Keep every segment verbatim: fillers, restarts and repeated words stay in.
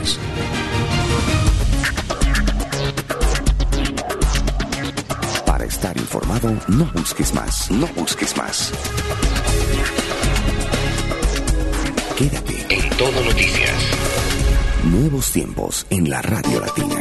Hernández. Para estar informado, no busques más, no busques más. Quédate en Todo Noticias. Nuevos tiempos en la Radio Latina.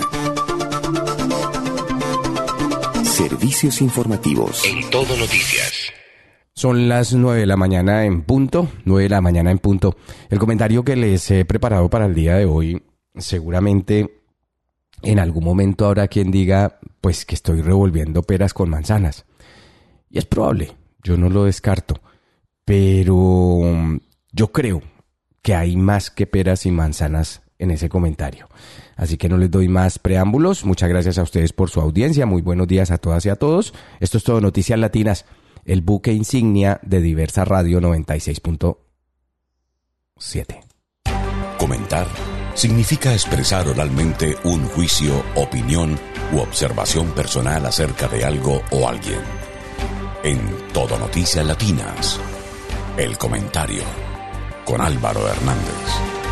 Servicios informativos en Todo Noticias. Son las nueve de la mañana en punto, nueve de la mañana en punto. El comentario que les he preparado para el día de hoy, seguramente en algún momento habrá quien diga, pues que estoy revolviendo peras con manzanas. Y es probable, yo no lo descarto, pero yo creo que hay más que peras y manzanas en ese comentario. Así que no les doy más preámbulos. Muchas gracias a ustedes por su audiencia. Muy buenos días a todas y a todos. Esto es Todo Noticias Latinas, el buque insignia de Diversa Radio noventa y seis punto siete. Comentar significa expresar oralmente un juicio, opinión u observación personal acerca de algo o alguien. En Todo Noticias Latinas, el comentario con Álvaro Hernández.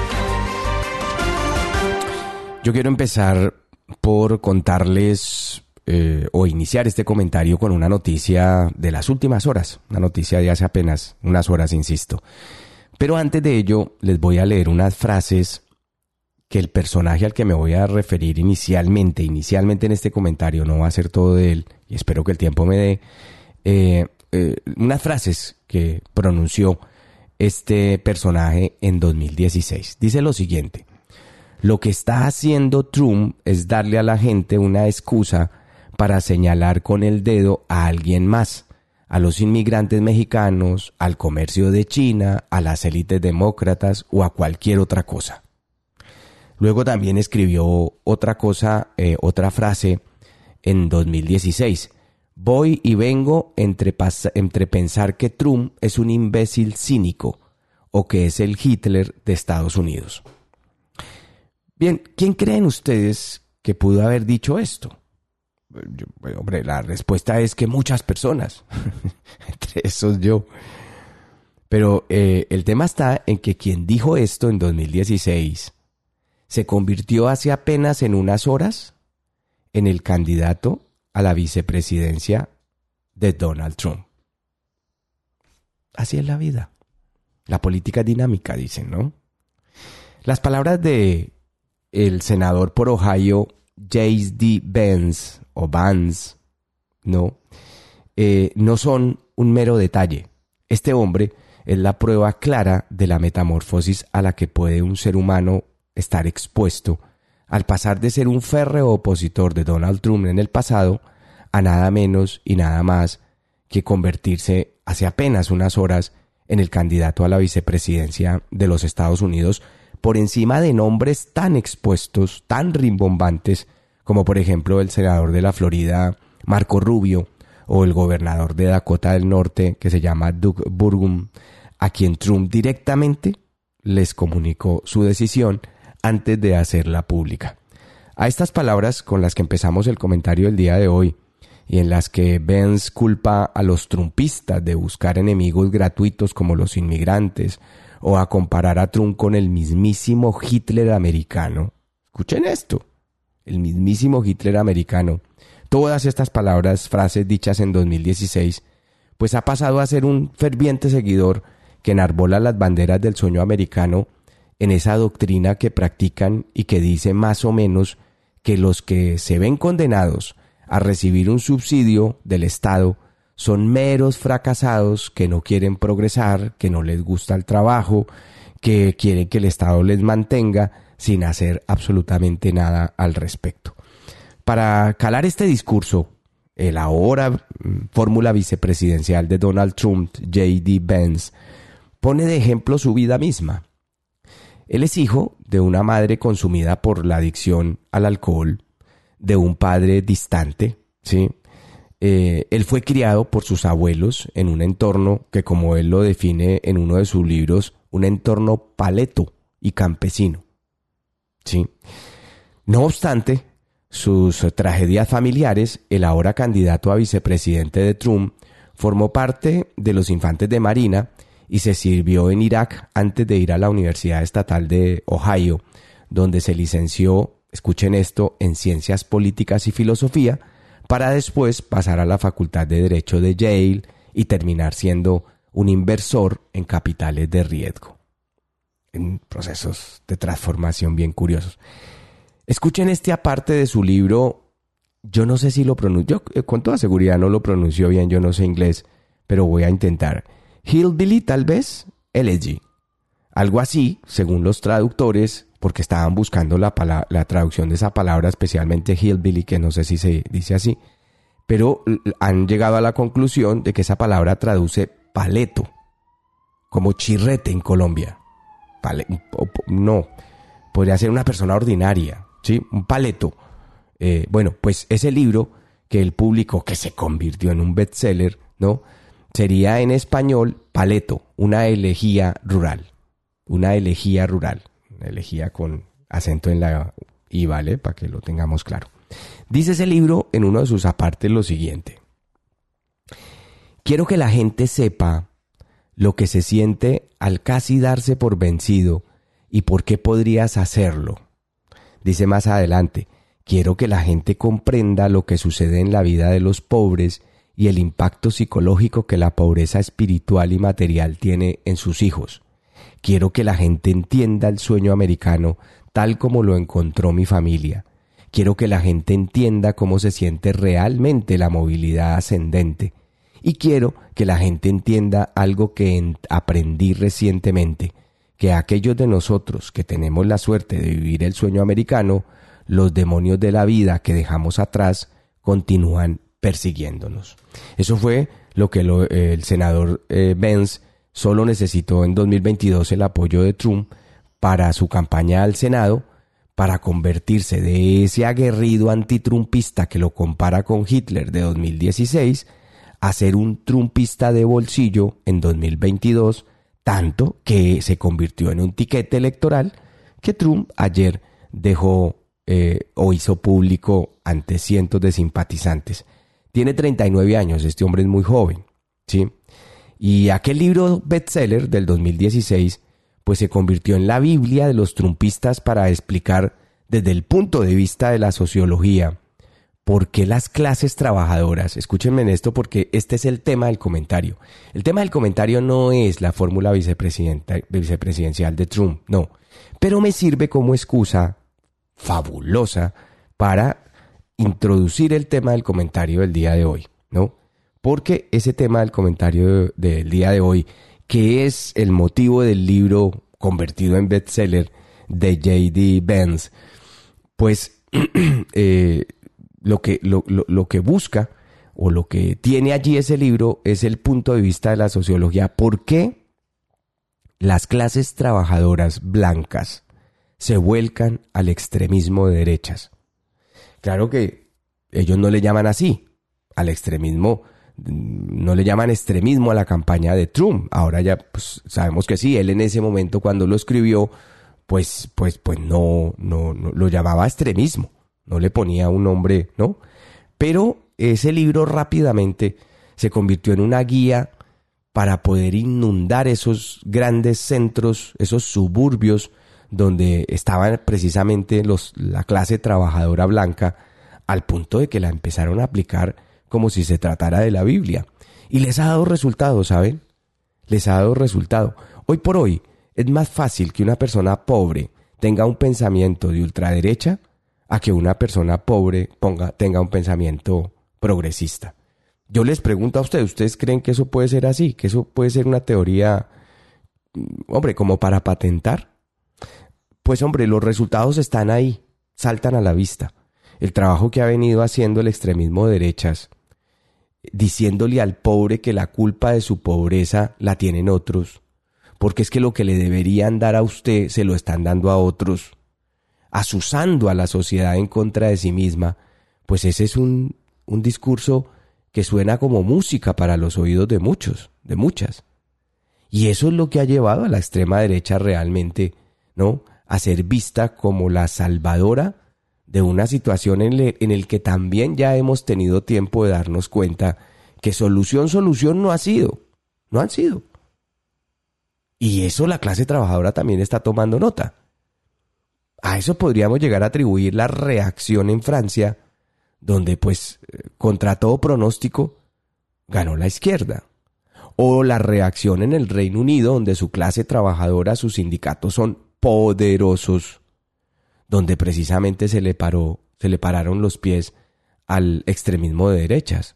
Yo quiero empezar por contarles eh, o iniciar este comentario con una noticia de las últimas horas, una noticia de hace apenas unas horas, insisto. Pero antes de ello, les voy a leer unas frases que el personaje al que me voy a referir inicialmente, inicialmente en este comentario, no va a ser todo de él, y espero que el tiempo me dé, eh, eh, unas frases que pronunció este personaje en dos mil dieciséis. Dice lo siguiente: lo que está haciendo Trump es darle a la gente una excusa para señalar con el dedo a alguien más, a los inmigrantes mexicanos, al comercio de China, a las élites demócratas o a cualquier otra cosa. Luego también escribió otra cosa, eh, otra frase en dos mil dieciséis. Voy y vengo entre, pas- entre pensar que Trump es un imbécil cínico o que es el Hitler de Estados Unidos. Bien, ¿quién creen ustedes que pudo haber dicho esto? Yo, bueno, hombre, la respuesta es que muchas personas, entre esos yo. Pero eh, el tema está en que quien dijo esto en dos mil dieciséis se convirtió hace apenas en unas horas en el candidato a la vicepresidencia de Donald Trump. Así es la vida. La política es dinámica, dicen, ¿no? Las palabras de el senador por Ohio, J D Vance, o Vance, no, eh, no son un mero detalle. Este hombre es la prueba clara de la metamorfosis a la que puede un ser humano estar expuesto al pasar de ser un férreo opositor de Donald Trump en el pasado a nada menos y nada más que convertirse hace apenas unas horas en el candidato a la vicepresidencia de los Estados Unidos, por encima de nombres tan expuestos, tan rimbombantes, como por ejemplo el senador de la Florida, Marco Rubio, o el gobernador de Dakota del Norte, que se llama Doug Burgum, a quien Trump directamente les comunicó su decisión antes de hacerla pública. A estas palabras con las que empezamos el comentario del día de hoy, y en las que Vance culpa a los trumpistas de buscar enemigos gratuitos como los inmigrantes, o a comparar a Trump con el mismísimo Hitler americano. Escuchen esto, el mismísimo Hitler americano. Todas estas palabras, frases dichas en dos mil dieciséis, pues ha pasado a ser un ferviente seguidor que enarbola las banderas del sueño americano en esa doctrina que practican y que dice más o menos que los que se ven condenados a recibir un subsidio del Estado son meros fracasados que no quieren progresar, que no les gusta el trabajo, que quieren que el Estado les mantenga sin hacer absolutamente nada al respecto. Para calar este discurso, el ahora fórmula vicepresidencial de Donald Trump, J D Vance, pone de ejemplo su vida misma. Él es hijo de una madre consumida por la adicción al alcohol, de un padre distante, ¿sí? Eh, él fue criado por sus abuelos en un entorno que, como él lo define en uno de sus libros, un entorno paleto y campesino, ¿sí? No obstante sus tragedias familiares, el ahora candidato a vicepresidente de Trump formó parte de los infantes de Marina y se sirvió en Irak antes de ir a la Universidad Estatal de Ohio, donde se licenció, escuchen esto, en Ciencias Políticas y Filosofía, para después pasar a la Facultad de Derecho de Yale y terminar siendo un inversor en capitales de riesgo, en procesos de transformación bien curiosos. Escuchen este aparte de su libro, yo no sé si lo pronuncio, yo, con toda seguridad no lo pronuncio bien, yo no sé inglés, pero voy a intentar. Hillbilly, tal vez, Elegy. Algo así, según los traductores, porque estaban buscando la, pala- la traducción de esa palabra, especialmente hillbilly, que no sé si se dice así, pero han llegado a la conclusión de que esa palabra traduce paleto, como chirrete en Colombia. Pale- no, podría ser una persona ordinaria, ¿sí? Un paleto. Eh, bueno, pues ese libro que él publicó, que se convirtió en un bestseller, ¿no? Sería en español Paleto, una elegía rural. Una elegía rural. Una elegía con acento en la I, ¿vale? Para que lo tengamos claro. Dice ese libro en uno de sus apartes lo siguiente. Quiero que la gente sepa lo que se siente al casi darse por vencido y por qué podrías hacerlo. Dice más adelante, quiero que la gente comprenda lo que sucede en la vida de los pobres y el impacto psicológico que la pobreza espiritual y material tiene en sus hijos. Quiero que la gente entienda el sueño americano tal como lo encontró mi familia. Quiero que la gente entienda cómo se siente realmente la movilidad ascendente. Y quiero que la gente entienda algo que en- aprendí recientemente, que aquellos de nosotros que tenemos la suerte de vivir el sueño americano, los demonios de la vida que dejamos atrás continúan persiguiéndonos. Eso fue lo que lo, eh, el senador eh, Vance solo necesitó en dos mil veintidós el apoyo de Trump para su campaña al Senado, para convertirse de ese aguerrido antitrumpista que lo compara con Hitler de dos mil dieciséis a ser un trumpista de bolsillo en dos mil veintidós, tanto que se convirtió en un tiquete electoral que Trump ayer dejó eh, o hizo público ante cientos de simpatizantes. Tiene treinta y nueve años, este hombre es muy joven, ¿sí? Y aquel libro bestseller del dos mil dieciséis pues se convirtió en la Biblia de los trumpistas para explicar desde el punto de vista de la sociología por qué las clases trabajadoras, escúchenme en esto porque este es el tema del comentario. El tema del comentario no es la fórmula vicepresidencial de Trump, no, pero me sirve como excusa fabulosa para introducir el tema del comentario del día de hoy, ¿no? Porque ese tema del comentario del día de hoy, que es el motivo del libro convertido en bestseller de J D Vance, pues eh, lo que, lo, lo, lo que busca o lo que tiene allí ese libro es el punto de vista de la sociología. ¿Por qué las clases trabajadoras blancas se vuelcan al extremismo de derechas? Claro que ellos no le llaman así, al extremismo, no le llaman extremismo a la campaña de Trump. Ahora ya pues, sabemos que sí, él en ese momento cuando lo escribió, pues, pues, pues no, no, no lo llamaba extremismo, no le ponía un nombre, ¿no? Pero ese libro rápidamente se convirtió en una guía para poder inundar esos grandes centros, esos suburbios donde estaban precisamente los, la clase trabajadora blanca, al punto de que la empezaron a aplicar como si se tratara de la Biblia. Y les ha dado resultado, ¿saben? Les ha dado resultado. Hoy por hoy es más fácil que una persona pobre tenga un pensamiento de ultraderecha a que una persona pobre ponga, tenga un pensamiento progresista. Yo les pregunto a ustedes, ¿ustedes creen que eso puede ser así? ¿Que eso puede ser una teoría, hombre, como para patentar? Pues hombre, los resultados están ahí, saltan a la vista. El trabajo que ha venido haciendo el extremismo de derechas, diciéndole al pobre que la culpa de su pobreza la tienen otros, porque es que lo que le deberían dar a usted se lo están dando a otros, azuzando a la sociedad en contra de sí misma, pues ese es un, un discurso que suena como música para los oídos de muchos, de muchas. Y eso es lo que ha llevado a la extrema derecha realmente, ¿no?, a ser vista como la salvadora de una situación en, le, en el que también ya hemos tenido tiempo de darnos cuenta que solución, solución no ha sido, no han sido. Y eso la clase trabajadora también está tomando nota. A eso podríamos llegar a atribuir la reacción en Francia, donde pues contra todo pronóstico ganó la izquierda. O la reacción en el Reino Unido, donde su clase trabajadora, sus sindicatos son poderosos, donde precisamente se le paró, se le pararon los pies al extremismo de derechas.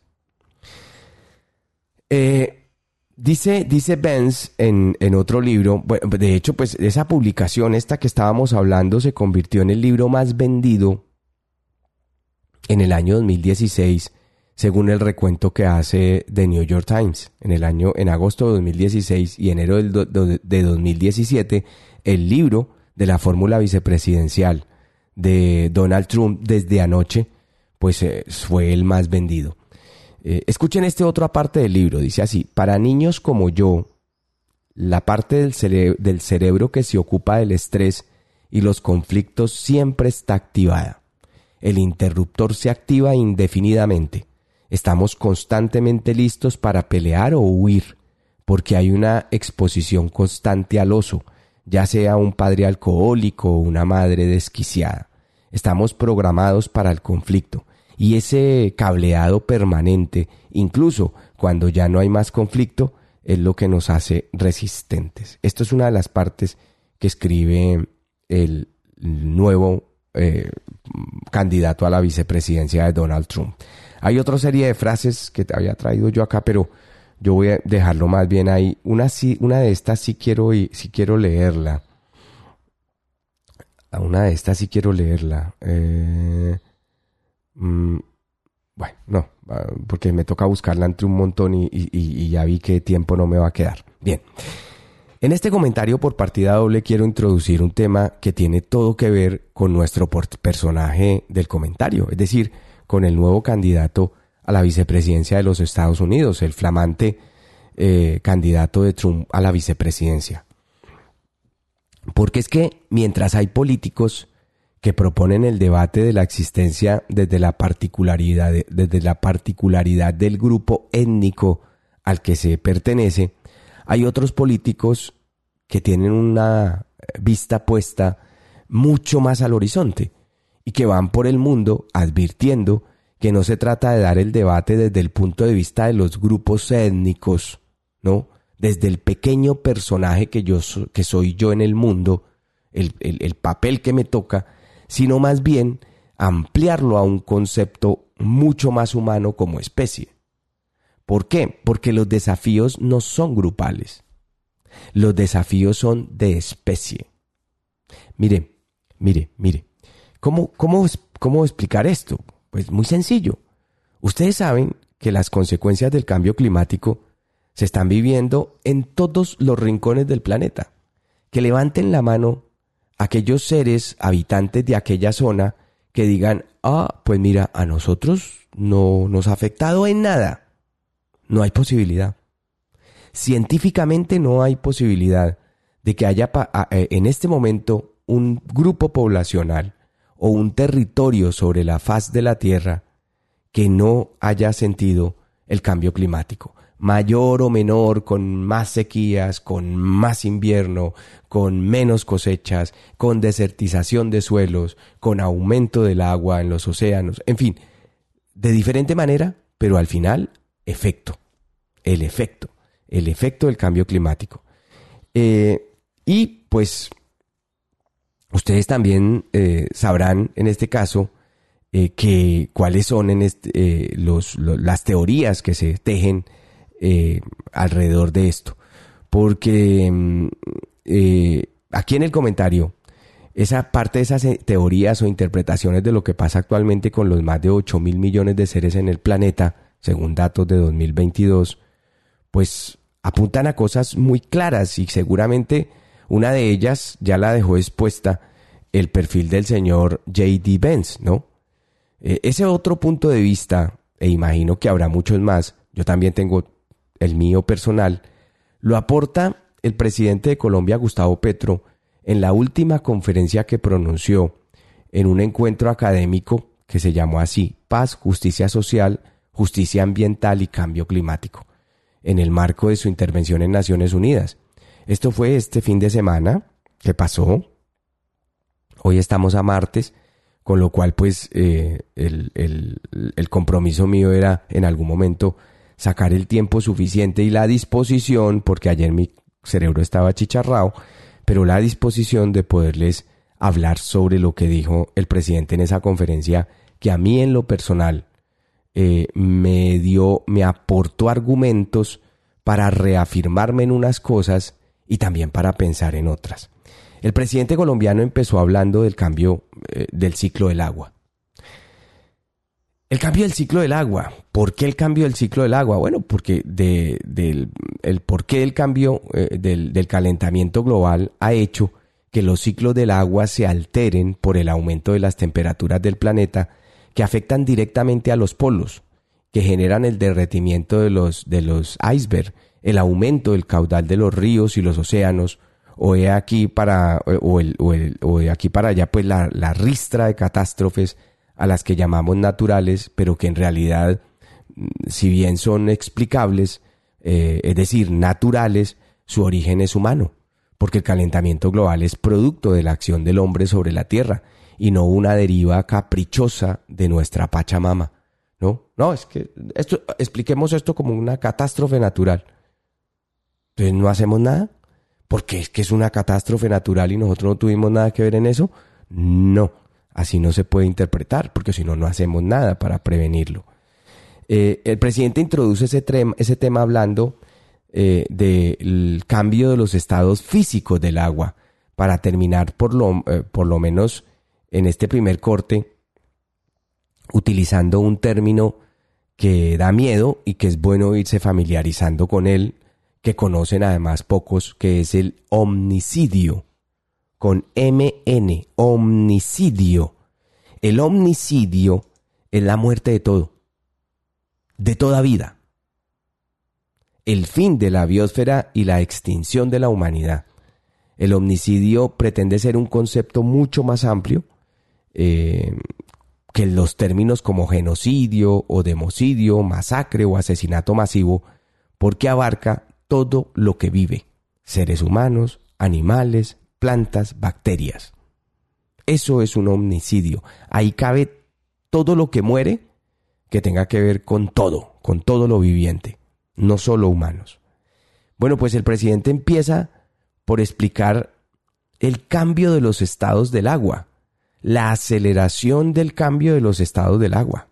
Eh, dice, dice Benz en, en otro libro, bueno, de hecho, pues esa publicación, esta que estábamos hablando, se convirtió en el libro más vendido en el año dos mil dieciséis, según el recuento que hace The New York Times. En el año, en agosto de dos mil dieciséis y enero del do, de dos mil diecisiete, el libro de la fórmula vicepresidencial de Donald Trump desde anoche, pues eh, fue el más vendido. Eh, escuchen este otra parte del libro, dice así: para niños como yo, la parte del, cere- del cerebro que se ocupa del estrés y los conflictos siempre está activada. El interruptor se activa indefinidamente. Estamos constantemente listos para pelear o huir, porque hay una exposición constante al oso, ya sea un padre alcohólico o una madre desquiciada. Estamos programados para el conflicto, y ese cableado permanente, incluso cuando ya no hay más conflicto, es lo que nos hace resistentes. Esto es una de las partes que escribe el nuevo eh, candidato a la vicepresidencia de Donald Trump. Hay otra serie de frases que te había traído yo acá, pero yo voy a dejarlo más bien ahí. Una, una de estas sí quiero, sí quiero leerla. Una de estas sí quiero leerla. Eh, mm, bueno, no, porque me toca buscarla entre un montón y, y, y ya vi que tiempo no me va a quedar. Bien. En este comentario por partida doble quiero introducir un tema que tiene todo que ver con nuestro personaje del comentario, es decir, con el nuevo candidato a la vicepresidencia de los Estados Unidos, el flamante eh, candidato de Trump a la vicepresidencia. Porque es que mientras hay políticos que proponen el debate de la existencia desde la particularidad, de, desde la particularidad del grupo étnico al que se pertenece, hay otros políticos que tienen una vista puesta mucho más al horizonte y que van por el mundo advirtiendo que no se trata de dar el debate desde el punto de vista de los grupos étnicos, ¿no? Desde el pequeño personaje que yo so, que soy yo en el mundo, el, el, el papel que me toca, sino más bien ampliarlo a un concepto mucho más humano como especie. ¿Por qué? Porque los desafíos no son grupales. Los desafíos son de especie. Mire, mire, mire. ¿Cómo, cómo, cómo explicar esto? Pues muy sencillo. Ustedes saben que las consecuencias del cambio climático se están viviendo en todos los rincones del planeta. Que levanten la mano aquellos seres habitantes de aquella zona que digan, ah, pues mira, a nosotros no nos ha afectado en nada. No hay posibilidad. Científicamente no hay posibilidad de que haya en este momento un grupo poblacional o un territorio sobre la faz de la Tierra que no haya sentido el cambio climático. Mayor o menor, con más sequías, con más invierno, con menos cosechas, con desertización de suelos, con aumento del agua en los océanos, en fin, de diferente manera, pero al final, efecto, el efecto, el efecto del cambio climático. Eh, y pues, ustedes también eh, sabrán en este caso eh, que cuáles son en este, eh, los, los, las teorías que se tejen Eh, alrededor de esto, porque eh, aquí en el comentario esa parte de esas teorías o interpretaciones de lo que pasa actualmente con los más de ocho mil millones de seres en el planeta, según datos de dos mil veintidós, pues apuntan a cosas muy claras y seguramente una de ellas ya la dejó expuesta el perfil del señor J D Vance, ¿no? Eh, ese otro punto de vista, e imagino que habrá muchos más, yo también tengo el mío personal, lo aporta el presidente de Colombia, Gustavo Petro, en la última conferencia que pronunció en un encuentro académico que se llamó así, Paz, Justicia Social, Justicia Ambiental y Cambio Climático, en el marco de su intervención en Naciones Unidas. Esto fue este fin de semana que pasó Hoy estamos a martes, con lo cual pues eh, el, el, el compromiso mío era en algún momento sacar el tiempo suficiente y la disposición, porque ayer mi cerebro estaba achicharrado, pero la disposición de poderles hablar sobre lo que dijo el presidente en esa conferencia, que a mí en lo personal eh, me dio, me aportó argumentos para reafirmarme en unas cosas y también para pensar en otras. El presidente colombiano empezó hablando del cambio eh, del ciclo del agua. El cambio del ciclo del agua. ¿Por qué el cambio del ciclo del agua? Bueno, porque de, del, el porqué del cambio eh, del, del calentamiento global ha hecho que los ciclos del agua se alteren por el aumento de las temperaturas del planeta, que afectan directamente a los polos, que generan el derretimiento de los, de los icebergs, el aumento del caudal de los ríos y los océanos, o de aquí para, o, el, o, el, o de aquí para allá, pues la, la ristra de catástrofes a las que llamamos naturales, pero que en realidad, si bien son explicables, eh, es decir, naturales, su origen es humano, porque el calentamiento global es producto de la acción del hombre sobre la Tierra y no una deriva caprichosa de nuestra Pachamama, ¿no? No, es que esto, expliquemos esto como una catástrofe natural. Entonces, ¿no hacemos nada? ¿Porque es que es una catástrofe natural y nosotros no tuvimos nada que ver en eso? No, así no se puede interpretar, porque si no, no hacemos nada para prevenirlo. Eh, el presidente introduce ese, trem, ese tema hablando eh, del cambio de los estados físicos del agua, para terminar por lo, eh, por lo menos en este primer corte, utilizando un término que da miedo y que es bueno irse familiarizando con él, que conocen además pocos, que es el omnicidio, con eme ene, omnicidio. El omnicidio es la muerte de todo, de toda vida, el fin de la biosfera y la extinción de la humanidad. El omnicidio pretende ser un concepto mucho más amplio eh, que los términos como genocidio o democidio, masacre o asesinato masivo, porque abarca todo lo que vive, seres humanos, animales, plantas, bacterias. Eso es un omnicidio. Ahí cabe todo lo que muere que tenga que ver con todo, con todo lo viviente, no solo humanos. Bueno, pues el presidente empieza por explicar el cambio de los estados del agua, la aceleración del cambio de los estados del agua.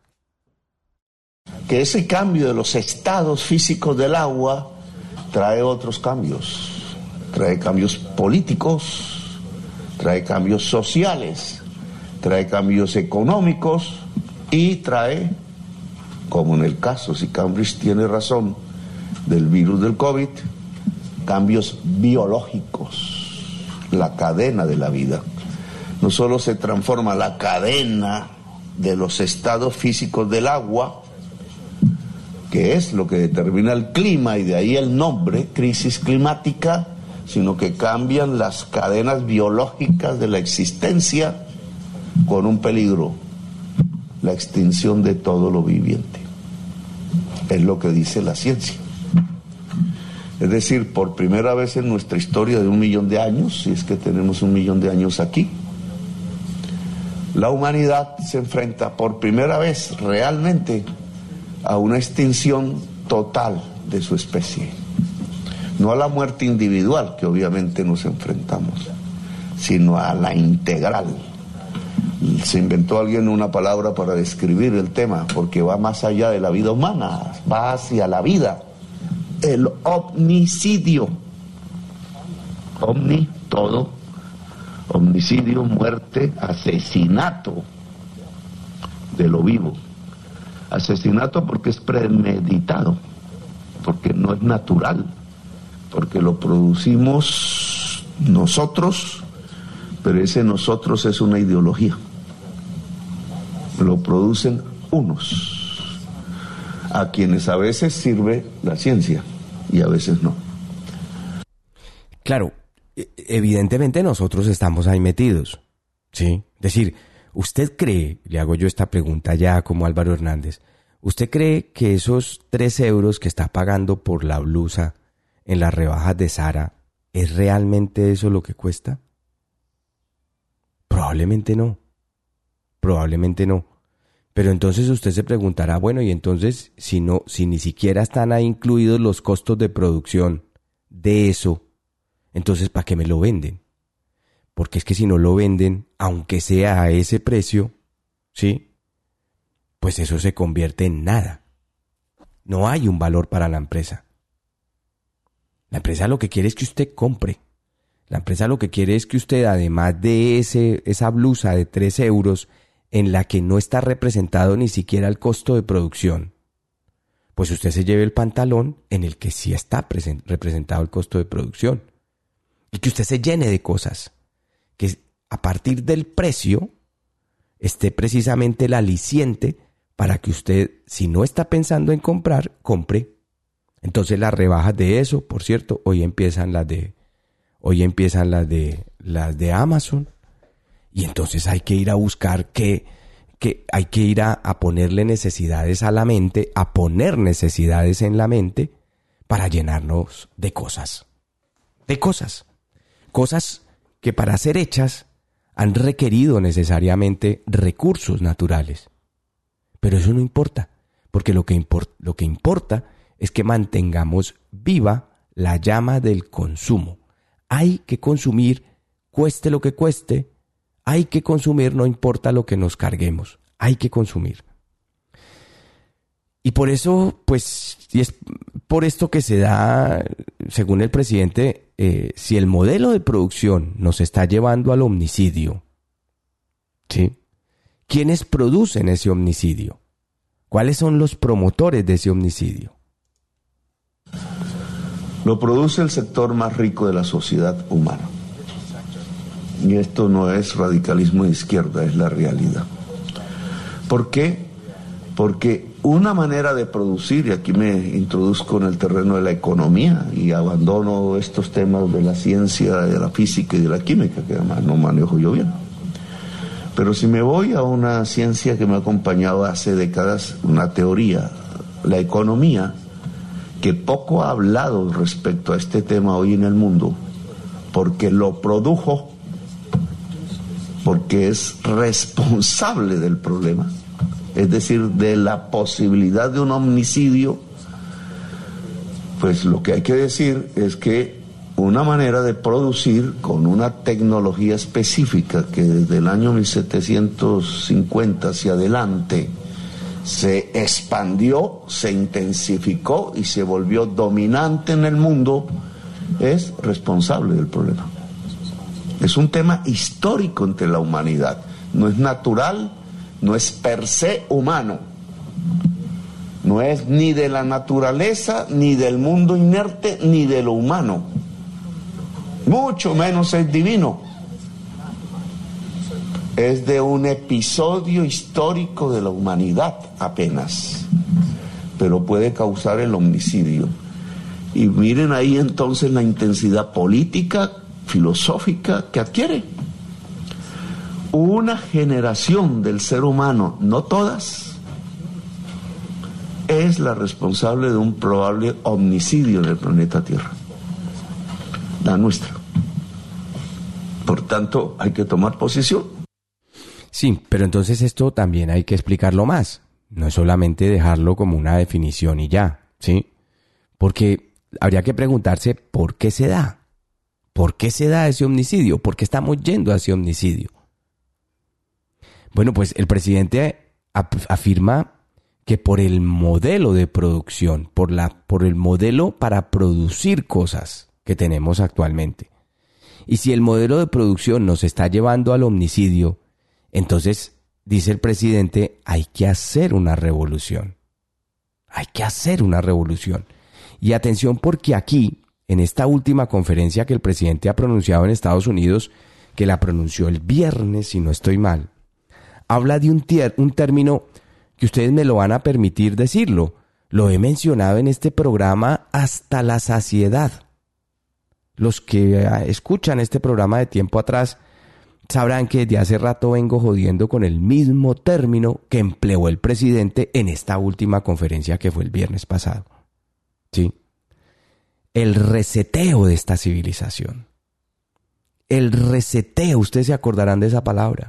Que ese cambio de los estados físicos del agua trae otros cambios, trae cambios políticos, trae cambios sociales, trae cambios económicos y trae, como en el caso, si Cambridge tiene razón, del virus del COVID, cambios biológicos, la cadena de la vida. No solo se transforma la cadena de los estados físicos del agua, que es lo que determina el clima y de ahí el nombre, crisis climática, sino que cambian las cadenas biológicas de la existencia con un peligro, la extinción de todo lo viviente. Es lo que dice la ciencia. Es decir, por primera vez en nuestra historia de un millón de años, si es que tenemos un millón de años aquí, la humanidad se enfrenta por primera vez realmente a una extinción total de su especie. No a la muerte individual, que obviamente nos enfrentamos, sino a la integral. Se inventó alguien una palabra para describir el tema, porque va más allá de la vida humana, va hacia la vida. El omnicidio. Omni, todo. Omnicidio, muerte, asesinato de lo vivo. Asesinato porque es premeditado, porque no es natural, porque lo producimos nosotros, pero ese nosotros es una ideología. Lo producen unos, a quienes a veces sirve la ciencia y a veces no. Claro, evidentemente nosotros estamos ahí metidos, ¿sí? Es decir, ¿usted cree, le hago yo esta pregunta ya como Álvaro Hernández, ¿usted cree que esos tres euros que está pagando por la blusa en las rebajas de Zara, es realmente eso lo que cuesta? Probablemente Probablemente no. Probablemente no. Pero entonces usted se preguntará, bueno, y entonces si no, si ni siquiera están ahí incluidos los costos de producción de eso, entonces ¿para qué me lo venden? Porque es que si no lo venden, aunque sea a ese precio, ¿sí? Pues eso se convierte en nada. No hay un valor para la empresa. La empresa lo que quiere es que usted compre. La empresa lo que quiere es que usted, además de ese, esa blusa de tres euros en la que no está representado ni siquiera el costo de producción, pues usted se lleve el pantalón en el que sí está present- representado el costo de producción. Y que usted se llene de cosas. Que a partir del precio esté precisamente el aliciente para que usted, si no está pensando en comprar, compre. Entonces las rebajas de eso, por cierto, hoy empiezan las de hoy empiezan las de las de Amazon. Y entonces hay que ir a buscar que, que hay que ir a, a ponerle necesidades a la mente, a poner necesidades en la mente para llenarnos de cosas. De cosas. Cosas que para ser hechas han requerido necesariamente recursos naturales. Pero eso no importa, porque lo que, import- lo que importa es que mantengamos viva la llama del consumo. Hay que consumir, cueste lo que cueste, hay que consumir, no importa lo que nos carguemos, hay que consumir. Y por eso, pues, y es por esto que se da, según el presidente, eh, si el modelo de producción nos está llevando al homicidio, ¿sí? ¿Quiénes producen ese homicidio? ¿Cuáles son los promotores de ese homicidio? Lo produce el sector más rico de la sociedad humana. Y esto no es radicalismo de izquierda, es la realidad. ¿Por qué? Porque una manera de producir, y aquí me introduzco en el terreno de la economía y abandono estos temas de la ciencia, de la física y de la química, que además no manejo yo bien. Pero si me voy a una ciencia que me ha acompañado hace décadas, una teoría, la economía, que poco ha hablado respecto a este tema hoy en el mundo, porque lo produjo, porque es responsable del problema, es decir, de la posibilidad de un homicidio, pues lo que hay que decir es que una manera de producir con una tecnología específica que desde el año mil setecientos cincuenta hacia adelante se expandió, se intensificó y se volvió dominante en el mundo, es responsable del problema. Es un tema histórico entre la humanidad, no es natural, no es per se humano, no es ni de la naturaleza, ni del mundo inerte, ni de lo humano, mucho menos es divino. Es de un episodio histórico de la humanidad apenas, pero puede causar el homicidio. Y miren ahí entonces la intensidad política, filosófica que adquiere. Una generación del ser humano, no todas, es la responsable de un probable homicidio en el planeta Tierra, la nuestra. Por tanto, hay que tomar posición. Sí, pero entonces esto también hay que explicarlo más. No es solamente dejarlo como una definición y ya, ¿sí? Porque habría que preguntarse por qué se da. ¿Por qué se da ese homicidio? ¿Por qué estamos yendo a ese homicidio? Bueno, pues el presidente afirma que por el modelo de producción, por la, por el modelo para producir cosas que tenemos actualmente. Y si el modelo de producción nos está llevando al homicidio, entonces, dice el presidente, hay que hacer una revolución. Hay que hacer una revolución. Y atención, porque aquí, en esta última conferencia que el presidente ha pronunciado en Estados Unidos, que la pronunció el viernes, si no estoy mal, habla de un, tier, un término que ustedes me lo van a permitir decirlo. Lo he mencionado en este programa hasta la saciedad. Los que escuchan este programa de tiempo atrás sabrán que desde hace rato vengo jodiendo con el mismo término que empleó el presidente en esta última conferencia que fue el viernes pasado. ¿Sí? El reseteo de esta civilización. El reseteo, ustedes se acordarán de esa palabra.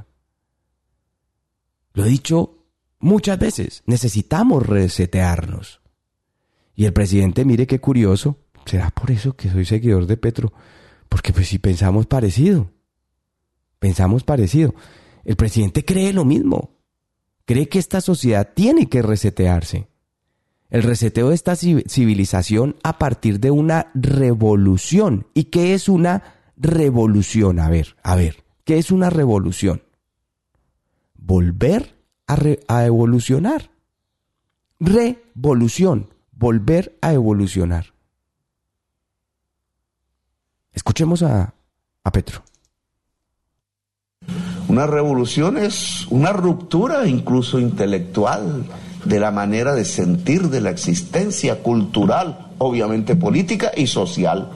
Lo he dicho muchas veces, necesitamos resetearnos. Y el presidente, mire qué curioso, ¿será por eso que soy seguidor de Petro? Porque pues si pensamos parecido, pensamos parecido. El presidente cree lo mismo, cree que esta sociedad tiene que resetearse. El reseteo de esta civilización a partir de una revolución. ¿Y qué es una revolución? A ver, a ver, ¿qué es una revolución? Volver a, re, a evolucionar. Revolución, volver a evolucionar. Escuchemos a, a Petro. Una revolución es una ruptura incluso intelectual de la manera de sentir de la existencia cultural, obviamente política y social.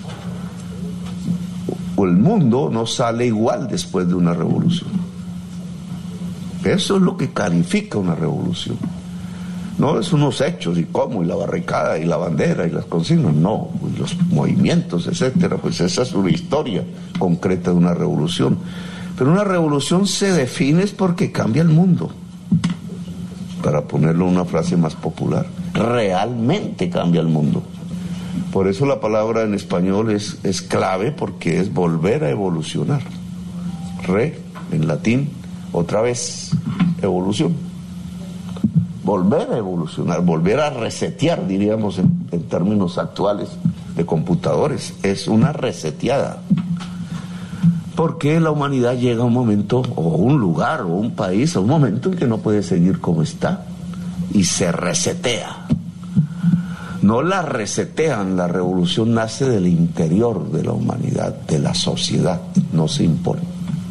O el mundo no sale igual después de una revolución. Eso es lo que califica una revolución. No es unos hechos y cómo, y la barricada, y la bandera, y las consignas, no, y los movimientos, etcétera. Pues esa es una historia concreta de una revolución. Pero una revolución se define es porque cambia el mundo. Para ponerlo en una frase más popular, realmente cambia el mundo. Por eso la palabra en español es, es clave, porque es volver a evolucionar. Re, en latín, otra vez, evolución. Volver a evolucionar, volver a resetear, diríamos en, en términos actuales de computadores. Es una reseteada. Porque la humanidad llega a un momento, o un lugar, o un país, a un momento en que no puede seguir como está, y se resetea. No la resetean, la revolución nace del interior de la humanidad, de la sociedad, no se impone.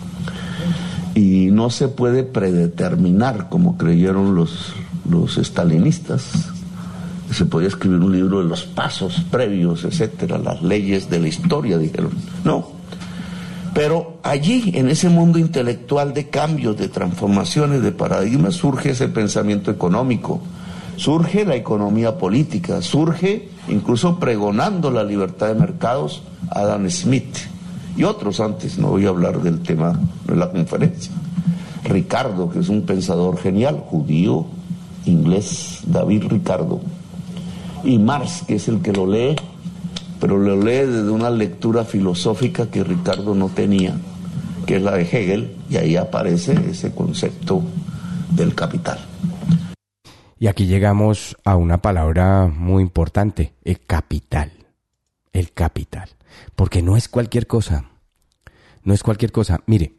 Y no se puede predeterminar, como creyeron los, los estalinistas. Se podía escribir un libro de los pasos previos, etcétera, las leyes de la historia, dijeron. No. Pero allí, en ese mundo intelectual de cambios, de transformaciones, de paradigmas, surge ese pensamiento económico, surge la economía política, surge incluso pregonando la libertad de mercados Adam Smith y otros antes, no voy a hablar del tema de la conferencia. Ricardo, que es un pensador genial, judío, inglés, David Ricardo, y Marx, que es el que lo lee, pero lo lee desde una lectura filosófica que Ricardo no tenía, que es la de Hegel, y ahí aparece ese concepto del capital. Y aquí llegamos a una palabra muy importante, el capital. El capital. Porque no es cualquier cosa. No es cualquier cosa. Mire,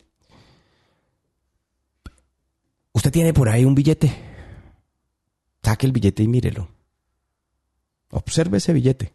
usted tiene por ahí un billete. Saque el billete y mírelo. Observe ese billete.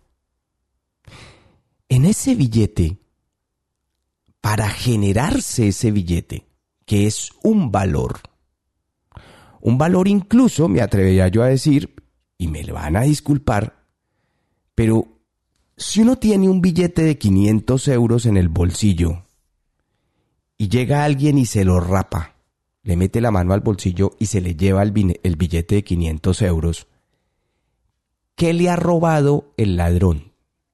En ese billete, para generarse ese billete, que es un valor, un valor incluso, me atrevería yo a decir, y me lo van a disculpar, pero si uno tiene un billete de quinientos euros en el bolsillo y llega alguien y se lo rapa, le mete la mano al bolsillo y se le lleva el, el billete de quinientos euros, ¿qué le ha robado el ladrón?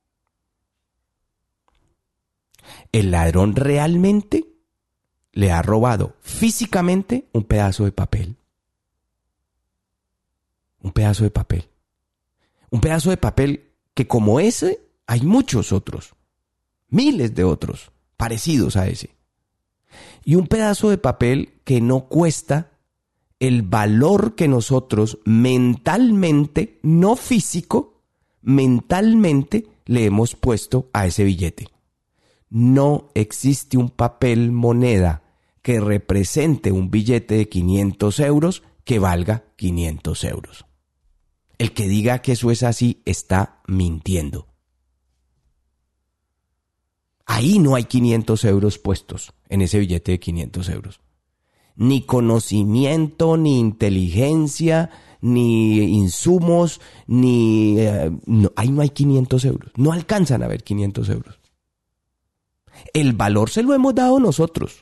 El ladrón realmente le ha robado físicamente un pedazo de papel. Un pedazo de papel. Un pedazo de papel que como ese hay muchos otros. Miles de otros parecidos a ese. Y un pedazo de papel que no cuesta el valor que nosotros mentalmente, no físico, mentalmente le hemos puesto a ese billete. No existe un papel moneda que represente un billete de quinientos euros que valga quinientos euros. El que diga que eso es así está mintiendo. Ahí no hay quinientos euros puestos en ese billete de quinientos euros. Ni conocimiento, ni inteligencia, ni insumos, ni... Eh, no, ahí no hay quinientos euros. No alcanzan a ver quinientos euros. El valor se lo hemos dado nosotros.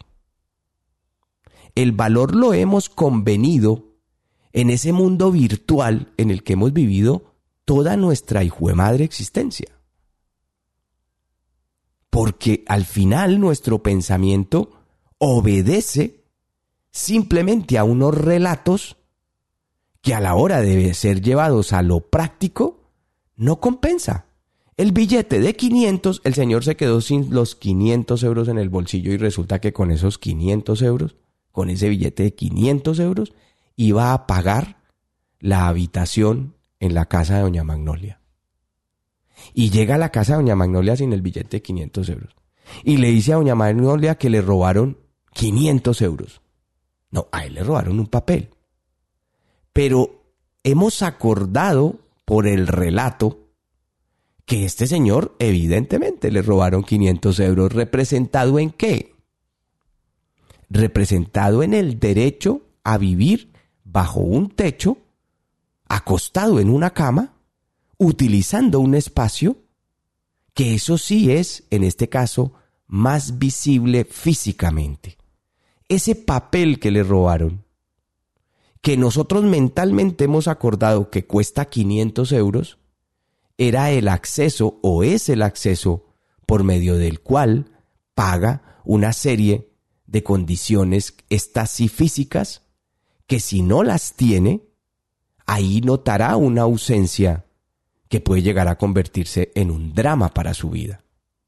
El valor lo hemos convenido en ese mundo virtual en el que hemos vivido toda nuestra hijuemadre existencia. porque al final nuestro pensamiento obedece simplemente a unos relatos que a la hora de ser llevados a lo práctico no compensa. El billete de quinientos, el señor se quedó sin los quinientos euros en el bolsillo y resulta que con esos quinientos euros, con ese billete de quinientos euros, iba a pagar la habitación en la casa de doña Magnolia. Y llega a la casa de doña Magnolia sin el billete de quinientos euros. Y le dice a doña Magnolia que le robaron quinientos euros. No, a él le robaron un papel. Pero hemos acordado por el relato que este señor evidentemente le robaron quinientos euros. ¿Representado en qué? Representado en el derecho a vivir bajo un techo, acostado en una cama, utilizando un espacio que eso sí es, en este caso, más visible físicamente. Ese papel que le robaron, que nosotros mentalmente hemos acordado que cuesta quinientos euros, era el acceso o es el acceso por medio del cual paga una serie de condiciones, estas sí físicas, que si no las tiene, ahí notará una ausencia que puede llegar a convertirse en un drama para su vida.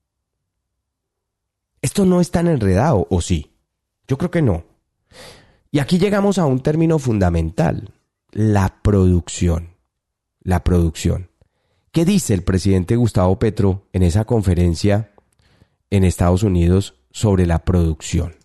Esto no es tan enredado, ¿o sí? Yo creo que no. Y aquí llegamos a un término fundamental, la producción. La producción. ¿Qué dice el presidente Gustavo Petro en esa conferencia en Estados Unidos sobre la producción?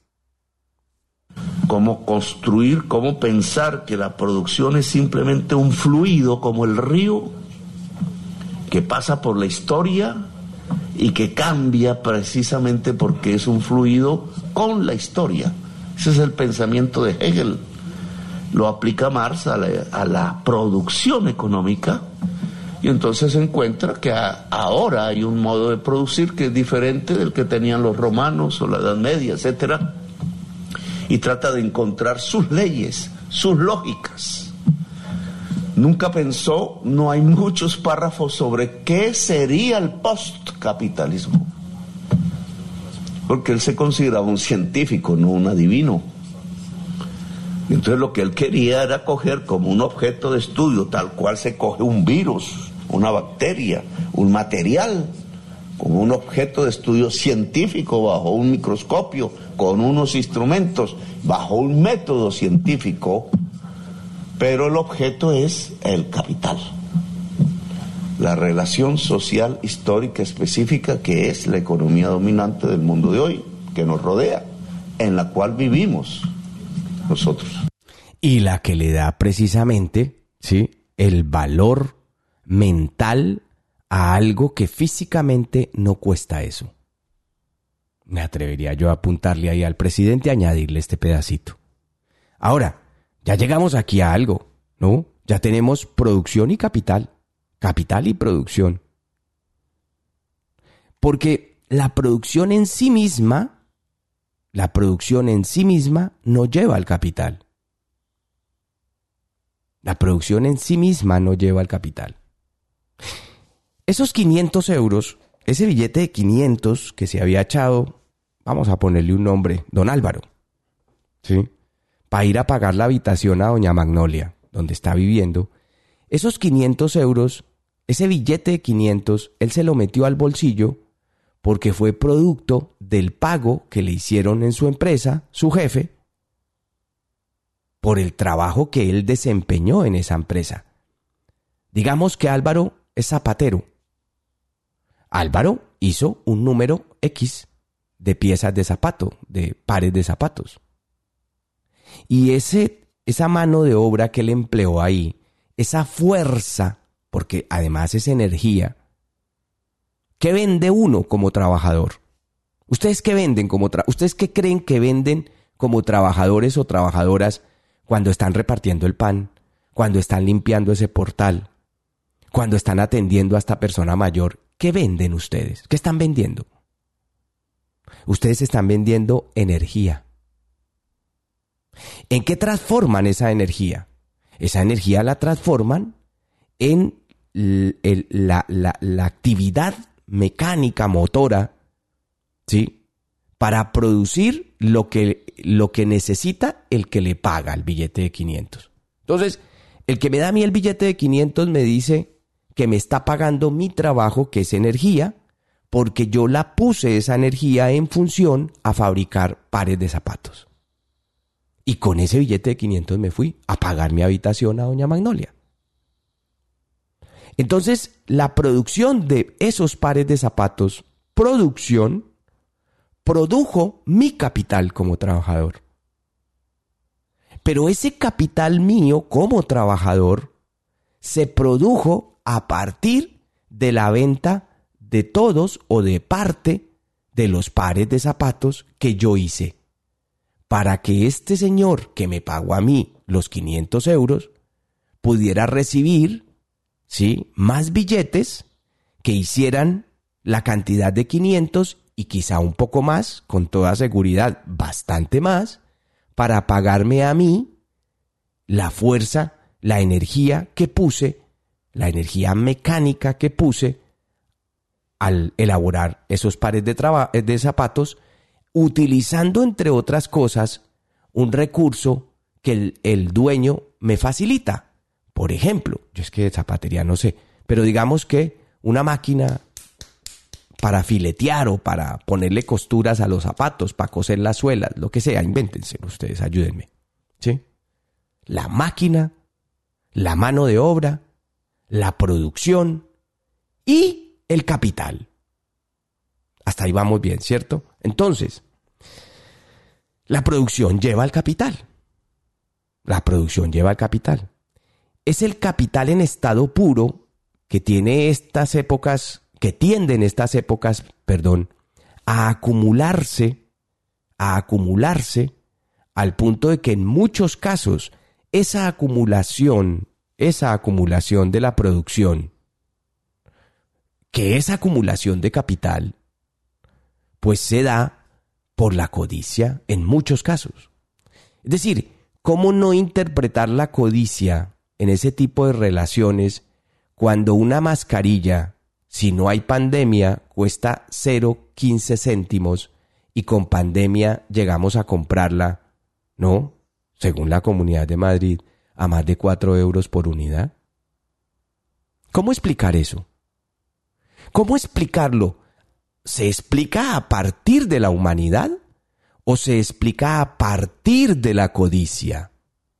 Cómo construir, cómo pensar que la producción es simplemente un fluido como el río que pasa por la historia y que cambia precisamente porque es un fluido con la historia. Ese es el pensamiento de Hegel. Lo aplica Marx a la, a la producción económica y entonces se encuentra que a, ahora hay un modo de producir que es diferente del que tenían los romanos o la Edad Media, etcétera, y trata de encontrar sus leyes, sus lógicas. Nunca pensó, no hay muchos párrafos sobre qué sería el postcapitalismo, porque él se consideraba un científico, no un adivino. Y entonces lo que él quería era coger como un objeto de estudio, tal cual se coge un virus, una bacteria, un material, como un objeto de estudio científico bajo un microscopio, con unos instrumentos, bajo un método científico, pero el objeto es el capital. La relación social histórica específica que es la economía dominante del mundo de hoy, que nos rodea, en la cual vivimos nosotros. Y la que le da precisamente, ¿sí?, el valor mental a algo que físicamente no cuesta eso. Me atrevería yo a apuntarle ahí al presidente, a añadirle este pedacito. Ahora, ya llegamos aquí a algo, ¿no? Ya tenemos producción y capital. Capital y producción. Porque la producción en sí misma, la producción en sí misma no lleva al capital. La producción en sí misma no lleva al capital. Esos quinientos euros, ese billete de quinientos que se había echado, vamos a ponerle un nombre, don Álvaro, ¿sí?, para ir a pagar la habitación a doña Magnolia, donde está viviendo, esos quinientos euros, ese billete de quinientos, él se lo metió al bolsillo porque fue producto del pago que le hicieron en su empresa, su jefe, por el trabajo que él desempeñó en esa empresa. Digamos que Álvaro es zapatero. Álvaro hizo un número X de piezas de zapato, de pares de zapatos. Y ese, esa mano de obra que él empleó ahí, esa fuerza, porque además es energía, ¿qué vende uno como trabajador? ¿Ustedes qué venden como tra- ¿Ustedes qué creen que venden como trabajadores o trabajadoras cuando están repartiendo el pan, cuando están limpiando ese portal, cuando están atendiendo a esta persona mayor? ¿Qué venden ustedes? ¿Qué están vendiendo? Ustedes están vendiendo energía. ¿En qué transforman esa energía? Esa energía la transforman en el, el, la, la, la actividad mecánica, motora, ¿sí? Para producir lo que, lo que necesita el que le paga el billete de quinientos. Entonces, el que me da a mí el billete de quinientos me dice que me está pagando mi trabajo, que es energía, porque yo la puse esa energía en función a fabricar pares de zapatos. Y con ese billete de quinientos me fui a pagar mi habitación a doña Magnolia. Entonces, la producción de esos pares de zapatos, producción, produjo mi capital como trabajador. Pero ese capital mío como trabajador se produjo a partir de la venta de todos o de parte de los pares de zapatos que yo hice. Para que este señor que me pagó a mí los quinientos euros pudiera recibir, ¿sí?, más billetes que hicieran la cantidad de quinientos y quizá un poco más, con toda seguridad bastante más, para pagarme a mí la fuerza, la energía que puse, la energía mecánica que puse al elaborar esos pares de, traba- de zapatos, utilizando, entre otras cosas, un recurso que el, el dueño me facilita. Por ejemplo, yo es que de zapatería no sé, pero digamos que una máquina para filetear o para ponerle costuras a los zapatos, para coser las suelas, lo que sea, invéntenselo ustedes, ayúdenme, ¿sí? La máquina, la mano de obra, la producción y el capital. Hasta ahí vamos bien, ¿cierto? Entonces, la producción lleva al capital. La producción lleva al capital. Es el capital en estado puro que tiene estas épocas, que tiende en estas épocas, perdón, a acumularse, a acumularse al punto de que en muchos casos esa acumulación, esa acumulación de la producción, que es acumulación de capital, pues se da por la codicia en muchos casos. Es decir, ¿cómo no interpretar la codicia en ese tipo de relaciones cuando una mascarilla, si no hay pandemia, cuesta cero coma quince céntimos y con pandemia llegamos a comprarla, ¿no?, según la Comunidad de Madrid, a más de cuatro euros por unidad? ¿Cómo explicar eso? ¿Cómo explicarlo? ¿Se explica a partir de la humanidad o se explica a partir de la codicia?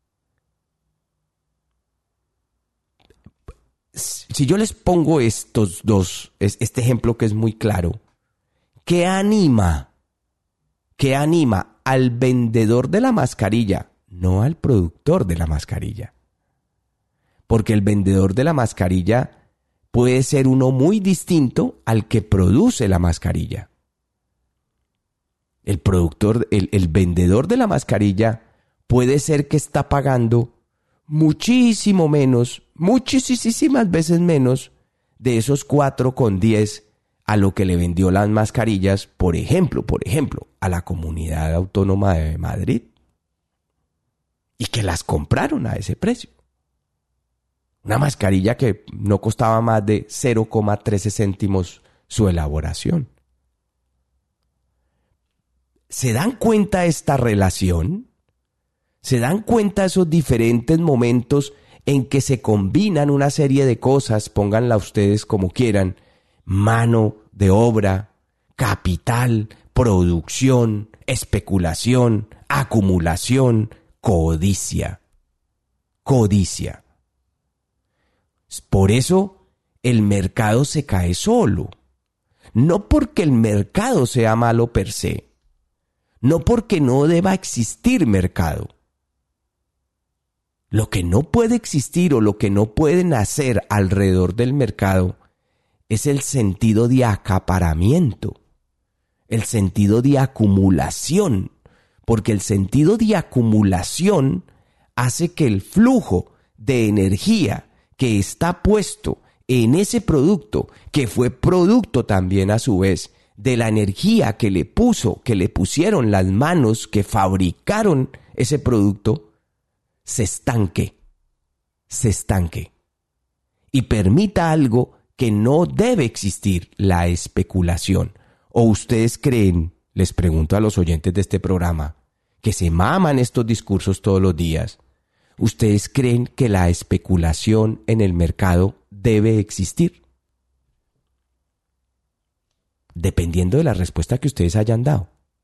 Si yo les pongo estos dos, este ejemplo que es muy claro, ¿qué anima? ¿Qué anima al vendedor de la mascarilla? No al productor de la mascarilla. Porque el vendedor de la mascarilla puede ser uno muy distinto al que produce la mascarilla. El productor, el, el vendedor de la mascarilla puede ser que está pagando muchísimo menos, muchísimas veces menos de esos cuatro con diez a lo que le vendió las mascarillas, por ejemplo, por ejemplo, a la Comunidad Autónoma de Madrid. Y que las compraron a ese precio. Una mascarilla que no costaba más de cero coma trece céntimos su elaboración. ¿Se dan cuenta esta relación? ¿Se dan cuenta esos diferentes momentos en que se combinan una serie de cosas, pónganla ustedes como quieran, mano de obra, capital, producción, especulación, acumulación, codicia? Codicia. Por eso el mercado se cae solo. No porque el mercado sea malo per se. No porque no deba existir mercado. Lo que no puede existir o lo que no puede nacer alrededor del mercado es el sentido de acaparamiento, el sentido de acumulación, porque el sentido de acumulación hace que el flujo de energía que está puesto en ese producto, que fue producto también a su vez de la energía que le puso, que le pusieron las manos que fabricaron ese producto, se estanque, se estanque y permita algo que no debe existir, la especulación. ¿O ustedes creen, les pregunto a los oyentes de este programa, que se maman estos discursos todos los días? ¿Ustedes creen que la especulación en el mercado debe existir? Dependiendo de la respuesta que ustedes hayan dado.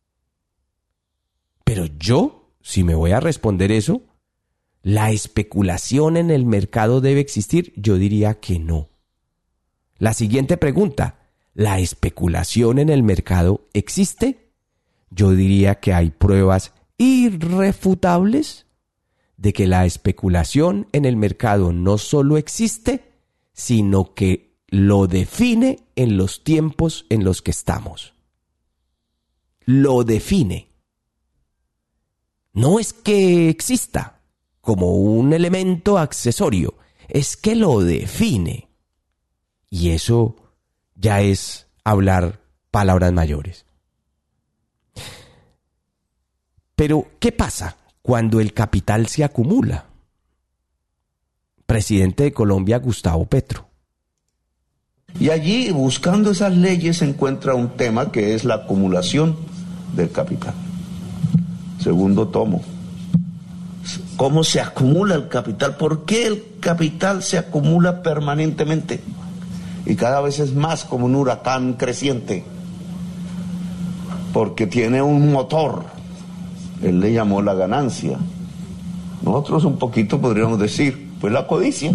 Pero yo, si me voy a responder eso, ¿la especulación en el mercado debe existir? Yo diría que no. La siguiente pregunta, ¿la especulación en el mercado existe? Yo diría que hay pruebas irrefutables de que la especulación en el mercado no solo existe, sino que lo define en los tiempos en los que estamos. Lo define. No es que exista como un elemento accesorio, es que lo define. Y eso ya es hablar palabras mayores. Pero, ¿qué pasa cuando el capital se acumula? Presidente de Colombia, Gustavo Petro. Y allí, buscando esas leyes, se encuentra un tema que es la acumulación del capital. Segundo tomo. ¿Cómo se acumula el capital? ¿Por qué el capital se acumula permanentemente? Y cada vez es más como un huracán creciente. Porque tiene un motor. Él le llamó la ganancia. Nosotros un poquito podríamos decir, pues la codicia.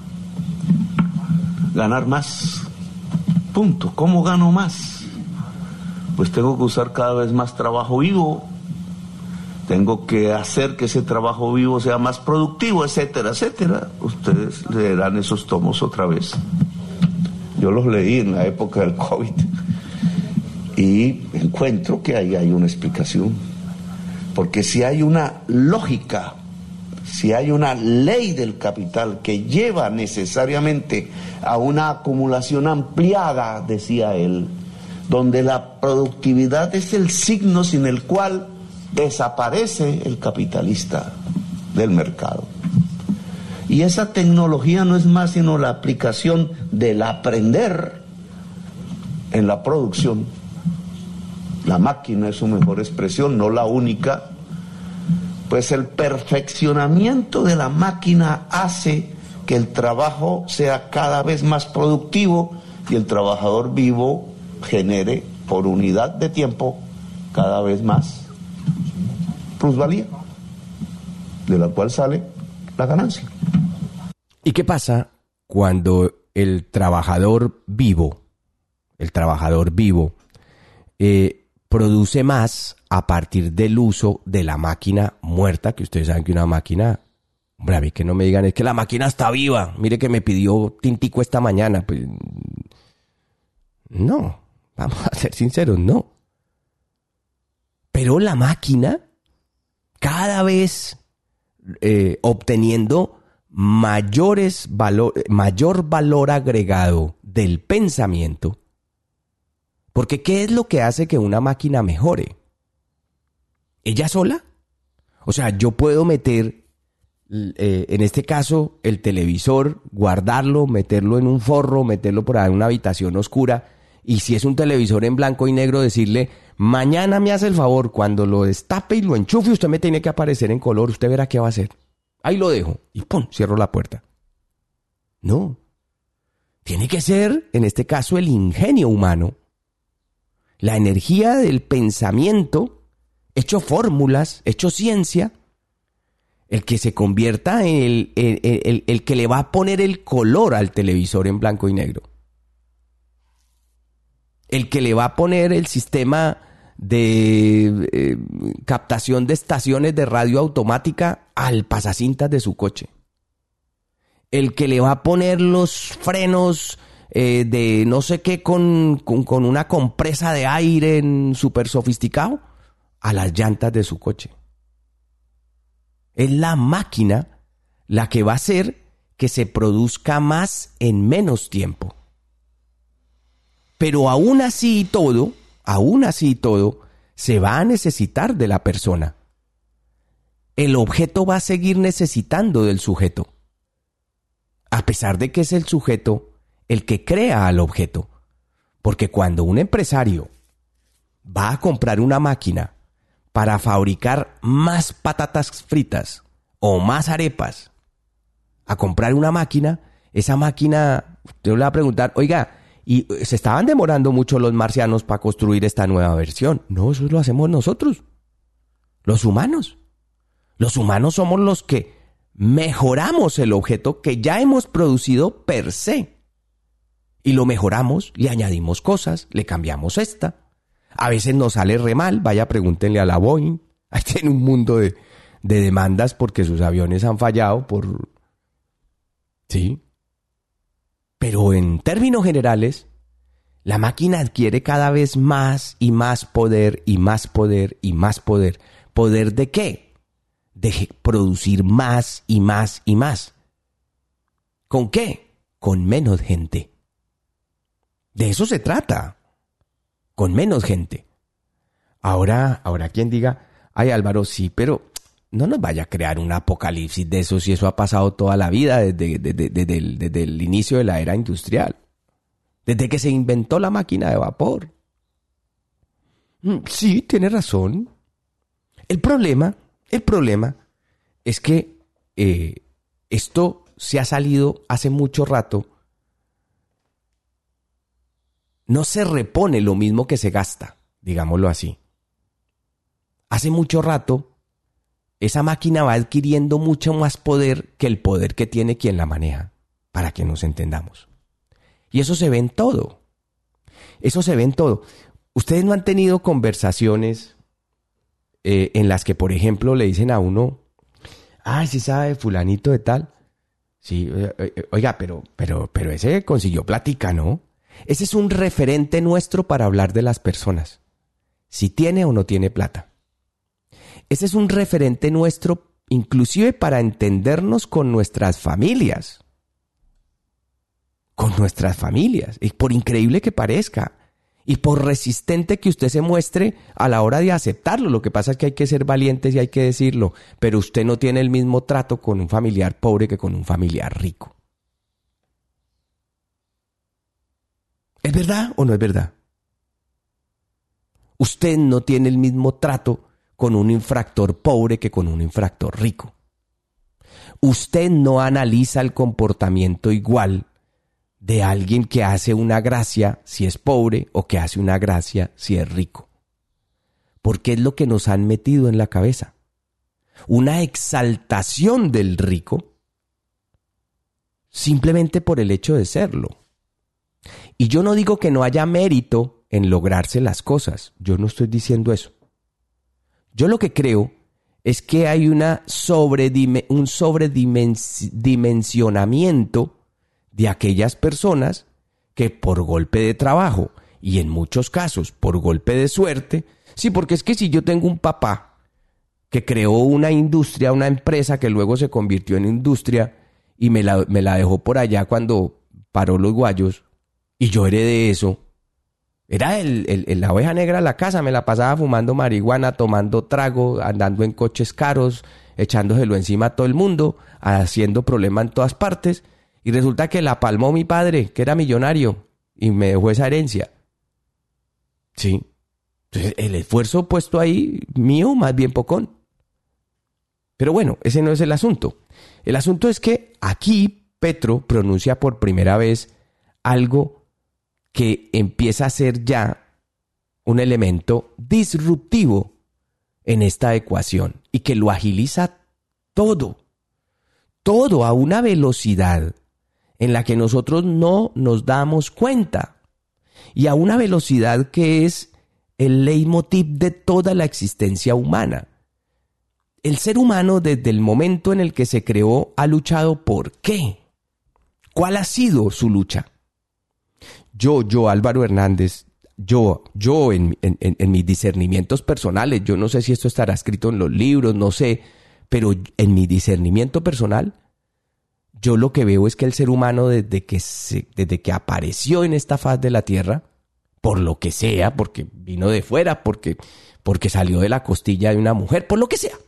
Ganar más. Punto. ¿Cómo gano más? Pues tengo que usar cada vez más trabajo vivo. Tengo que hacer que ese trabajo vivo sea más productivo, etcétera, etcétera. Ustedes leerán esos tomos otra vez. Yo los leí en la época del COVID y encuentro que ahí hay una explicación. Porque si hay una lógica, si hay una ley del capital que lleva necesariamente a una acumulación ampliada, decía él, donde la productividad es el signo sin el cual desaparece el capitalista del mercado. Y esa tecnología no es más sino la aplicación del aprender en la producción. La máquina es su mejor expresión, no la única, pues el perfeccionamiento de la máquina hace que el trabajo sea cada vez más productivo y el trabajador vivo genere por unidad de tiempo cada vez más plusvalía, de la cual sale la ganancia. ¿Y qué pasa cuando el trabajador vivo, el trabajador vivo, eh, produce más a partir del uso de la máquina muerta? Que ustedes saben que una máquina, hombre, a mí que no me digan, es que la máquina está viva, mire que me pidió tintico esta mañana. Pues, no, vamos a ser sinceros, no. Pero la máquina, cada vez eh, obteniendo mayores valor, mayor valor agregado del pensamiento. Porque ¿qué es lo que hace que una máquina mejore? ¿Ella sola? O sea, yo puedo meter, eh, en este caso, el televisor, guardarlo, meterlo en un forro, meterlo por ahí en una habitación oscura, y si es un televisor en blanco y negro, decirle, mañana me hace el favor, cuando lo destape y lo enchufe, usted me tiene que aparecer en color, usted verá qué va a hacer. Ahí lo dejo, y ¡pum!, cierro la puerta. No. Tiene que ser, en este caso, el ingenio humano, la energía del pensamiento, hecho fórmulas, hecho ciencia, el que se convierta en el, el, el, el que le va a poner el color al televisor en blanco y negro. El que le va a poner el sistema de eh, captación de estaciones de radio automática al pasacintas de su coche. El que le va a poner los frenos eh, de no sé qué con, con, con una compresa de aire súper sofisticado a las llantas de su coche. Es la máquina la que va a hacer que se produzca más en menos tiempo. Pero aún así y todo, aún así y todo, se va a necesitar de la persona. El objeto va a seguir necesitando del sujeto. A pesar de que es el sujeto el que crea al objeto. Porque cuando un empresario va a comprar una máquina para fabricar más patatas fritas o más arepas, a comprar una máquina, esa máquina, usted le va a preguntar, oiga, ¿y se estaban demorando mucho los marcianos para construir esta nueva versión? No, eso lo hacemos nosotros, los humanos. Los humanos somos los que mejoramos el objeto que ya hemos producido per se. Y lo mejoramos, le añadimos cosas, le cambiamos esta. A veces nos sale re mal, vaya pregúntenle a la Boeing. Ahí tiene un mundo de, de demandas porque sus aviones han fallado por... Sí. Pero en términos generales, la máquina adquiere cada vez más y más poder y más poder y más poder. ¿Poder de qué? De producir más y más y más. ¿Con qué? Con menos gente. De eso se trata. Con menos gente. Ahora, ahora quien diga, ay Álvaro, sí, pero no nos vaya a crear un apocalipsis de eso si eso ha pasado toda la vida desde, desde, desde, el, desde el inicio de la era industrial. Desde que se inventó la máquina de vapor. Sí, tiene razón. El problema, el problema es que eh, esto se ha salido hace mucho rato. No se repone lo mismo que se gasta, digámoslo así. Hace mucho rato, esa máquina va adquiriendo mucho más poder que el poder que tiene quien la maneja, para que nos entendamos. Y eso se ve en todo. Eso se ve en todo. Ustedes no han tenido conversaciones eh, en las que, por ejemplo, le dicen a uno, ay, sí sabe, fulanito de tal. Sí, eh, oiga, pero, pero, pero ese consiguió plática, ¿no? Ese es un referente nuestro para hablar de las personas. Si tiene o no tiene plata. Ese es un referente nuestro inclusive para entendernos con nuestras familias. Con nuestras familias. Y por increíble que parezca. Y por resistente que usted se muestre a la hora de aceptarlo. Lo que pasa es que hay que ser valientes y hay que decirlo. Pero usted no tiene el mismo trato con un familiar pobre que con un familiar rico. ¿Es verdad o no es verdad? Usted no tiene el mismo trato con un infractor pobre que con un infractor rico. Usted no analiza el comportamiento igual de alguien que hace una gracia si es pobre o que hace una gracia si es rico. Porque es lo que nos han metido en la cabeza. Una exaltación del rico simplemente por el hecho de serlo. Y yo no digo que no haya mérito en lograrse las cosas. Yo no estoy diciendo eso. Yo lo que creo es que hay una sobredime, un sobredimensionamiento de aquellas personas que por golpe de trabajo y en muchos casos por golpe de suerte, sí, porque es que si yo tengo un papá que creó una industria, una empresa que luego se convirtió en industria y me la, me la dejó por allá cuando paró los guayos y yo heredé eso, era el, el, el, la oveja negra de la casa, me la pasaba fumando marihuana, tomando trago, andando en coches caros, echándoselo encima a todo el mundo, haciendo problema en todas partes. Y resulta que la palmó mi padre, que era millonario, y me dejó esa herencia. Sí. Entonces, el esfuerzo puesto ahí, mío, más bien pocón. Pero bueno, ese no es el asunto. El asunto es que aquí Petro pronuncia por primera vez algo que empieza a ser ya un elemento disruptivo en esta ecuación y que lo agiliza todo, todo a una velocidad en la que nosotros no nos damos cuenta y a una velocidad que es el leitmotiv de toda la existencia humana. El ser humano desde el momento en el que se creó ha luchado ¿por qué? ¿Cuál ha sido su lucha? Yo, yo, Álvaro Hernández, yo, yo en, en, en mis discernimientos personales, yo no sé si esto estará escrito en los libros, no sé, pero en mi discernimiento personal, yo lo que veo es que el ser humano desde que, se, desde que apareció en esta faz de la tierra, por lo que sea, porque vino de fuera, porque, porque salió de la costilla de una mujer, por lo que sea,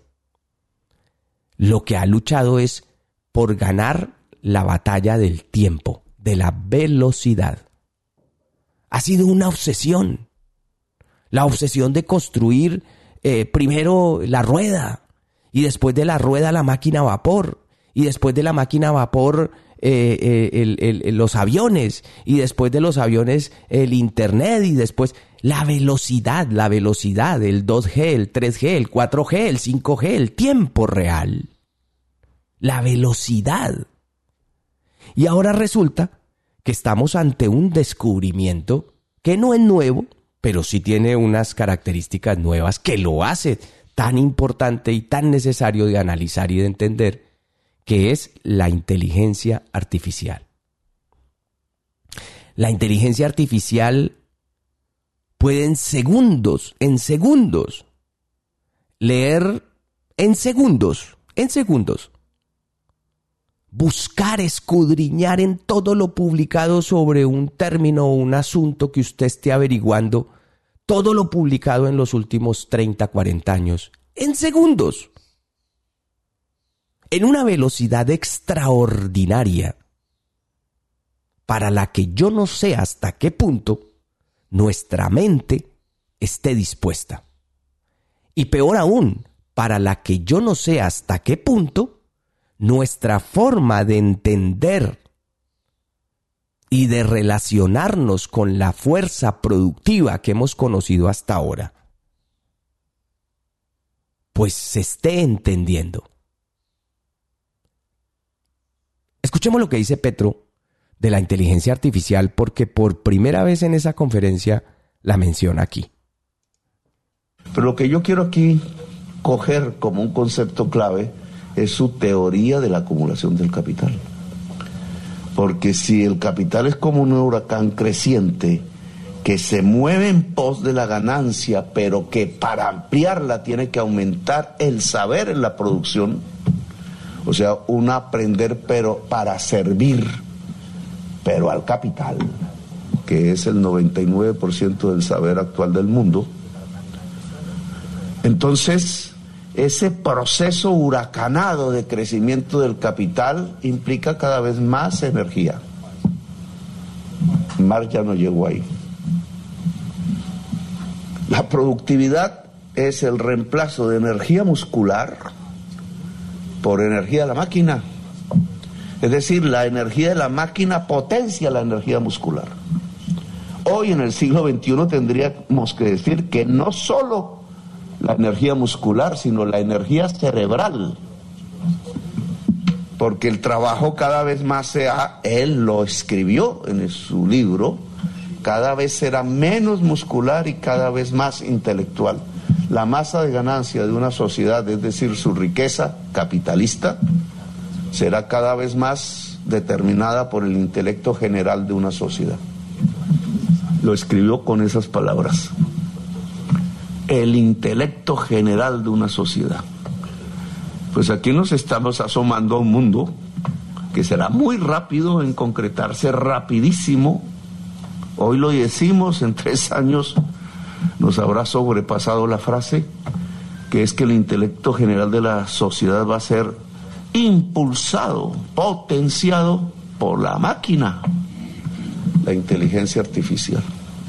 lo que ha luchado es por ganar la batalla del tiempo, de la velocidad. Ha sido una obsesión. La obsesión de construir eh, primero la rueda y después de la rueda la máquina a vapor y después de la máquina a vapor eh, eh, el, el, el, los aviones y después de los aviones el internet y después la velocidad, la velocidad, el dos G, el tres G, el cuatro G, el cinco G, el tiempo real. La velocidad. Y ahora resulta que estamos ante un descubrimiento que no es nuevo, pero sí tiene unas características nuevas que lo hace tan importante y tan necesario de analizar y de entender, que es la inteligencia artificial. La inteligencia artificial puede en segundos, en segundos, leer en segundos, en segundos, buscar, escudriñar en todo lo publicado sobre un término o un asunto que usted esté averiguando, todo lo publicado en los últimos treinta, cuarenta años, en segundos, en una velocidad extraordinaria, para la que yo no sé hasta qué punto nuestra mente esté dispuesta. Y peor aún, para la que yo no sé hasta qué punto nuestra forma de entender y de relacionarnos con la fuerza productiva que hemos conocido hasta ahora, pues se esté entendiendo. Escuchemos lo que dice Petro de la inteligencia artificial, porque por primera vez en esa conferencia la menciona aquí. Pero lo que yo quiero aquí coger como un concepto clave es su teoría de la acumulación del capital. Porque si el capital es como un huracán creciente que se mueve en pos de la ganancia, pero que para ampliarla tiene que aumentar el saber en la producción, o sea, un aprender pero para servir, pero al capital, que es el noventa y nueve por ciento del saber actual del mundo. Entonces, ese proceso huracanado de crecimiento del capital implica cada vez más energía. Marx ya no llegó ahí. La productividad es el reemplazo de energía muscular por energía de la máquina. Es decir, la energía de la máquina potencia la energía muscular. Hoy en el siglo veintiuno tendríamos que decir que no solo la energía muscular, sino la energía cerebral. Porque el trabajo cada vez más se ha, él lo escribió en su libro, cada vez será menos muscular y cada vez más intelectual. La masa de ganancia de una sociedad, es decir, su riqueza capitalista, será cada vez más determinada por el intelecto general de una sociedad. Lo escribió con esas palabras. El intelecto general de una sociedad. Pues aquí nos estamos asomando a un mundo que será muy rápido en concretarse, rapidísimo. Hoy lo decimos, en tres años nos habrá sobrepasado la frase, que es que el intelecto general de la sociedad va a ser impulsado, potenciado por la máquina, la inteligencia artificial.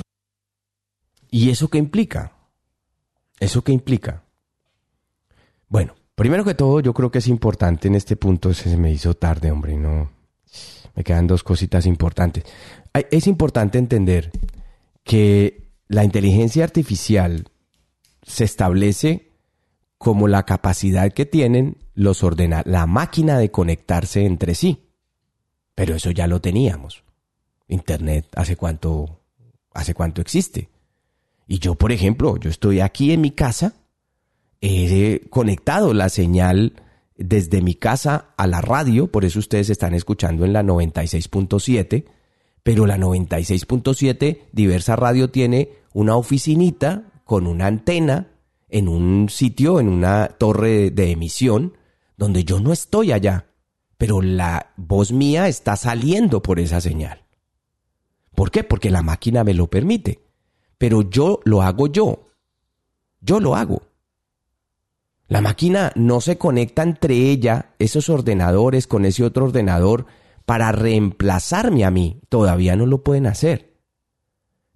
¿Y eso qué implica? ¿Eso qué implica? Bueno, primero que todo, yo creo que es importante en este punto, se me hizo tarde, hombre, no, me quedan dos cositas importantes. Es importante entender que la inteligencia artificial se establece como la capacidad que tienen los ordena la máquina de conectarse entre sí. Pero eso ya lo teníamos. Internet, ¿hace cuánto, hace cuánto existe? Y yo, por ejemplo, yo estoy aquí en mi casa, he conectado la señal desde mi casa a la radio, por eso ustedes están escuchando en la noventa y seis punto siete, pero la noventa y seis punto siete, Diversa Radio, tiene una oficinita con una antena en un sitio, en una torre de emisión, donde yo no estoy allá, pero la voz mía está saliendo por esa señal. ¿Por qué? Porque la máquina me lo permite. Pero yo lo hago yo. Yo lo hago. La máquina no se conecta entre ella, esos ordenadores, con ese otro ordenador, para reemplazarme a mí. Todavía no lo pueden hacer.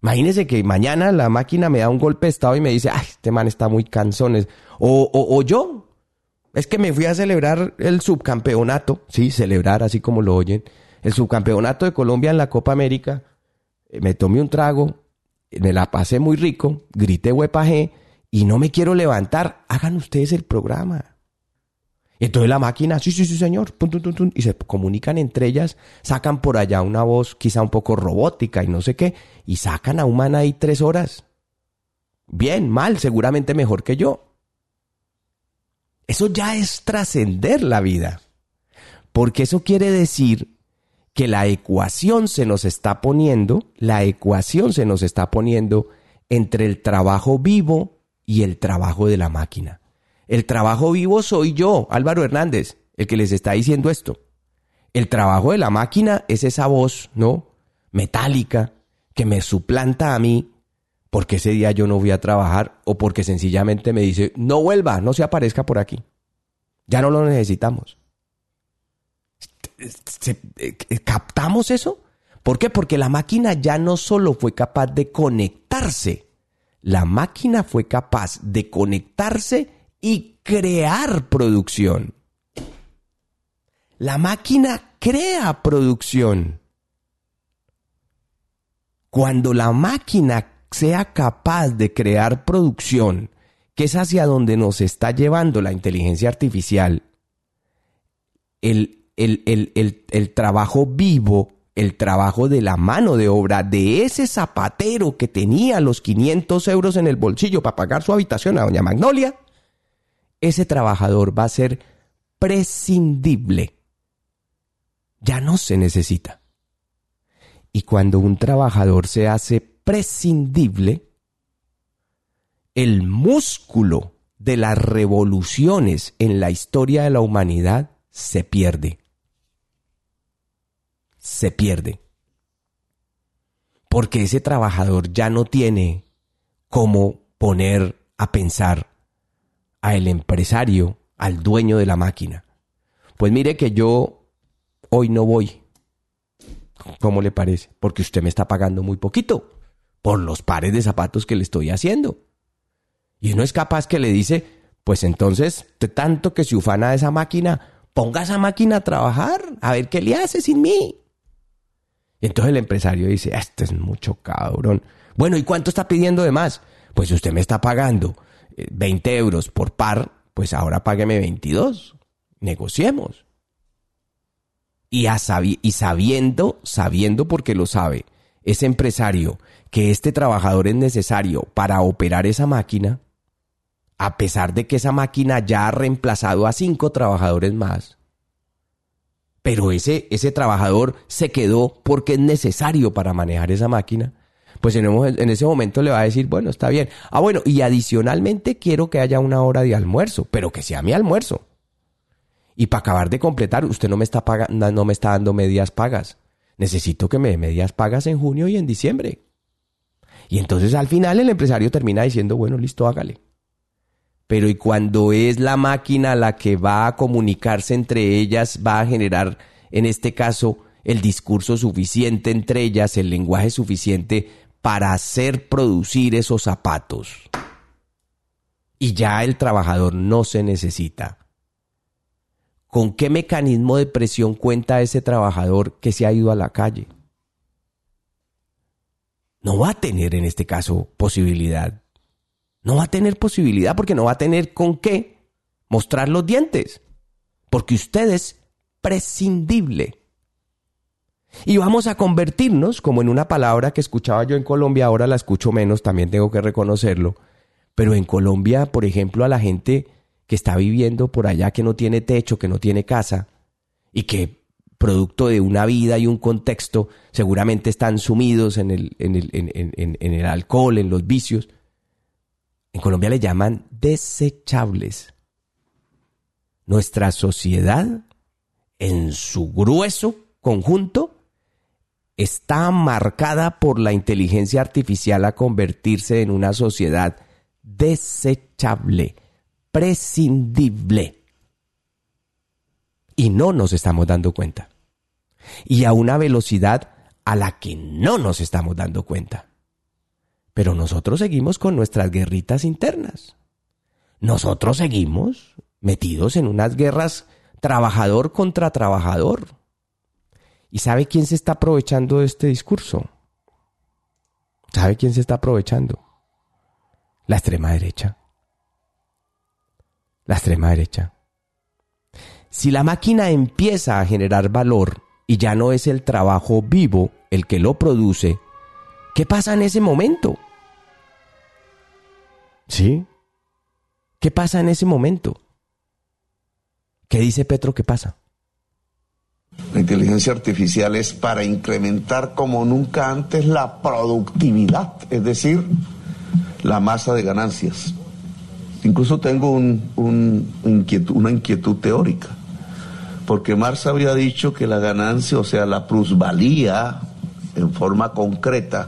Imagínese que mañana la máquina me da un golpe de estado y me dice, ay, este man está muy cansón. O, o, o yo, es que me fui a celebrar el subcampeonato, sí, celebrar así como lo oyen, el subcampeonato de Colombia en la Copa América. Me tomé un trago, me la pasé muy rico, grité huepaje y no me quiero levantar. Hagan ustedes el programa. Entonces la máquina, sí, sí, sí, señor, tum, tum, tum, tum, y se comunican entre ellas, sacan por allá una voz quizá un poco robótica y no sé qué, y sacan a un man ahí tres horas. Bien, mal, seguramente mejor que yo. Eso ya es trascender la vida, porque eso quiere decir que la ecuación se nos está poniendo, la ecuación se nos está poniendo entre el trabajo vivo y el trabajo de la máquina. El trabajo vivo soy yo, Álvaro Hernández, el que les está diciendo esto. El trabajo de la máquina es esa voz, ¿no? Metálica, que me suplanta a mí porque ese día yo no voy a trabajar o porque sencillamente me dice, no vuelva, no se aparezca por aquí. Ya no lo necesitamos. ¿Captamos eso? ¿Por qué? Porque la máquina ya no solo fue capaz de conectarse, la máquina fue capaz de conectarse y crear producción. La máquina crea producción. Cuando la máquina sea capaz de crear producción, que es hacia donde nos está llevando la inteligencia artificial, el, el, el, el, el trabajo vivo, el trabajo de la mano de obra de ese zapatero que tenía los quinientos euros en el bolsillo para pagar su habitación a doña Magnolia, ese trabajador va a ser prescindible. Ya no se necesita. Y cuando un trabajador se hace prescindible, el músculo de las revoluciones en la historia de la humanidad se pierde. Se pierde. Porque ese trabajador ya no tiene cómo poner a pensar al empresario, al dueño de la máquina. Pues mire que yo hoy no voy. ¿Cómo le parece? Porque usted me está pagando muy poquito por los pares de zapatos que le estoy haciendo. Y uno es capaz que le dice, pues entonces, de tanto que se ufana de esa máquina, ponga esa máquina a trabajar, a ver qué le hace sin mí. Y entonces el empresario dice, este es mucho cabrón. Bueno, ¿y cuánto está pidiendo de más? Pues si usted me está pagando veinte euros por par, pues ahora págueme veintidós. Negociemos. Y, a sabi- y sabiendo, sabiendo porque lo sabe, ese empresario, que este trabajador es necesario para operar esa máquina, a pesar de que esa máquina ya ha reemplazado a cinco trabajadores más, pero ese, ese trabajador se quedó porque es necesario para manejar esa máquina, pues en, en ese momento le va a decir, bueno, está bien. Ah, bueno, y adicionalmente quiero que haya una hora de almuerzo, pero que sea mi almuerzo. Y para acabar de completar, usted no me está pagando, no me está dando medias pagas. Necesito que me dé medias pagas en junio y en diciembre. Y entonces al final el empresario termina diciendo, bueno, listo, hágale. Pero y cuando es la máquina la que va a comunicarse entre ellas, va a generar, en este caso, el discurso suficiente entre ellas, el lenguaje suficiente para hacer producir esos zapatos. Y ya el trabajador no se necesita. ¿Con qué mecanismo de presión cuenta ese trabajador que se ha ido a la calle? No va a tener en este caso posibilidad. No va a tener posibilidad porque no va a tener con qué mostrar los dientes. Porque usted es prescindible. Y vamos a convertirnos, como en una palabra que escuchaba yo en Colombia, ahora la escucho menos, también tengo que reconocerlo. Pero en Colombia, por ejemplo, a la gente que está viviendo por allá, que no tiene techo, que no tiene casa, y que producto de una vida y un contexto, seguramente están sumidos en el, en el, en, en, en el alcohol, en los vicios. En Colombia le llaman desechables. Nuestra sociedad, en su grueso conjunto, está marcada por la inteligencia artificial a convertirse en una sociedad desechable, prescindible. Y no nos estamos dando cuenta. Y a una velocidad a la que no nos estamos dando cuenta. Pero nosotros seguimos con nuestras guerritas internas. Nosotros seguimos metidos en unas guerras trabajador contra trabajador. ¿Y sabe quién se está aprovechando de este discurso? ¿Sabe quién se está aprovechando? La extrema derecha. La extrema derecha. Si la máquina empieza a generar valor y ya no es el trabajo vivo el que lo produce, ¿qué pasa en ese momento? ¿Sí? ¿Qué pasa en ese momento? ¿Qué dice Petro que pasa? La inteligencia artificial es para incrementar como nunca antes la productividad, es decir, la masa de ganancias. Incluso tengo un, un inquietud, una inquietud teórica, porque Marx había dicho que la ganancia, o sea, la plusvalía en forma concreta,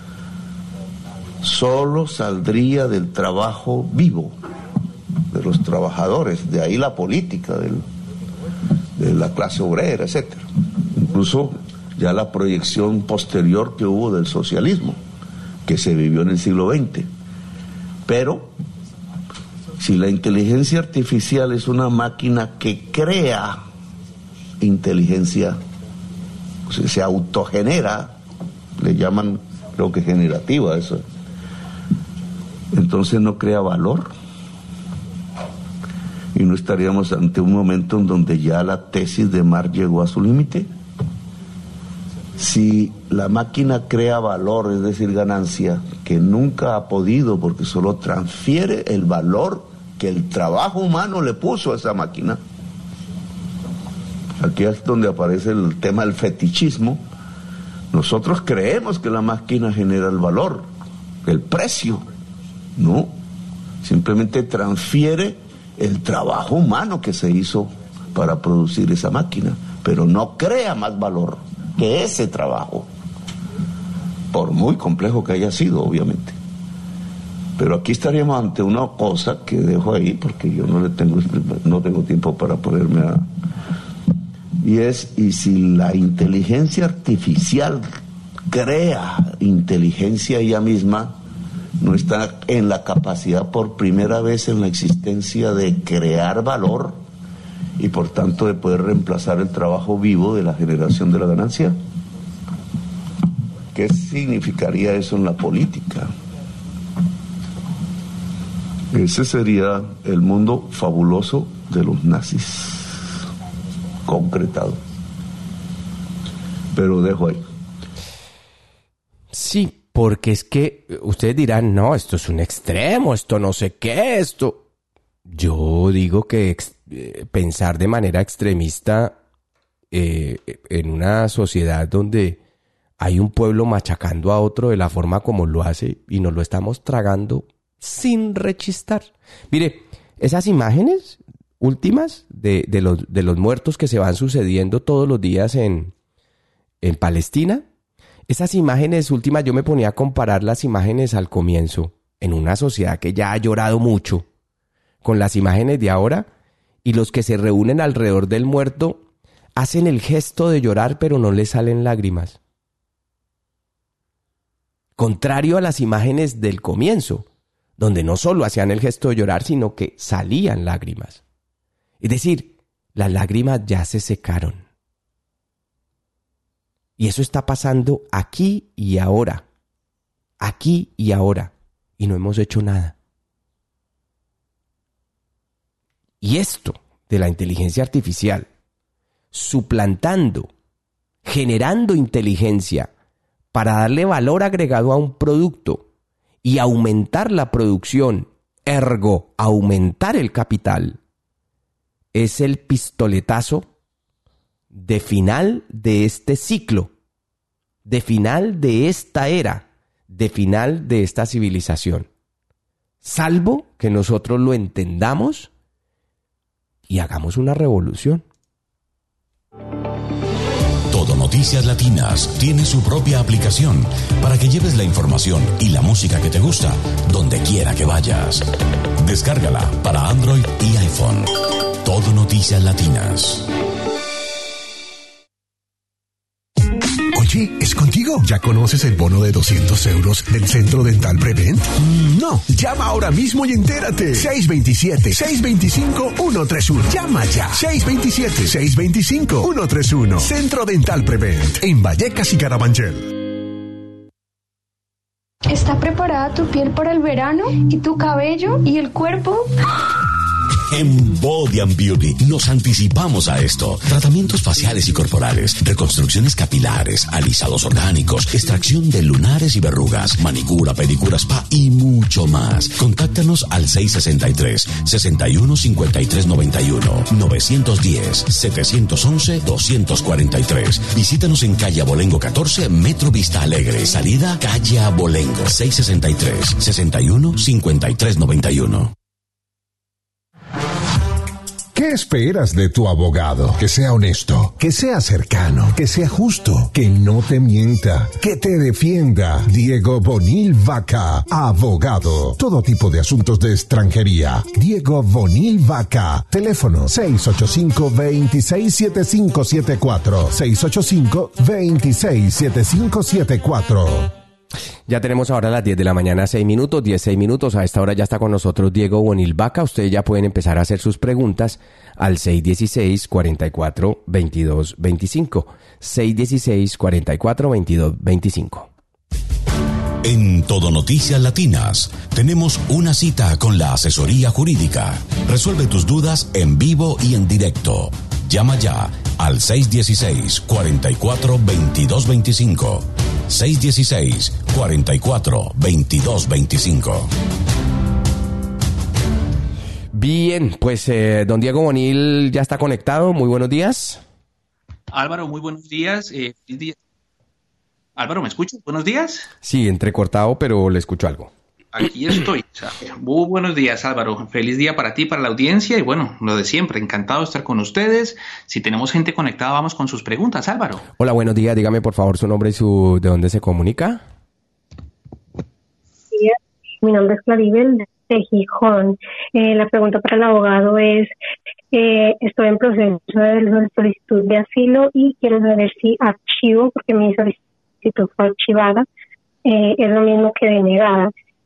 solo saldría del trabajo vivo de los trabajadores, de ahí la política del, de la clase obrera, etcétera. Incluso ya la proyección posterior que hubo del socialismo, que se vivió en el siglo veinte. Pero si la inteligencia artificial es una máquina que crea inteligencia, o sea, se autogenera, le llaman, creo que generativa eso, entonces no crea valor. ¿Y no estaríamos ante un momento en donde ya la tesis de Marx llegó a su límite? Si la máquina crea valor, es decir, ganancia, que nunca ha podido porque solo transfiere el valor que el trabajo humano le puso a esa máquina. Aquí es donde aparece el tema del fetichismo. Nosotros creemos que la máquina genera el valor, el precio. No, simplemente transfiere el trabajo humano que se hizo para producir esa máquina, pero no crea más valor que ese trabajo, por muy complejo que haya sido, obviamente. Pero aquí estaríamos ante una cosa que dejo ahí porque yo no le tengo no tengo tiempo para ponerme a... Y es, y si la inteligencia artificial crea inteligencia ella misma, no está en la capacidad por primera vez en la existencia de crear valor y por tanto de poder reemplazar el trabajo vivo de la generación de la ganancia. ¿Qué significaría eso en la política? Ese sería el mundo fabuloso de los nazis, concretado. Pero dejo ahí. Sí. Porque es que ustedes dirán, no, esto es un extremo, esto no sé qué, esto... Yo digo que ex- eh, pensar de manera extremista eh, en una sociedad donde hay un pueblo machacando a otro de la forma como lo hace y nos lo estamos tragando sin rechistar. Mire, esas imágenes últimas de, de, los, de los muertos que se van sucediendo todos los días en, en Palestina... Esas imágenes últimas, yo me ponía a comparar las imágenes al comienzo, en una sociedad que ya ha llorado mucho, con las imágenes de ahora, y los que se reúnen alrededor del muerto hacen el gesto de llorar, pero no les salen lágrimas. Contrario a las imágenes del comienzo, donde no solo hacían el gesto de llorar, sino que salían lágrimas. Es decir, las lágrimas ya se secaron. Y eso está pasando aquí y ahora. Aquí y ahora. Y no hemos hecho nada. Y esto de la inteligencia artificial, suplantando, generando inteligencia para darle valor agregado a un producto y aumentar la producción, ergo, aumentar el capital, es el pistoletazo de final de este ciclo, de final de esta era, de final de esta civilización. Salvo que nosotros lo entendamos y hagamos una revolución. Todo Noticias Latinas tiene su propia aplicación para que lleves la información y la música que te gusta donde quiera que vayas. Descárgala para Android y iPhone. Todo Noticias Latinas. Oye, ¿es contigo? ¿Ya conoces el bono de doscientos euros del Centro Dental Prevent? Mm, no. Llama ahora mismo y entérate. seis dos siete, seis dos cinco, uno tres uno. Llama ya. seis dos siete, seis dos cinco, uno tres uno. Centro Dental Prevent. En Vallecas y Carabanchel. ¿Está preparada tu piel para el verano? ¿Y tu cabello? ¿Y el cuerpo? En Body and Beauty nos anticipamos a esto. Tratamientos faciales y corporales, reconstrucciones capilares, alisados orgánicos, extracción de lunares y verrugas, manicura, pedicura, spa y mucho más. Contáctanos al seis seis tres, seis uno cinco tres nueve uno, nueve uno cero, siete uno uno, dos cuatro tres. Visítanos en calle Abolengo catorce, Metro Vista Alegre. Salida calle Abolengo, seis seis tres, seis uno cinco tres nueve uno. ¿Qué esperas de tu abogado? Que sea honesto, que sea cercano, que sea justo, que no te mienta, que te defienda. Diego Bonil Vaca, abogado. Todo tipo de asuntos de extranjería. Diego Bonil Vaca. Teléfono seis ocho cinco, dos seis siete cinco siete cuatro. seis ocho cinco, dos seis siete cinco siete cuatro. Ya tenemos ahora las diez de la mañana, seis minutos, diez, seis minutos. A esta hora ya está con nosotros Diego Bonil Vaca. Ustedes ya pueden empezar a hacer sus preguntas al seis uno seis, cuatro cuatro, veintidós veinticinco. seis uno seis, cuatro cuatro, veintidós veinticinco. En Todo Noticias Latinas tenemos una cita con la asesoría jurídica. Resuelve tus dudas en vivo y en directo. Llama ya al seis uno seis, cuatro cuatro, veintidós veinticinco. seis uno seis, cuatro cuatro, veintidós veinticinco. Bien, pues eh, don Diego Bonil ya está conectado. Muy buenos días. Álvaro, muy buenos días. Eh, feliz día. Álvaro, ¿me escuchas? Buenos días. Sí, entrecortado, pero le escucho algo. Aquí estoy. O sea, muy buenos días, Álvaro. Feliz día para ti, para la audiencia y bueno, lo de siempre. Encantado de estar con ustedes. Si tenemos gente conectada, vamos con sus preguntas, Álvaro. Hola, buenos días. Dígame por favor su nombre y su de dónde se comunica. Sí, mi nombre es Claribel de Gijón. Eh, la pregunta para el abogado es, eh, estoy en proceso de solicitud de asilo y quiero saber si archivo, porque mi solicitud fue archivada, eh, es lo mismo que denegada.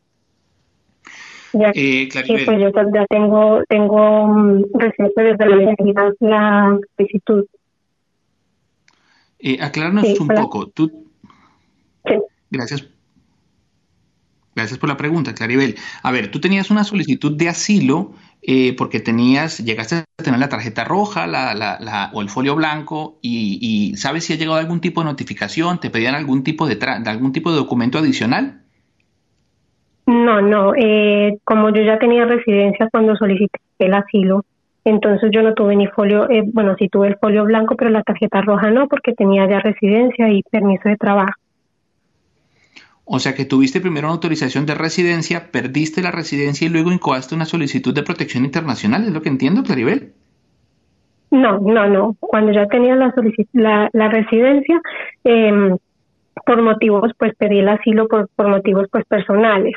Ya eh, que pues yo ya tengo tengo um, reciente desde la universidad la solicitud. Eh, acláranos sí, un hola. poco. Tú... Sí. Gracias. Gracias por la pregunta, Claribel. A ver, tú tenías una solicitud de asilo eh, porque tenías, llegaste a tener la tarjeta roja la, la, la, o el folio blanco y, y ¿sabes si ha llegado algún tipo de notificación? ¿Te pedían algún tipo de, tra- de algún tipo de documento adicional? No, no. Eh, como yo ya tenía residencia cuando solicité el asilo, entonces yo no tuve ni folio, eh, bueno, sí tuve el folio blanco, pero la tarjeta roja no, porque tenía ya residencia y permiso de trabajo. O sea que tuviste primero una autorización de residencia, perdiste la residencia y luego incoaste una solicitud de protección internacional, ¿es lo que entiendo, Claribel? No, no, no. Cuando ya tenía la solic- la, la residencia, eh, por motivos, pues pedí el asilo por, por motivos pues personales.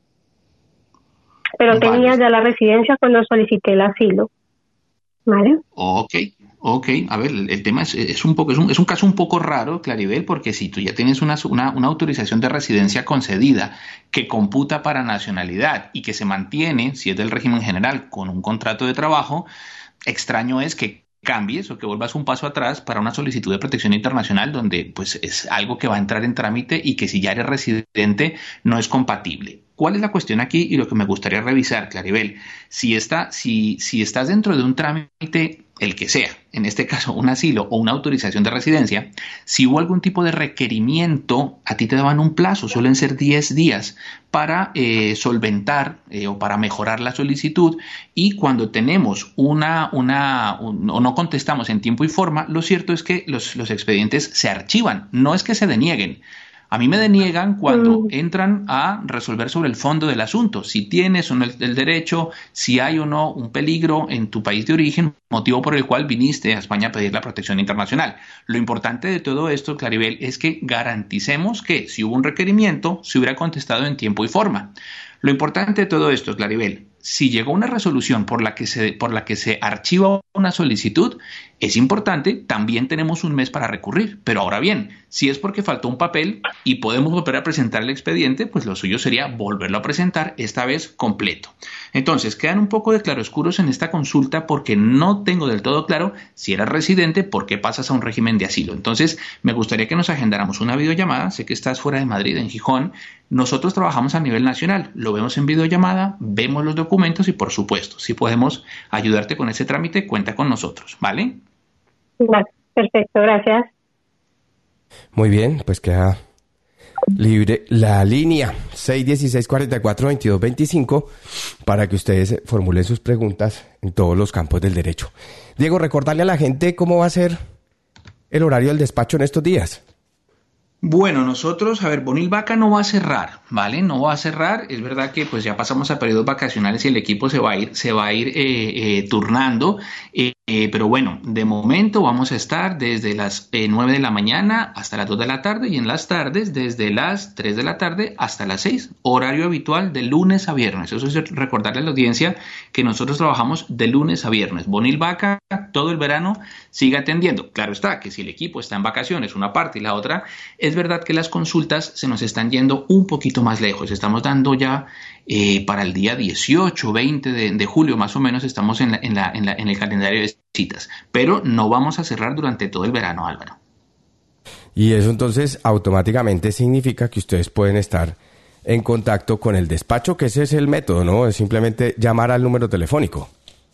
Pero vale. Tenía ya la residencia cuando solicité el asilo. ¿Vale? Ok, ok. A ver, el, el tema es, es un poco es un, es un caso un poco raro, Claribel, porque si tú ya tienes una, una, una autorización de residencia concedida que computa para nacionalidad y que se mantiene, si es del régimen general, con un contrato de trabajo, extraño es que cambies o que vuelvas un paso atrás para una solicitud de protección internacional donde pues es algo que va a entrar en trámite y que si ya eres residente no es compatible. ¿Cuál es la cuestión aquí y lo que me gustaría revisar, Claribel? Si, está, si, si estás dentro de un trámite, el que sea, en este caso un asilo o una autorización de residencia, si hubo algún tipo de requerimiento, a ti te daban un plazo, suelen ser diez días, para eh, solventar eh, o para mejorar la solicitud y cuando tenemos una, una un, o no contestamos en tiempo y forma, lo cierto es que los, los expedientes se archivan, no es que se denieguen. A mí me deniegan cuando mm. entran a resolver sobre el fondo del asunto, si tienes o no el, el derecho, si hay o no un peligro en tu país de origen, motivo por el cual viniste a España a pedir la protección internacional. Lo importante de todo esto, Claribel, es que garanticemos que si hubo un requerimiento, se hubiera contestado en tiempo y forma. Lo importante de todo esto, Claribel, si llegó una resolución por la que se, por la que se archiva una solicitud, es importante, también tenemos un mes para recurrir. Pero ahora bien, si es porque faltó un papel y podemos volver a presentar el expediente, pues lo suyo sería volverlo a presentar, esta vez completo. Entonces, quedan un poco de claroscuros en esta consulta porque no tengo del todo claro si eres residente, por qué pasas a un régimen de asilo. Entonces, me gustaría que nos agendáramos una videollamada. Sé que estás fuera de Madrid, en Gijón. Nosotros trabajamos a nivel nacional, lo vemos en videollamada, vemos los documentos y, por supuesto, si podemos ayudarte con ese trámite, cuenta con nosotros, ¿vale? Vale, perfecto, gracias. Muy bien, pues queda libre la línea seis uno seis, cuatro cuatro, veintidós veinticinco para que ustedes formulen sus preguntas en todos los campos del derecho. Diego, recordarle a la gente cómo va a ser el horario del despacho en estos días. Bueno, nosotros, a ver, Bonil Vaca no va a cerrar, ¿vale? No va a cerrar. Es verdad que pues ya pasamos a periodos vacacionales y el equipo se va a ir, se va a ir eh, eh, turnando. Eh, eh, pero bueno, de momento vamos a estar desde las eh, nueve de la mañana hasta las dos de la tarde y en las tardes desde las tres de la tarde hasta las seis. Horario habitual de lunes a viernes. Eso es recordarle a la audiencia que nosotros trabajamos de lunes a viernes. Bonil Vaca todo el verano sigue atendiendo. Claro está que si el equipo está en vacaciones, una parte y la otra, es Es verdad que las consultas se nos están yendo un poquito más lejos. Estamos dando ya eh, para el día dieciocho, veinte de, de julio, más o menos, estamos en, la, en, la, en, la, en el calendario de citas. Pero no vamos a cerrar durante todo el verano, Álvaro. Y eso entonces automáticamente significa que ustedes pueden estar en contacto con el despacho, que ese es el método, ¿no? Es simplemente llamar al número telefónico.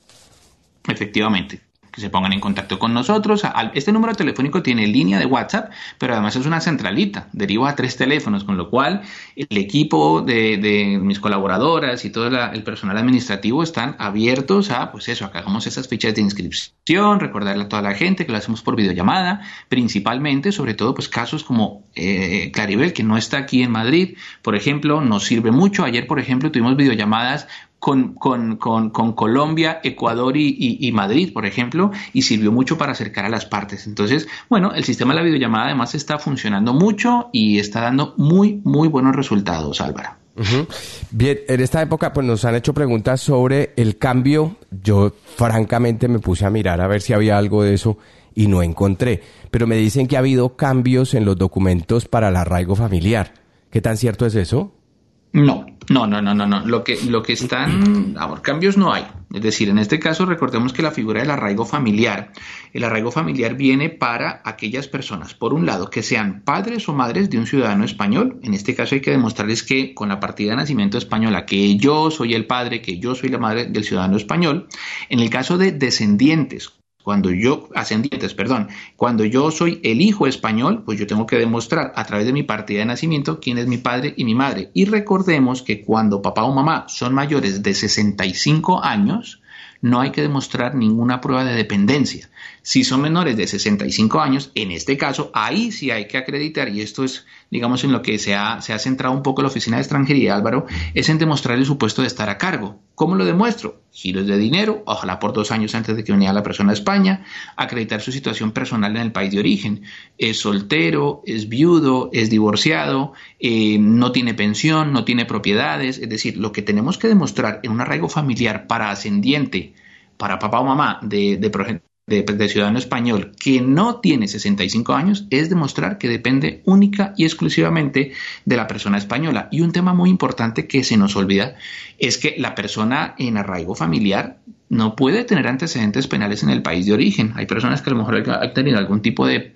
Efectivamente. Que se pongan en contacto con nosotros. Este número telefónico tiene línea de WhatsApp, pero además es una centralita, deriva a tres teléfonos, con lo cual el equipo de, de mis colaboradoras y todo la, el personal administrativo están abiertos a, pues eso, a que hagamos esas fichas de inscripción, recordarle a toda la gente que lo hacemos por videollamada, principalmente, sobre todo, pues casos como eh, Claribel, que no está aquí en Madrid, por ejemplo, nos sirve mucho. Ayer, por ejemplo, tuvimos videollamadas Con, con, con, con Colombia, Ecuador y, y, y Madrid, por ejemplo, y sirvió mucho para acercar a las partes. Entonces, bueno, el sistema de la videollamada además está funcionando mucho y está dando muy, muy buenos resultados, Álvaro. Uh-huh. Bien, en esta época pues nos han hecho preguntas sobre el cambio. Yo francamente me puse a mirar a ver si había algo de eso y no encontré. Pero me dicen que ha habido cambios en los documentos para el arraigo familiar. ¿Qué tan cierto es eso? No, no, no, no, no, no. Lo que, lo que están, ahora, cambios no hay. Es decir, en este caso recordemos que la figura del arraigo familiar, el arraigo familiar viene para aquellas personas, por un lado, que sean padres o madres de un ciudadano español. En este caso hay que demostrarles que con la partida de nacimiento española, que yo soy el padre, que yo soy la madre del ciudadano español. En el caso de descendientes, Cuando yo, ascendientes, perdón, cuando yo soy el hijo español, pues yo tengo que demostrar a través de mi partida de nacimiento quién es mi padre y mi madre. Y recordemos que cuando papá o mamá son mayores de sesenta y cinco años, no hay que demostrar ninguna prueba de dependencia. Si son menores de sesenta y cinco años, en este caso, ahí sí hay que acreditar, y esto es, digamos, en lo que se ha, se ha centrado un poco la Oficina de Extranjería, Álvaro, es en demostrar el supuesto de estar a cargo. ¿Cómo lo demuestro? Giros de dinero, ojalá por dos años antes de que viniera la persona a España, acreditar su situación personal en el país de origen. Es soltero, es viudo, es divorciado, eh, no tiene pensión, no tiene propiedades. Es decir, lo que tenemos que demostrar en un arraigo familiar para ascendiente, para papá o mamá de, de progenitor, De, de ciudadano español que no tiene sesenta y cinco años, es demostrar que depende única y exclusivamente de la persona española. Y un tema muy importante que se nos olvida es que la persona en arraigo familiar no puede tener antecedentes penales en el país de origen. Hay personas que a lo mejor han tenido algún tipo de,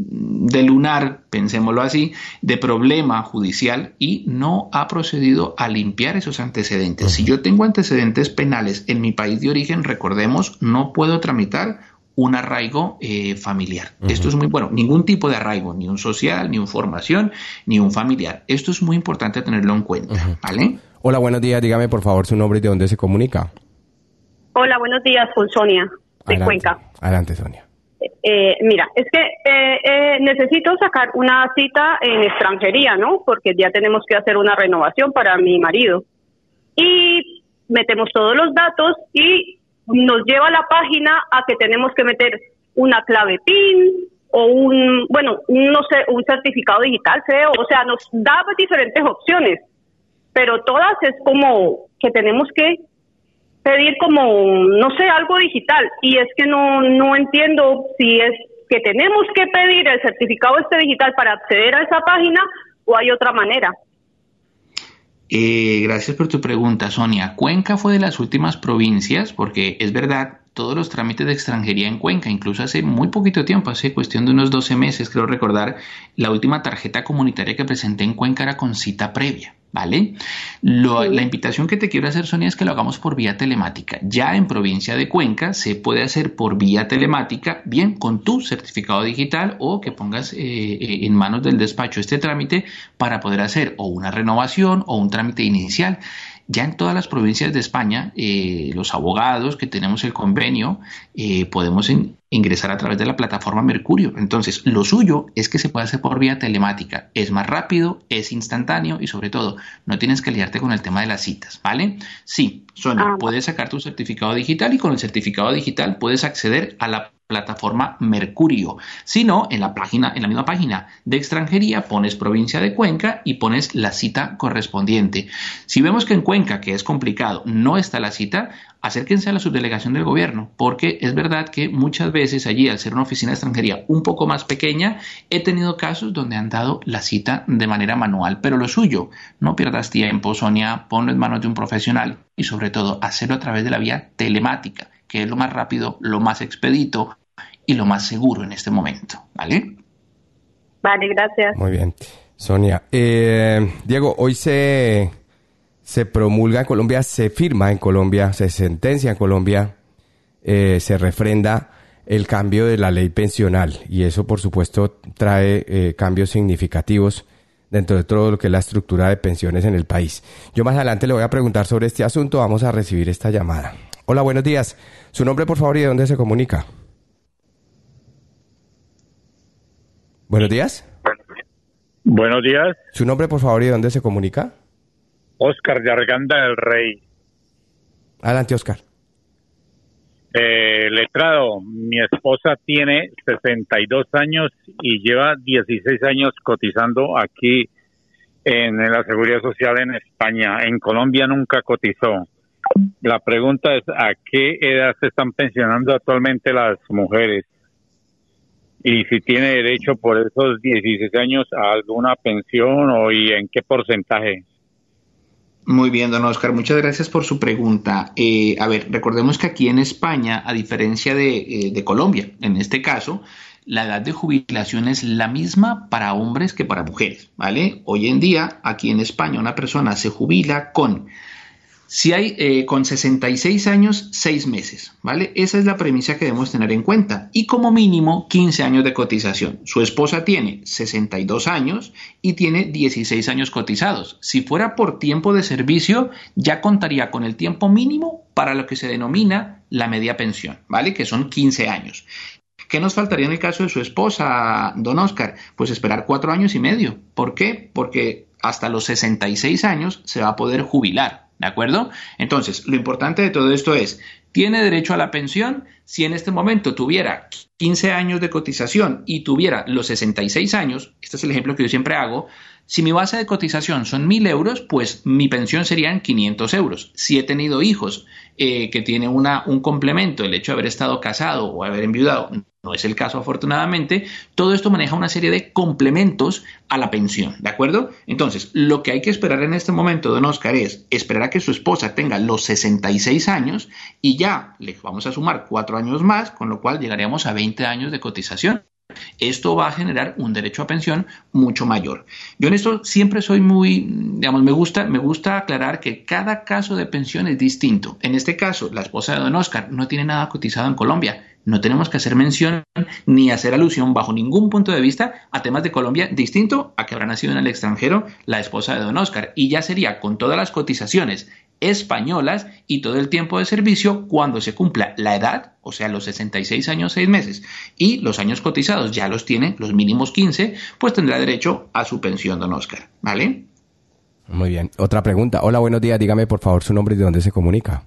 de lunar, pensémoslo así, de problema judicial y no ha procedido a limpiar esos antecedentes. Uh-huh. Si yo tengo antecedentes penales en mi país de origen, recordemos, no puedo tramitar un arraigo eh, familiar. Uh-huh. Esto es muy bueno. Ningún tipo de arraigo, ni un social, ni un formación, ni un familiar. Esto es muy importante tenerlo en cuenta, uh-huh. ¿Vale? Hola, buenos días. Dígame, por favor, su nombre y de dónde se comunica. Hola, buenos días, con Sonia, de Adelante. Cuenca. Adelante, Sonia. Eh, mira, es que eh, eh, necesito sacar una cita en extranjería, ¿no? Porque ya tenemos que hacer una renovación para mi marido. Y metemos todos los datos y nos lleva a la página a que tenemos que meter una clave PIN o un, bueno, no sé, un certificado digital, creo. O sea, nos da diferentes opciones, pero todas es como que tenemos que pedir como, no sé, algo digital, y es que no, no entiendo si es que tenemos que pedir el certificado este digital para acceder a esa página o hay otra manera. Eh, gracias por tu pregunta, Sonia. Cuenca fue de las últimas provincias, porque es verdad, todos los trámites de extranjería en Cuenca, incluso hace muy poquito tiempo, hace cuestión de unos doce meses, creo recordar, la última tarjeta comunitaria que presenté en Cuenca era con cita previa, ¿vale? Lo, sí. La invitación que te quiero hacer, Sonia, es que lo hagamos por vía telemática. Ya en provincia de Cuenca se puede hacer por vía telemática, bien con tu certificado digital o que pongas eh, en manos del despacho este trámite para poder hacer o una renovación o un trámite inicial. Ya en todas las provincias de España, eh, los abogados que tenemos el convenio, eh, podemos in- ingresar a través de la plataforma Mercurio. Entonces, lo suyo es que se pueda hacer por vía telemática. Es más rápido, es instantáneo y sobre todo, no tienes que liarte con el tema de las citas, ¿vale? Sí, Sonia, ah. puedes sacar tu certificado digital y con el certificado digital puedes acceder a la plataforma Mercurio. Si no, en la página, en la misma página de extranjería pones provincia de Cuenca y pones la cita correspondiente. Si vemos que en Cuenca, que es complicado, no está la cita, acérquense a la subdelegación del gobierno, porque es verdad que muchas veces allí, al ser una oficina de extranjería un poco más pequeña, he tenido casos donde han dado la cita de manera manual. Pero lo suyo, no pierdas tiempo, Sonia, ponlo en manos de un profesional y sobre todo, hacerlo a través de la vía telemática, que es lo más rápido, lo más expedito y lo más seguro en este momento, ¿vale? Vale, gracias. Muy bien. Sonia, eh, Diego, hoy se, se promulga en Colombia, se firma en Colombia, se sentencia en Colombia, eh, se refrenda el cambio de la ley pensional y eso, por supuesto, trae eh, cambios significativos dentro de todo lo que es la estructura de pensiones en el país. Yo más adelante le voy a preguntar sobre este asunto, vamos a recibir esta llamada. Hola, buenos días. Su nombre, por favor, y de dónde se comunica. Buenos días. Buenos días. Su nombre, por favor, y de dónde se comunica. Oscar de Arganda del Rey. Adelante, Oscar. Eh, letrado, mi esposa tiene sesenta y dos años y lleva dieciséis años cotizando aquí en la Seguridad Social en España. En Colombia nunca cotizó. La pregunta es, ¿a qué edad se están pensionando actualmente las mujeres? Y si tiene derecho por esos dieciséis años a alguna pensión o y en qué porcentaje. Muy bien, don Oscar, muchas gracias por su pregunta. Eh, a ver, recordemos que aquí en España, a diferencia de, eh, de Colombia, en este caso, la edad de jubilación es la misma para hombres que para mujeres, ¿vale? Hoy en día, aquí en España, una persona se jubila con... Si hay eh, con sesenta y seis años, seis meses, ¿vale? Esa es la premisa que debemos tener en cuenta. Y como mínimo, quince años de cotización. Su esposa tiene sesenta y dos años y tiene dieciséis años cotizados. Si fuera por tiempo de servicio, ya contaría con el tiempo mínimo para lo que se denomina la media pensión, ¿vale? Que son quince años. ¿Qué nos faltaría en el caso de su esposa, don Oscar? Pues esperar cuatro años y medio. ¿Por qué? Porque hasta los sesenta y seis años se va a poder jubilar. ¿De acuerdo? Entonces, lo importante de todo esto es, ¿tiene derecho a la pensión? Si en este momento tuviera quince años de cotización y tuviera los sesenta y seis años, este es el ejemplo que yo siempre hago, si mi base de cotización son mil euros, pues mi pensión serían quinientos euros. Si he tenido hijos eh, que tienen una, un complemento, el hecho de haber estado casado o haber enviudado, no es el caso afortunadamente, todo esto maneja una serie de complementos a la pensión, ¿de acuerdo? Entonces, lo que hay que esperar en este momento, don Oscar, es esperar a que su esposa tenga los sesenta y seis años y ya le vamos a sumar cuatro años más, con lo cual llegaríamos a veinte años de cotización. Esto va a generar un derecho a pensión mucho mayor. Yo en esto siempre soy muy, digamos, me gusta, me gusta aclarar que cada caso de pensión es distinto. En este caso, la esposa de don Oscar no tiene nada cotizado en Colombia. No tenemos que hacer mención ni hacer alusión bajo ningún punto de vista a temas de Colombia distinto a que habrá nacido en el extranjero la esposa de don Oscar. Y ya sería con todas las cotizaciones españolas y todo el tiempo de servicio cuando se cumpla la edad, o sea, los sesenta y seis años, seis meses, y los años cotizados ya los tiene, los mínimos quince, pues tendrá derecho a su pensión, don Oscar, ¿vale? Muy bien. Otra pregunta. Hola, buenos días. Dígame, por favor, su nombre y de dónde se comunica.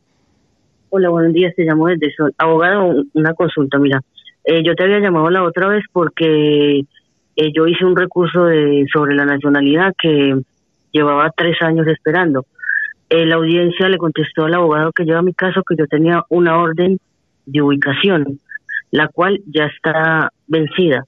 Hola, buenos días. Te llamo desde Sol. Abogado, una consulta. Mira, eh, yo te había llamado la otra vez porque eh, yo hice un recurso de sobre la nacionalidad que llevaba tres años esperando. eh, la audiencia le contestó al abogado que lleva mi caso que yo tenía una orden de ubicación, la cual ya está vencida.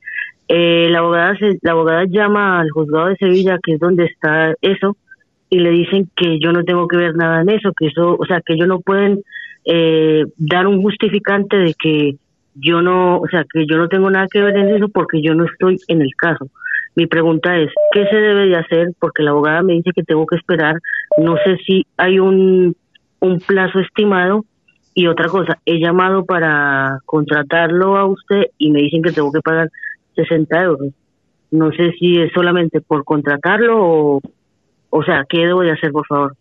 Eh, la abogada se, la abogada llama al juzgado de Sevilla, que es donde está eso, y le dicen que yo no tengo que ver nada en eso, que eso, o sea, que ellos no pueden eh, dar un justificante de que yo no, o sea, que yo no tengo nada que ver en eso porque yo no estoy en el caso. Mi pregunta es, ¿qué se debe de hacer? Porque la abogada me dice que tengo que esperar, no sé si hay un, un plazo estimado. Y otra cosa, he llamado para contratarlo a usted y me dicen que tengo que pagar sesenta euros. No sé si es solamente por contratarlo o, o sea, ¿qué debo de hacer, por favor?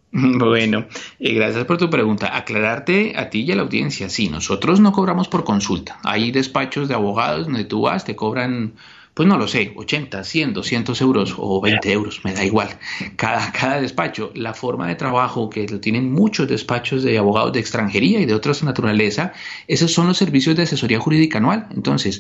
Bueno, eh, gracias por tu pregunta. Aclararte a ti y a la audiencia, sí, nosotros no cobramos por consulta. Hay despachos de abogados donde tú vas, te cobran, pues no lo sé, ochenta, cien, doscientos euros o veinte euros, me da igual. Cada, cada despacho, la forma de trabajo que lo tienen muchos despachos de abogados de extranjería y de otras naturaleza, esos son los servicios de asesoría jurídica anual. Entonces,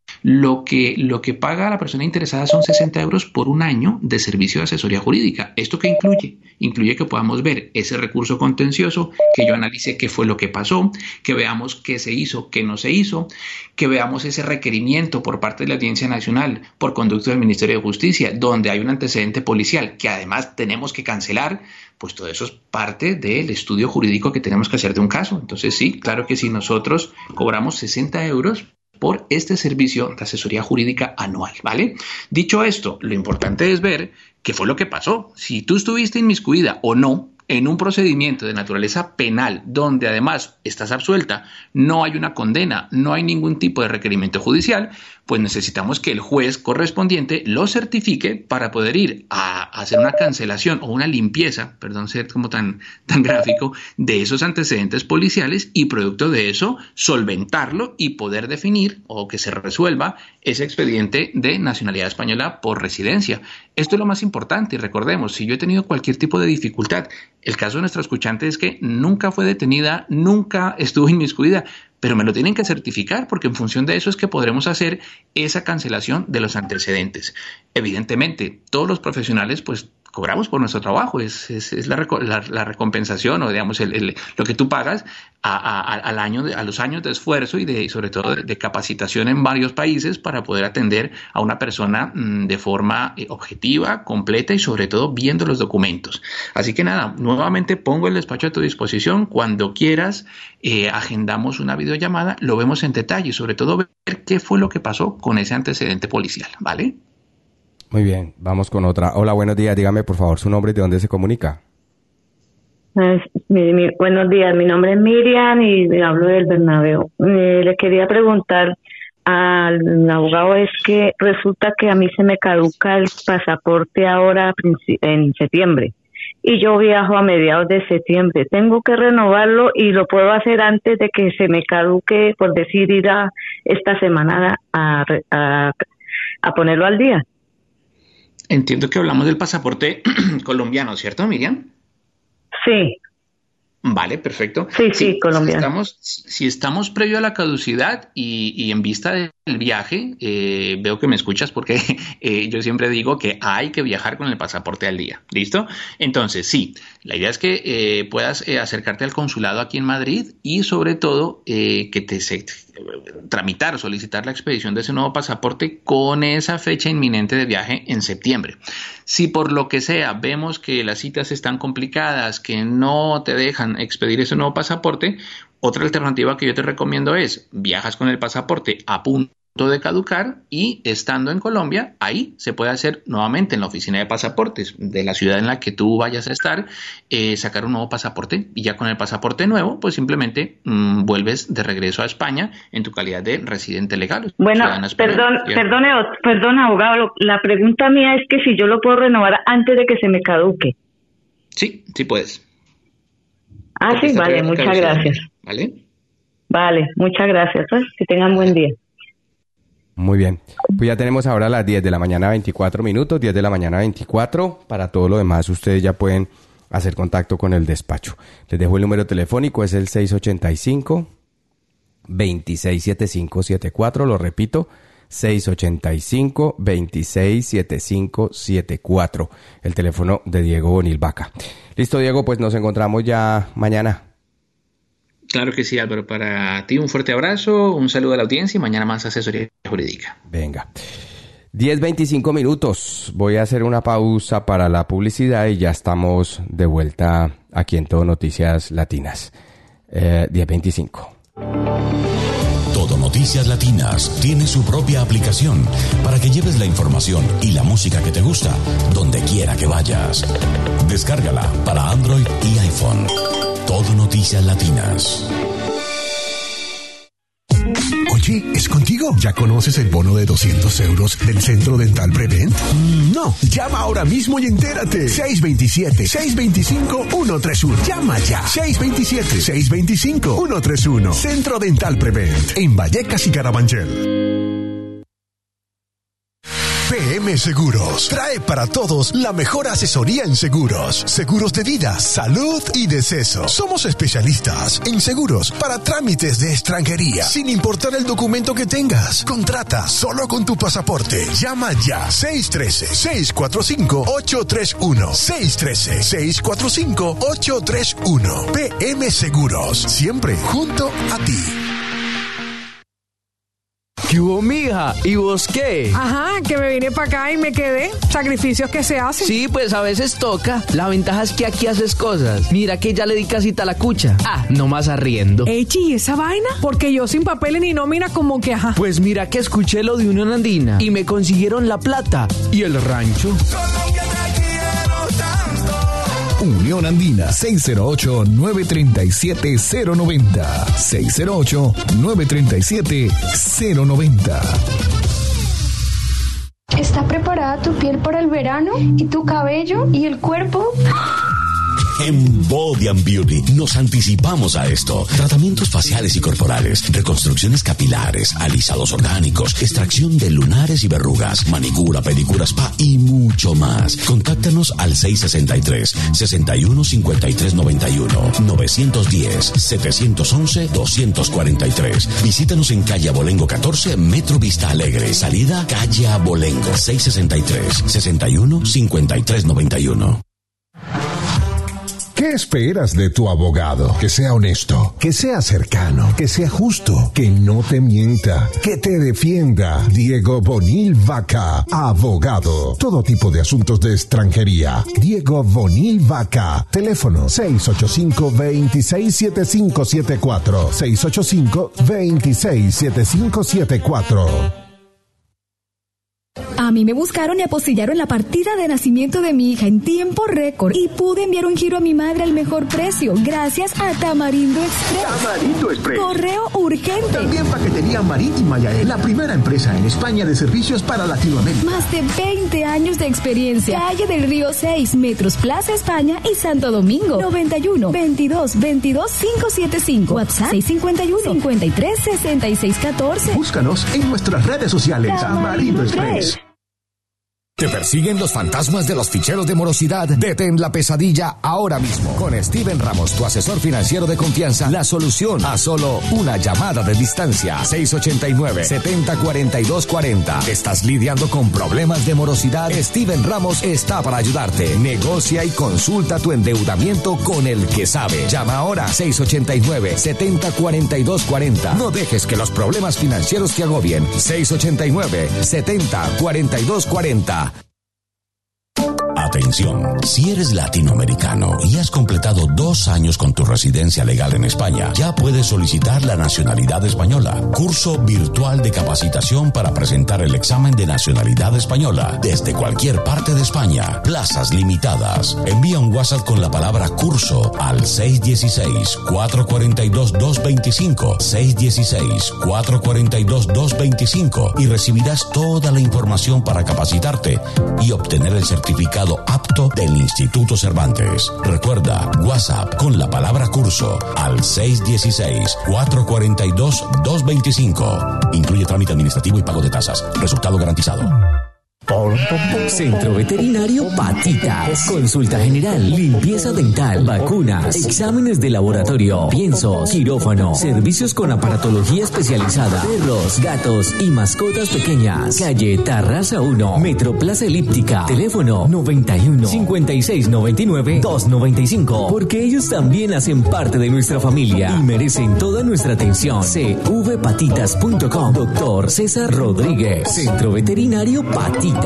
Lo que, lo que paga la persona interesada son sesenta euros por un año de servicio de asesoría jurídica. ¿Esto qué incluye? Incluye que podamos ver ese recurso contencioso, que yo analice qué fue lo que pasó, que veamos qué se hizo, qué no se hizo, que veamos ese requerimiento por parte de la Audiencia Nacional por conducto del Ministerio de Justicia, donde hay un antecedente policial que además tenemos que cancelar. Pues todo eso es parte del estudio jurídico que tenemos que hacer de un caso. Entonces sí, claro que sí, nosotros cobramos sesenta euros por este servicio de asesoría jurídica anual, ¿vale? Dicho esto, lo importante es ver qué fue lo que pasó. Si tú estuviste inmiscuida o no en un procedimiento de naturaleza penal donde además estás absuelta, no hay una condena, no hay ningún tipo de requerimiento judicial, pues necesitamos que el juez correspondiente lo certifique para poder ir a hacer una cancelación o una limpieza, perdón ser como tan, tan gráfico, de esos antecedentes policiales y producto de eso solventarlo y poder definir o que se resuelva ese expediente de nacionalidad española por residencia. Esto es lo más importante y recordemos, si yo he tenido cualquier tipo de dificultad, el caso de nuestra escuchante es que nunca fue detenida, nunca estuvo inmiscuida, pero me lo tienen que certificar porque en función de eso es que podremos hacer esa cancelación de los antecedentes. Evidentemente, todos los profesionales pues cobramos por nuestro trabajo, es, es, es la, la, la recompensación o digamos el, el, lo que tú pagas a, a, al año, a los años de esfuerzo y de y sobre todo de, de capacitación en varios países para poder atender a una persona mmm, de forma eh, objetiva, completa y sobre todo viendo los documentos. Así que nada, nuevamente pongo el despacho a tu disposición. Cuando quieras, eh, agendamos una videollamada, lo vemos en detalle y sobre todo ver qué fue lo que pasó con ese antecedente policial, ¿vale? Muy bien, vamos con otra. Hola, buenos días. Dígame, por favor, su nombre y de dónde se comunica. Es, mi, mi, buenos días, mi nombre es Miriam y le hablo del Bernabéu. Eh, le quería preguntar al abogado, es que resulta que a mí se me caduca el pasaporte ahora en septiembre y yo viajo a mediados de septiembre. Tengo que renovarlo y lo puedo hacer antes de que se me caduque, por decir, ir a esta semana a, a, a ponerlo al día. Entiendo que hablamos del pasaporte colombiano, ¿cierto, Miriam? Sí. Vale, perfecto. Sí, sí, sí, colombiano. Si estamos, si estamos previo a la caducidad y, y en vista del viaje, eh, veo que me escuchas porque eh, yo siempre digo que hay que viajar con el pasaporte al día. ¿Listo? Entonces, sí, la idea es que eh, puedas eh, acercarte al consulado aquí en Madrid y sobre todo eh, que te se, tramitar o solicitar la expedición de ese nuevo pasaporte con esa fecha inminente de viaje en septiembre. Si por lo que sea vemos que las citas están complicadas, que no te dejan expedir ese nuevo pasaporte, otra alternativa que yo te recomiendo es viajas con el pasaporte a punto de caducar y estando en Colombia, ahí se puede hacer nuevamente en la oficina de pasaportes de la ciudad en la que tú vayas a estar, eh, sacar un nuevo pasaporte y ya con el pasaporte nuevo, pues simplemente mmm, vuelves de regreso a España en tu calidad de residente legal. Bueno, perdón, perdone, perdón, abogado, la pregunta mía es que si yo lo puedo renovar antes de que se me caduque. Sí, sí puedes. Ah, sí, vale, muchas gracias. Vale. Vale, muchas gracias. ¿eh? Que tengan buen día. Muy bien. Pues ya tenemos ahora las diez de la mañana, veinticuatro minutos, diez de la mañana, veinticuatro. Para todo lo demás, ustedes ya pueden hacer contacto con el despacho. Les dejo el número telefónico, es el seis ocho cinco, dos seis siete cinco siete cuatro. Lo repito, seis ocho cinco, dos seis siete cinco siete cuatro. El teléfono de Diego Bonil Vaca. Listo, Diego, pues nos encontramos ya mañana. Claro que sí, Álvaro. Para ti un fuerte abrazo, un saludo a la audiencia y mañana más asesoría jurídica. Venga. diez veinticinco minutos. Voy a hacer una pausa para la publicidad y ya estamos de vuelta aquí en Todo Noticias Latinas. Eh, diez veinticinco. Todo Noticias Latinas tiene su propia aplicación para que lleves la información y la música que te gusta donde quiera que vayas. Descárgala para Android y iPhone. Todo Noticias Latinas. Oye, ¿es contigo? ¿Ya conoces el bono de doscientos euros del Centro Dental Prevent? Mm, no. Llama ahora mismo y entérate. seis dos siete, seis dos cinco, uno tres uno. Llama ya. seis dos siete, seis dos cinco, uno tres uno. Centro Dental Prevent. En Vallecas y Carabanchel. P M Seguros trae para todos la mejor asesoría en seguros, seguros de vida, salud y deceso. Somos especialistas en seguros para trámites de extranjería, sin importar el documento que tengas. Contrata solo con tu pasaporte. Llama ya seis uno tres, seis cuatro cinco, ocho tres uno. seis uno tres, seis cuatro cinco, ocho tres uno. P M Seguros, siempre junto a ti. ¿Qué hubo, mija? ¿Y vos qué? Ajá, que me vine para acá y me quedé. Sacrificios que se hacen. Sí, pues a veces toca. La ventaja es que aquí haces cosas. Mira que ya le di casita a la cucha. Ah, nomás arriendo. Echi, ¿y esa vaina? Porque yo sin papeles ni nómina como que ajá. Pues mira que escuché lo de Unión Andina y me consiguieron la plata y el rancho. Unión Andina, seis cero ocho, nueve tres siete, cero nueve cero. seis cero ocho, nueve tres siete, cero nueve cero. ¿Está preparada tu piel para el verano? ¿Y tu cabello? ¿Y el cuerpo? En Body and Beauty nos anticipamos a esto. Tratamientos faciales y corporales, reconstrucciones capilares, alisados orgánicos, extracción de lunares y verrugas, manicura, pedicura, spa y mucho más. Contáctanos al seis sesenta y tres, sesenta y uno, cincuenta y tres noventa y uno, novecientos diez, setecientos once, doscientos cuarenta y tres. Visítanos en calle Abolengo catorce, Metro Vista Alegre, salida calle Abolengo, seis sesenta y tres, sesenta y uno, cincuenta y tres noventa y uno. ¿Qué esperas de tu abogado? Que sea honesto, que sea cercano, que sea justo, que no te mienta, que te defienda. Diego Bonil Vaca, abogado. Todo tipo de asuntos de extranjería. Diego Bonil Vaca. Teléfono seis ocho cinco, dos seis siete cinco siete cuatro. seis ocho cinco, dos seis siete cinco siete cuatro. A mí me buscaron y apostillaron la partida de nacimiento de mi hija en tiempo récord y pude enviar un giro a mi madre al mejor precio gracias a Tamarindo Express. Tamarindo Express. Correo urgente. También paquetería marítima Yael, la primera empresa en España de servicios para Latinoamérica. Más de veinte años de experiencia. Calle del Río seis, Metros Plaza España y Santo Domingo. noventa y uno, veintidós, veintidós, quinientos setenta y cinco. WhatsApp seis cincuenta y uno, cincuenta y tres, sesenta y seis catorce. Búscanos en nuestras redes sociales. Tamarindo Express. ¿Te persiguen los fantasmas de los ficheros de morosidad? Detén la pesadilla ahora mismo. Con Steven Ramos, tu asesor financiero de confianza, la solución a solo una llamada de distancia. seis ocho nueve, siete cero, cuatro dos cuatro cero. ¿Estás lidiando con problemas de morosidad? Steven Ramos está para ayudarte. Negocia y consulta tu endeudamiento con el que sabe. Llama ahora seis ocho nueve, siete cero, cuatro dos cuatro cero. No dejes que los problemas financieros te agobien. seis ocho nueve, siete cero, cuatro dos cuatro cero. Atención, si eres latinoamericano y has completado dos años con tu residencia legal en España, ya puedes solicitar la nacionalidad española. Curso virtual de capacitación para presentar el examen de nacionalidad española desde cualquier parte de España. Plazas limitadas. Envía un WhatsApp con la palabra curso al seis uno seis, cuatro cuatro dos, dos dos cinco, seis uno seis, cuatro cuatro dos, dos dos cinco y recibirás toda la información para capacitarte y obtener el certificado apto del Instituto Cervantes. Recuerda, WhatsApp con la palabra curso al seis uno seis, cuatro cuatro dos, dos dos cinco. Incluye trámite administrativo y pago de tasas. Resultado garantizado. Centro Veterinario Patitas. Consulta general, limpieza dental, vacunas, exámenes de laboratorio, piensos, quirófano, servicios con aparatología especializada, perros, gatos y mascotas pequeñas. Calle Tarraza uno, Metro Plaza Elíptica. Teléfono noventa y uno, cincuenta y seis noventa y nueve, doscientos noventa y cinco. Porque ellos también hacen parte de nuestra familia y merecen toda nuestra atención. c v patitas punto com. Doctor César Rodríguez. Centro Veterinario Patitas.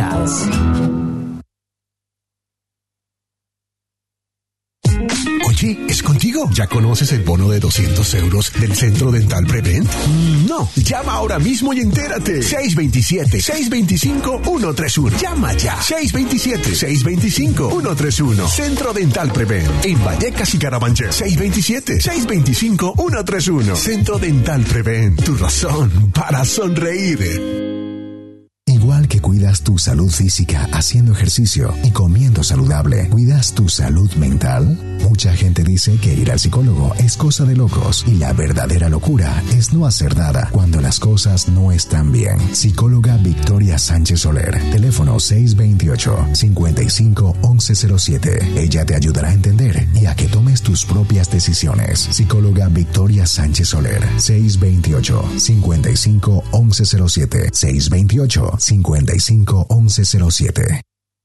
Oye, ¿es contigo? ¿Ya conoces el bono de doscientos euros del Centro Dental Prevent? Mm, no, llama ahora mismo y entérate. seis dos siete, seis dos cinco, uno tres uno. Llama ya. seis dos siete, seis dos cinco, uno tres uno. Centro Dental Prevent. En Vallecas y Carabanchel. seis dos siete, seis dos cinco, uno tres uno. Centro Dental Prevent. Tu razón para sonreír. Igual que cuidas tu salud física haciendo ejercicio y comiendo saludable, ¿cuidas tu salud mental? Mucha gente dice que ir al psicólogo es cosa de locos y la verdadera locura es no hacer nada cuando las cosas no están bien. Psicóloga Victoria Sánchez Soler, teléfono seis dos ocho, cinco cinco, once cero siete. Ella te ayudará a entender y a que tomes tus propias decisiones. Psicóloga Victoria Sánchez Soler, seis dos ocho, cinco cinco, once cero siete, seis dos ocho, cinco cinco, once cero siete.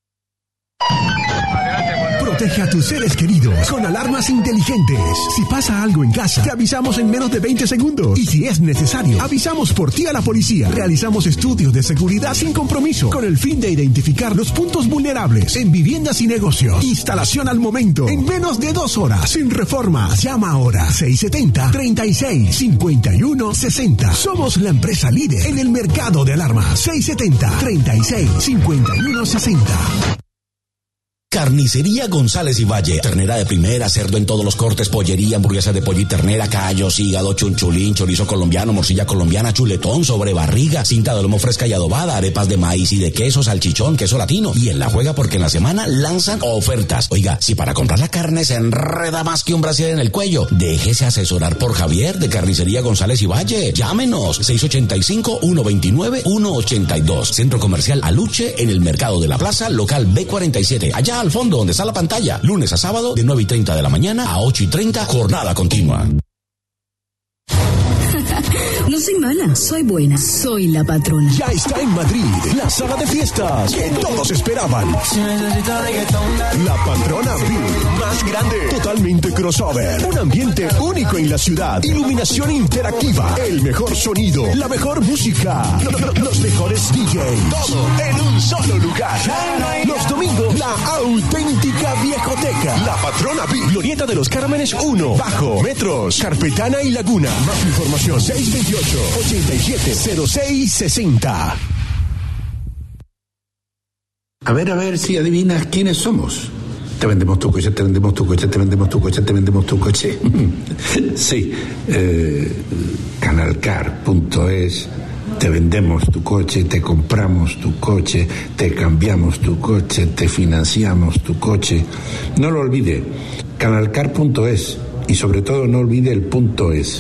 Protege a tus seres queridos con alarmas inteligentes. Si pasa algo en casa, te avisamos en menos de veinte segundos. Y si es necesario, avisamos por ti a la policía. Realizamos estudios de seguridad sin compromiso, con el fin de identificar los puntos vulnerables en viviendas y negocios. Instalación al momento, en menos de dos horas, sin reformas. Llama ahora, seis siete cero, treinta y seis, cincuenta y uno, sesenta. Somos la empresa líder en el mercado de alarmas. seis siete cero, treinta y seis, cincuenta y uno, sesenta. Carnicería González y Valle. Ternera de primera, cerdo en todos los cortes, pollería, hamburguesa de pollo y ternera, callos, hígado, chunchulín, chorizo colombiano, morcilla colombiana, chuletón, sobrebarriga, cinta de lomo fresca y adobada, arepas de maíz y de queso, salchichón, queso latino. Y en la juega porque en la semana lanzan ofertas. Oiga, si para comprar la carne se enreda más que un brasier en el cuello, déjese asesorar por Javier de Carnicería González y Valle. Llámenos, seis ocho cinco, uno dos nueve, uno ocho dos. Centro Comercial Aluche en el Mercado de la Plaza, local B cuarenta y siete. Allá al fondo donde está la pantalla, lunes a sábado de nueve y treinta de la mañana a ocho y treinta, jornada continua. No soy mala, soy buena, soy la patrona. Ya está en Madrid, la sala de fiestas que todos esperaban. La Patrona V I P, más grande, totalmente crossover. Un ambiente único en la ciudad. Iluminación interactiva, el mejor sonido, la mejor música, los mejores D Js. Todo en un solo lugar. Los domingos, la auténtica viejoteca. La Patrona V I P, Glorieta de los Cármenes uno, Bajo, Metros, Carpetana y Laguna. Más información, seis dos ocho, ochenta y siete, cero seis sesenta. A ver, a ver si adivinas quiénes somos. Te vendemos tu coche, te vendemos tu coche, te vendemos tu coche, te vendemos tu coche. Sí, eh, canalcar punto es. Te vendemos tu coche, te compramos tu coche, te cambiamos tu coche, te financiamos tu coche. No lo olvide, canalcar punto es. Y sobre todo no olvide el punto es.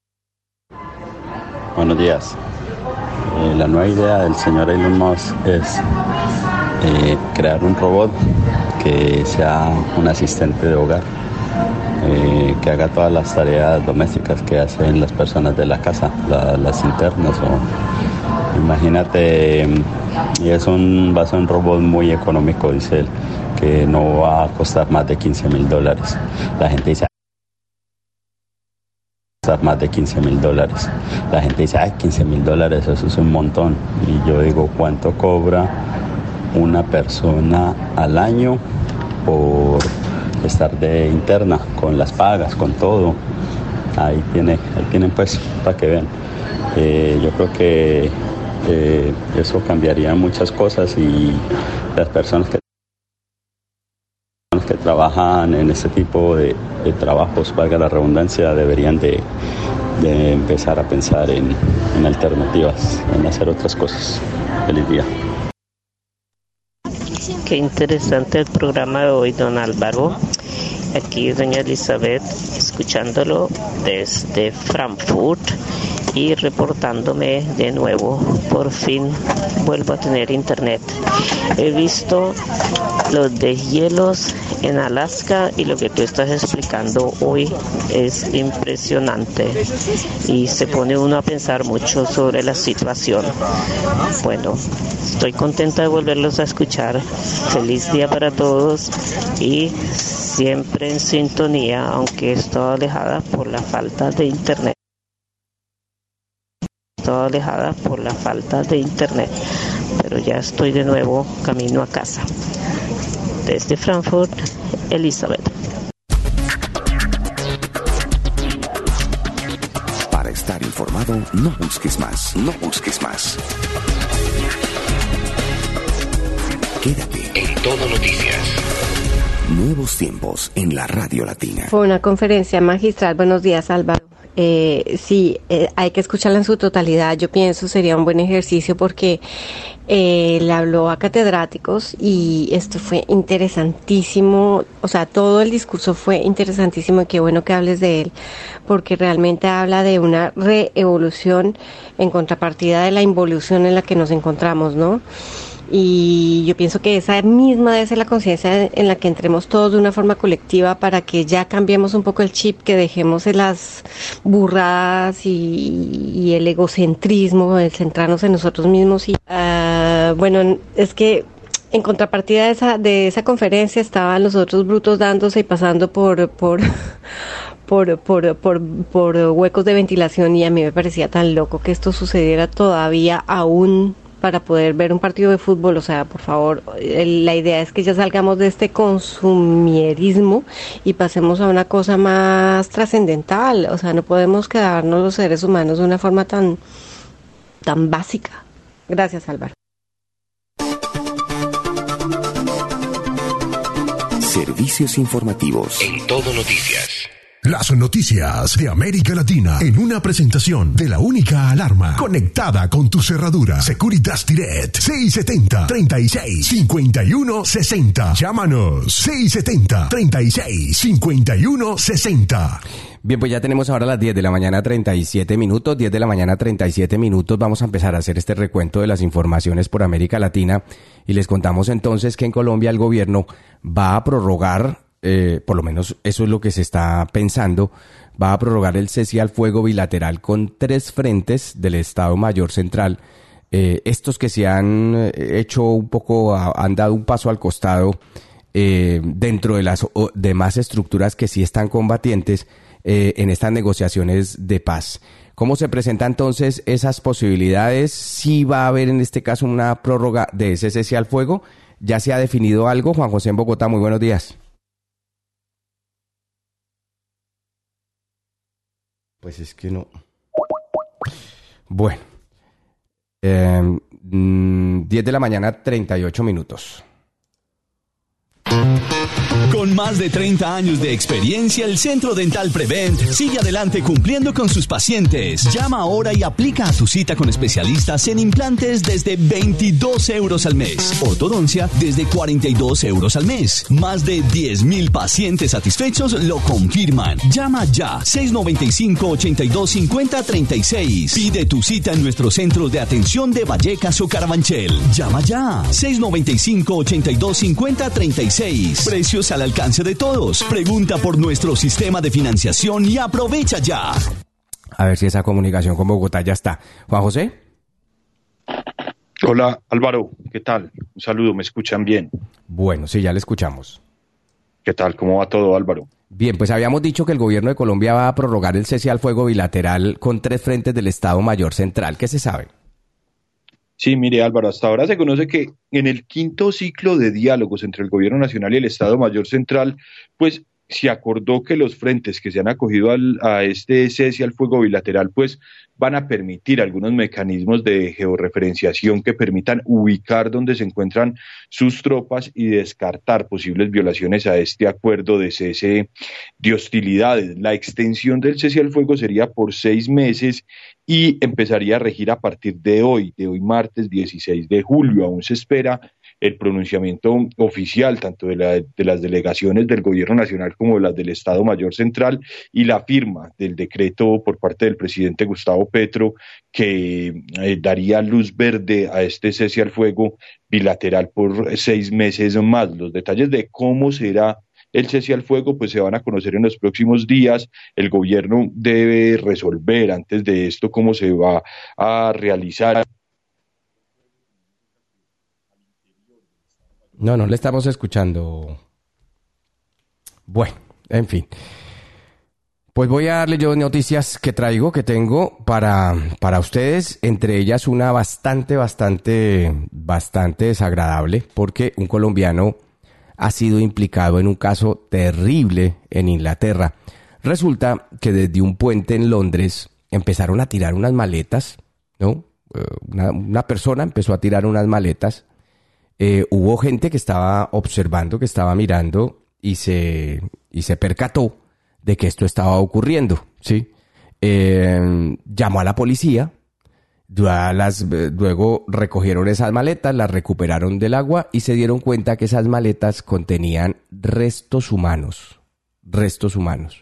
Buenos días. Eh, la nueva idea del señor Elon Musk es eh, crear un robot que sea un asistente de hogar, eh, que haga todas las tareas domésticas que hacen las personas de la casa, la, las internas. O, imagínate, y es un, va a ser un robot muy económico, dice él, que no va a costar más de quince mil dólares. La gente dice más de quince mil dólares. La gente dice, ay, quince mil dólares, eso es un montón. Y yo digo, ¿cuánto cobra una persona al año por estar de interna, con las pagas, con todo? Ahí tiene, ahí tienen pues, para que vean. Eh, yo creo que eh, eso cambiaría muchas cosas y las personas que que trabajan en este tipo de, de trabajos, valga la redundancia, deberían de, de empezar a pensar en, en alternativas, en hacer otras cosas. Feliz día. Qué interesante el programa de hoy, don Álvaro. Aquí doña Elizabeth, escuchándolo desde Frankfurt y reportándome de nuevo. Por fin vuelvo a tener internet. He visto los deshielos en Alaska y lo que tú estás explicando hoy es impresionante y se pone uno a pensar mucho sobre la situación. Bueno, estoy contenta de volverlos a escuchar. Feliz día para todos y siempre en sintonía, aunque estoy alejada por la falta de internet. Estoy alejada por la falta de internet, pero ya estoy de nuevo camino a casa. Desde Frankfurt, Elizabeth. Para estar informado, no busques más, no busques más. Quédate en Todo Noticias. Nuevos tiempos en la Radio Latina. Fue una conferencia magistral. Buenos días, Álvaro. Eh, sí, eh, hay que escucharla en su totalidad. Yo pienso sería un buen ejercicio porque eh, le habló a catedráticos y esto fue interesantísimo. O sea, todo el discurso fue interesantísimo y qué bueno que hables de él porque realmente habla de una reevolución en contrapartida de la involución en la que nos encontramos, ¿no? Y yo pienso que esa misma debe ser la conciencia en la que entremos todos de una forma colectiva para que ya cambiemos un poco el chip, que dejemos las burradas y, y el egocentrismo, el centrarnos en nosotros mismos. Y uh, bueno, es que en contrapartida de esa de esa conferencia estaban los otros brutos dándose y pasando por por por por por por huecos de ventilación y a mí me parecía tan loco que esto sucediera todavía aún para poder ver un partido de fútbol. O sea, por favor, el, la idea es que ya salgamos de este consumierismo y pasemos a una cosa más trascendental. O sea, no podemos quedarnos los seres humanos de una forma tan, tan básica. Gracias, Álvaro. Servicios informativos en Todo Noticias. Las noticias de América Latina en una presentación de la única alarma conectada con tu cerradura. Securitas Direct seis setenta, treinta y seis, cincuenta y uno, sesenta. Llámanos seis setenta, treinta y seis, cincuenta y uno, sesenta. Bien, pues ya tenemos ahora las diez de la mañana treinta y siete minutos, diez de la mañana treinta y siete minutos. Vamos a empezar a hacer este recuento de las informaciones por América Latina y les contamos entonces que en Colombia el gobierno va a prorrogar Eh, por lo menos eso es lo que se está pensando, va a prorrogar el cese al fuego bilateral con tres frentes del Estado Mayor Central. Eh, estos que se han hecho un poco, han dado un paso al costado eh, dentro de las demás estructuras que sí están combatientes eh, en estas negociaciones de paz. ¿Cómo se presentan entonces esas posibilidades? ¿Sí va a haber en este caso una prórroga de ese cese al fuego? ¿Ya se ha definido algo? Juan José en Bogotá, muy buenos días. Pues es que no. Bueno. Eh, diez de la mañana, treinta y ocho minutos. Con más de treinta años de experiencia, el Centro Dental Prevent sigue adelante cumpliendo con sus pacientes. Llama ahora y aplica a tu cita con especialistas en implantes desde veintidós euros al mes. Ortodoncia desde cuarenta y dos euros al mes. Más de diez mil pacientes satisfechos lo confirman. Llama ya seis noventa y cinco, ochenta y dos, cincuenta, treinta y seis. Pide tu cita en nuestros centros de atención de Vallecas o Carabanchel. Llama ya seis noventa y cinco, ochenta y dos, cincuenta, treinta y seis. Precios al alcance de todos. Pregunta por nuestro sistema de financiación y aprovecha ya. A ver si esa comunicación con Bogotá ya está. Juan José. Hola Álvaro, ¿qué tal? Un saludo, ¿me escuchan bien? Bueno, sí, ya le escuchamos. ¿Qué tal? ¿Cómo va todo, Álvaro? Bien, pues habíamos dicho que el gobierno de Colombia va a prorrogar el cese al fuego bilateral con tres frentes del Estado Mayor Central. ¿Qué se sabe? Sí, mire Álvaro, hasta ahora se conoce que en el quinto ciclo de diálogos entre el Gobierno Nacional y el Estado Mayor Central, pues se acordó que los frentes que se han acogido al, a este cese al fuego bilateral, pues van a permitir algunos mecanismos de georreferenciación que permitan ubicar dónde se encuentran sus tropas y descartar posibles violaciones a este acuerdo de cese de hostilidades. La extensión del cese al fuego sería por seis meses y empezaría a regir a partir de hoy, de hoy martes dieciséis de julio. Aún se espera el pronunciamiento oficial tanto de, la, de las delegaciones del gobierno nacional como de las del Estado Mayor Central y la firma del decreto por parte del presidente Gustavo Petro que eh, daría luz verde a este cese al fuego bilateral por seis meses más. Los detalles de cómo será el cese al fuego pues se van a conocer en los próximos días. El gobierno debe resolver antes de esto cómo se va a realizar. No, no le estamos escuchando. Bueno, en fin. Pues voy a darle yo noticias que traigo, que tengo para, para ustedes, entre ellas una bastante, bastante, bastante desagradable, porque un colombiano ha sido implicado en un caso terrible en Inglaterra. Resulta que desde un puente en Londres empezaron a tirar unas maletas, ¿no? Una, una persona empezó a tirar unas maletas. Eh, hubo gente que estaba observando, que estaba mirando y se, y se percató de que esto estaba ocurriendo, ¿sí? Eh, llamó a la policía. Las, luego recogieron esas maletas, las recuperaron del agua y se dieron cuenta que esas maletas contenían restos humanos, restos humanos.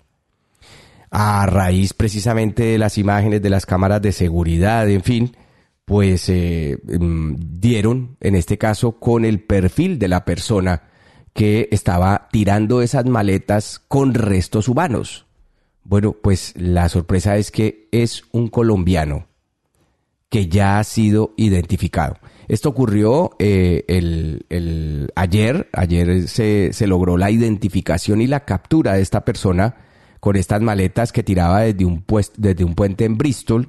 A raíz precisamente de las imágenes de las cámaras de seguridad, en fin, pues eh, dieron, en este caso, con el perfil de la persona que estaba tirando esas maletas con restos humanos. Bueno, pues la sorpresa es que es un colombiano que ya ha sido identificado. Esto ocurrió eh, el, el, ayer, ayer se, se logró la identificación y la captura de esta persona con estas maletas que tiraba desde un, pues, desde un puente en Bristol,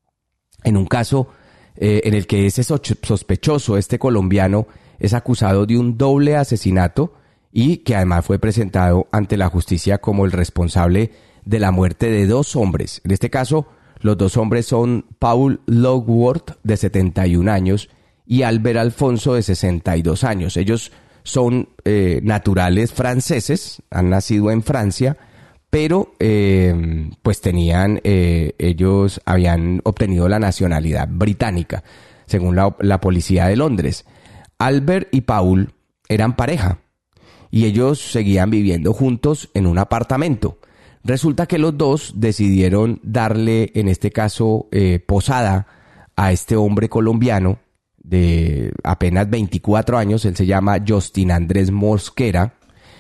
en un caso eh, en el que ese sospechoso, este colombiano, es acusado de un doble asesinato y que además fue presentado ante la justicia como el responsable de la muerte de dos hombres. En este caso, los dos hombres son Paul Logworth, de setenta y un años, y Albert Alfonso, de sesenta y dos años. Ellos son eh, naturales franceses, han nacido en Francia, pero eh, pues tenían, eh, ellos habían obtenido la nacionalidad británica, según la, la policía de Londres. Albert y Paul eran pareja, y ellos seguían viviendo juntos en un apartamento. Resulta que los dos decidieron darle, en este caso, eh, posada a este hombre colombiano de apenas veinticuatro años. Él se llama Justin Andrés Mosquera.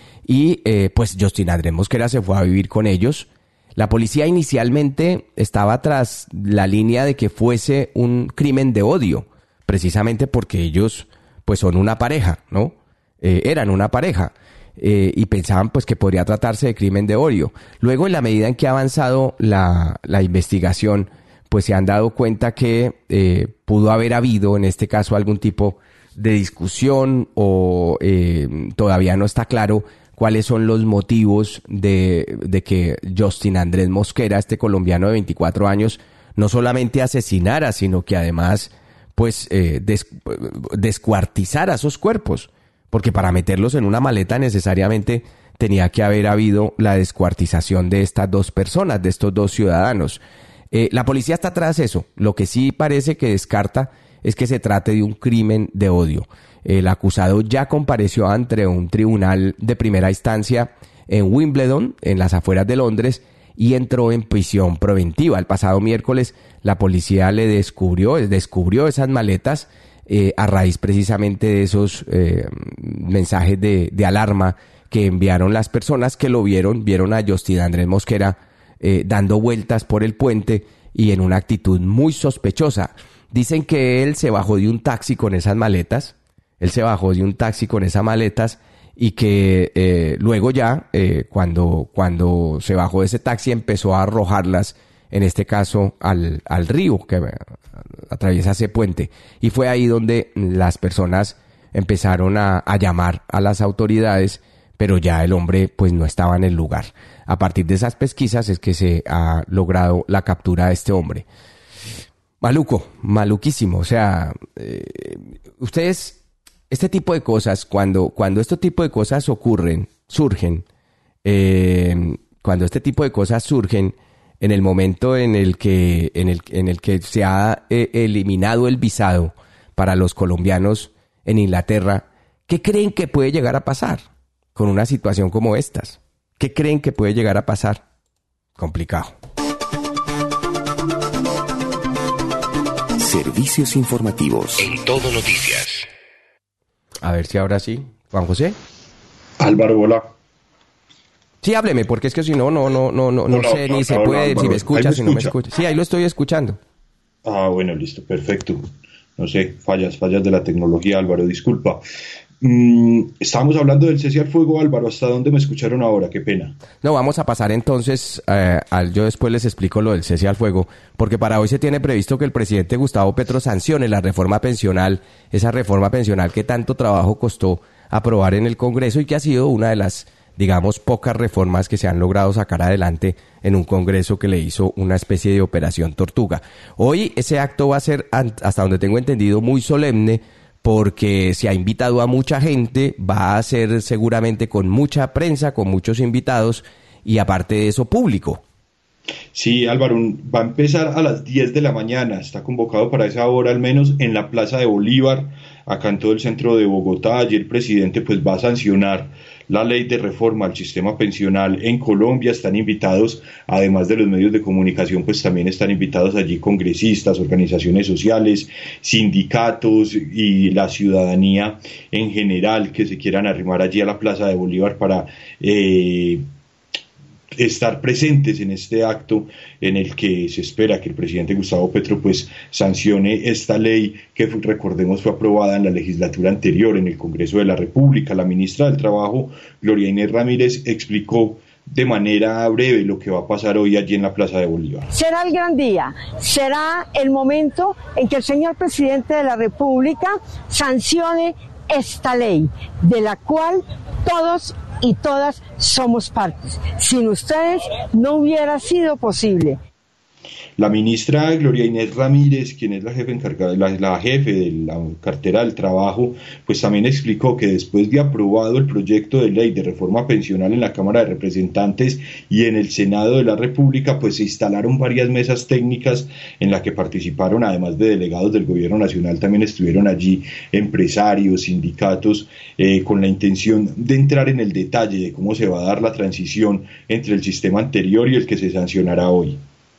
Y eh, pues Justin Andrés Mosquera se fue a vivir con ellos. La policía inicialmente estaba tras la línea de que fuese un crimen de odio, precisamente porque ellos pues son una pareja, ¿no? Eh, eran una pareja. Eh, y pensaban pues que podría tratarse de crimen de odio. Luego, en la medida en que ha avanzado la, la investigación, pues se han dado cuenta que eh, pudo haber habido en este caso algún tipo de discusión o eh, todavía no está claro cuáles son los motivos de, de que Justin Andrés Mosquera, este colombiano de veinticuatro años, no solamente asesinara, sino que además pues eh, des, descuartizara esos cuerpos. Porque para meterlos en una maleta necesariamente tenía que haber habido la descuartización de estas dos personas, de estos dos ciudadanos. Eh, la policía está tras eso. Lo que sí parece que descarta es que se trate de un crimen de odio. El acusado ya compareció ante un tribunal de primera instancia en Wimbledon, en las afueras de Londres, y entró en prisión preventiva. El pasado miércoles la policía le descubrió, descubrió esas maletas Eh, a raíz precisamente de esos eh, mensajes de, de alarma que enviaron las personas que lo vieron, vieron a Justin Andrés Mosquera eh, dando vueltas por el puente y en una actitud muy sospechosa. Dicen que él se bajó de un taxi con esas maletas, él se bajó de un taxi con esas maletas y que eh, luego ya, eh, cuando, cuando se bajó de ese taxi, empezó a arrojarlas, en este caso al, al río que atraviesa ese puente. Y fue ahí donde las personas empezaron a, a llamar a las autoridades, pero ya el hombre pues no estaba en el lugar. A partir de esas pesquisas es que se ha logrado la captura de este hombre. Maluco, maluquísimo. O sea, eh, ustedes, este tipo de cosas, cuando, cuando este tipo de cosas ocurren, surgen, eh, cuando este tipo de cosas surgen, en el momento en el que, en el, en el que se ha eh, eliminado el visado para los colombianos en Inglaterra, ¿Qué creen que puede llegar a pasar con una situación como estas? ¿Qué creen que puede llegar a pasar? Complicado. Servicios informativos. En Todo Noticias. A ver si ahora sí. Juan José. Álvaro, hola. Sí, hábleme, porque es que si no, no, no, no, no, no Hola, sé hola, ni se hola, puede, Álvaro. si me escucha, ¿Ahí si me no me escucha? escucha. Sí, ahí lo estoy escuchando. Ah, bueno, listo, perfecto. No sé, fallas, fallas de la tecnología, Álvaro, disculpa. Mm, estábamos hablando del cese al fuego, Álvaro. ¿Hasta dónde me escucharon ahora? Qué pena. No, vamos a pasar entonces, eh, al, yo después les explico lo del cese al fuego, porque para hoy se tiene previsto que el presidente Gustavo Petro sancione la reforma pensional, esa reforma pensional que tanto trabajo costó aprobar en el Congreso y que ha sido una de las, digamos, pocas reformas que se han logrado sacar adelante en un Congreso que le hizo una especie de operación tortuga. Hoy ese acto va a ser, hasta donde tengo entendido, muy solemne, porque se ha invitado a mucha gente, va a ser seguramente con mucha prensa, con muchos invitados y aparte de eso público. Sí, Álvaro, va a empezar a las diez de la mañana, está convocado para esa hora al menos en la Plaza de Bolívar, acá en todo el centro de Bogotá. Allí el presidente pues va a sancionar la ley de reforma al sistema pensional en Colombia. Están invitados, además de los medios de comunicación, pues también están invitados allí congresistas, organizaciones sociales, sindicatos y la ciudadanía en general que se quieran arrimar allí a la Plaza de Bolívar para eh, estar presentes en este acto en el que se espera que el presidente Gustavo Petro pues sancione esta ley que, recordemos, fue aprobada en la legislatura anterior en el Congreso de la República. La ministra del Trabajo, Gloria Inés Ramírez, explicó de manera breve lo que va a pasar hoy allí en la Plaza de Bolívar. Será el gran día, será el momento en que el señor presidente de la República sancione esta ley, de la cual todos y todas somos partes. Sin ustedes no hubiera sido posible. La ministra Gloria Inés Ramírez, quien es la jefe encargada, la, la jefe de la cartera del trabajo, pues también explicó que después de aprobado el proyecto de ley de reforma pensional en la Cámara de Representantes y en el Senado de la República, pues se instalaron varias mesas técnicas en las que participaron, además de delegados del Gobierno Nacional, también estuvieron allí empresarios, sindicatos, eh, con la intención de entrar en el detalle de cómo se va a dar la transición entre el sistema anterior y el que se sancionará hoy.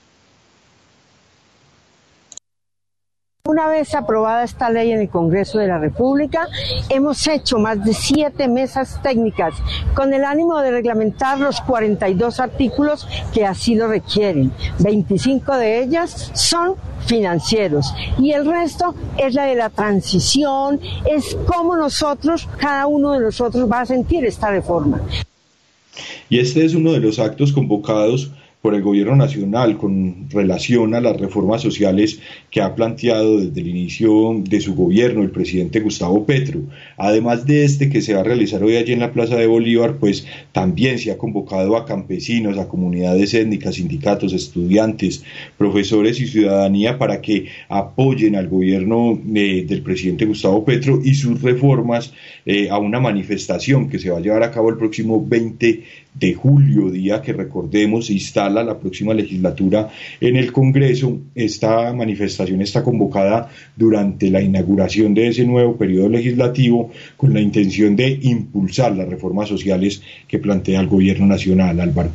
Una vez aprobada esta ley en el Congreso de la República, hemos hecho más de siete mesas técnicas con el ánimo de reglamentar los cuarenta y dos artículos que así lo requieren. veinticinco de ellas son financieros y el resto es la de la transición, es cómo nosotros, cada uno de nosotros va a sentir esta reforma. Y este es uno de los actos convocados por el Gobierno Nacional con relación a las reformas sociales que ha planteado desde el inicio de su gobierno el presidente Gustavo Petro. Además de este que se va a realizar hoy allí en la Plaza de Bolívar, pues también se ha convocado a campesinos, a comunidades étnicas, sindicatos, estudiantes, profesores y ciudadanía para que apoyen al gobierno eh, del presidente Gustavo Petro y sus reformas eh, a una manifestación que se va a llevar a cabo el próximo veinte de julio, día que, recordemos, se instala la próxima legislatura en el Congreso. Esta manifestación está convocada durante la inauguración de ese nuevo periodo legislativo con la intención de impulsar las reformas sociales que plantea el Gobierno Nacional. Álvaro.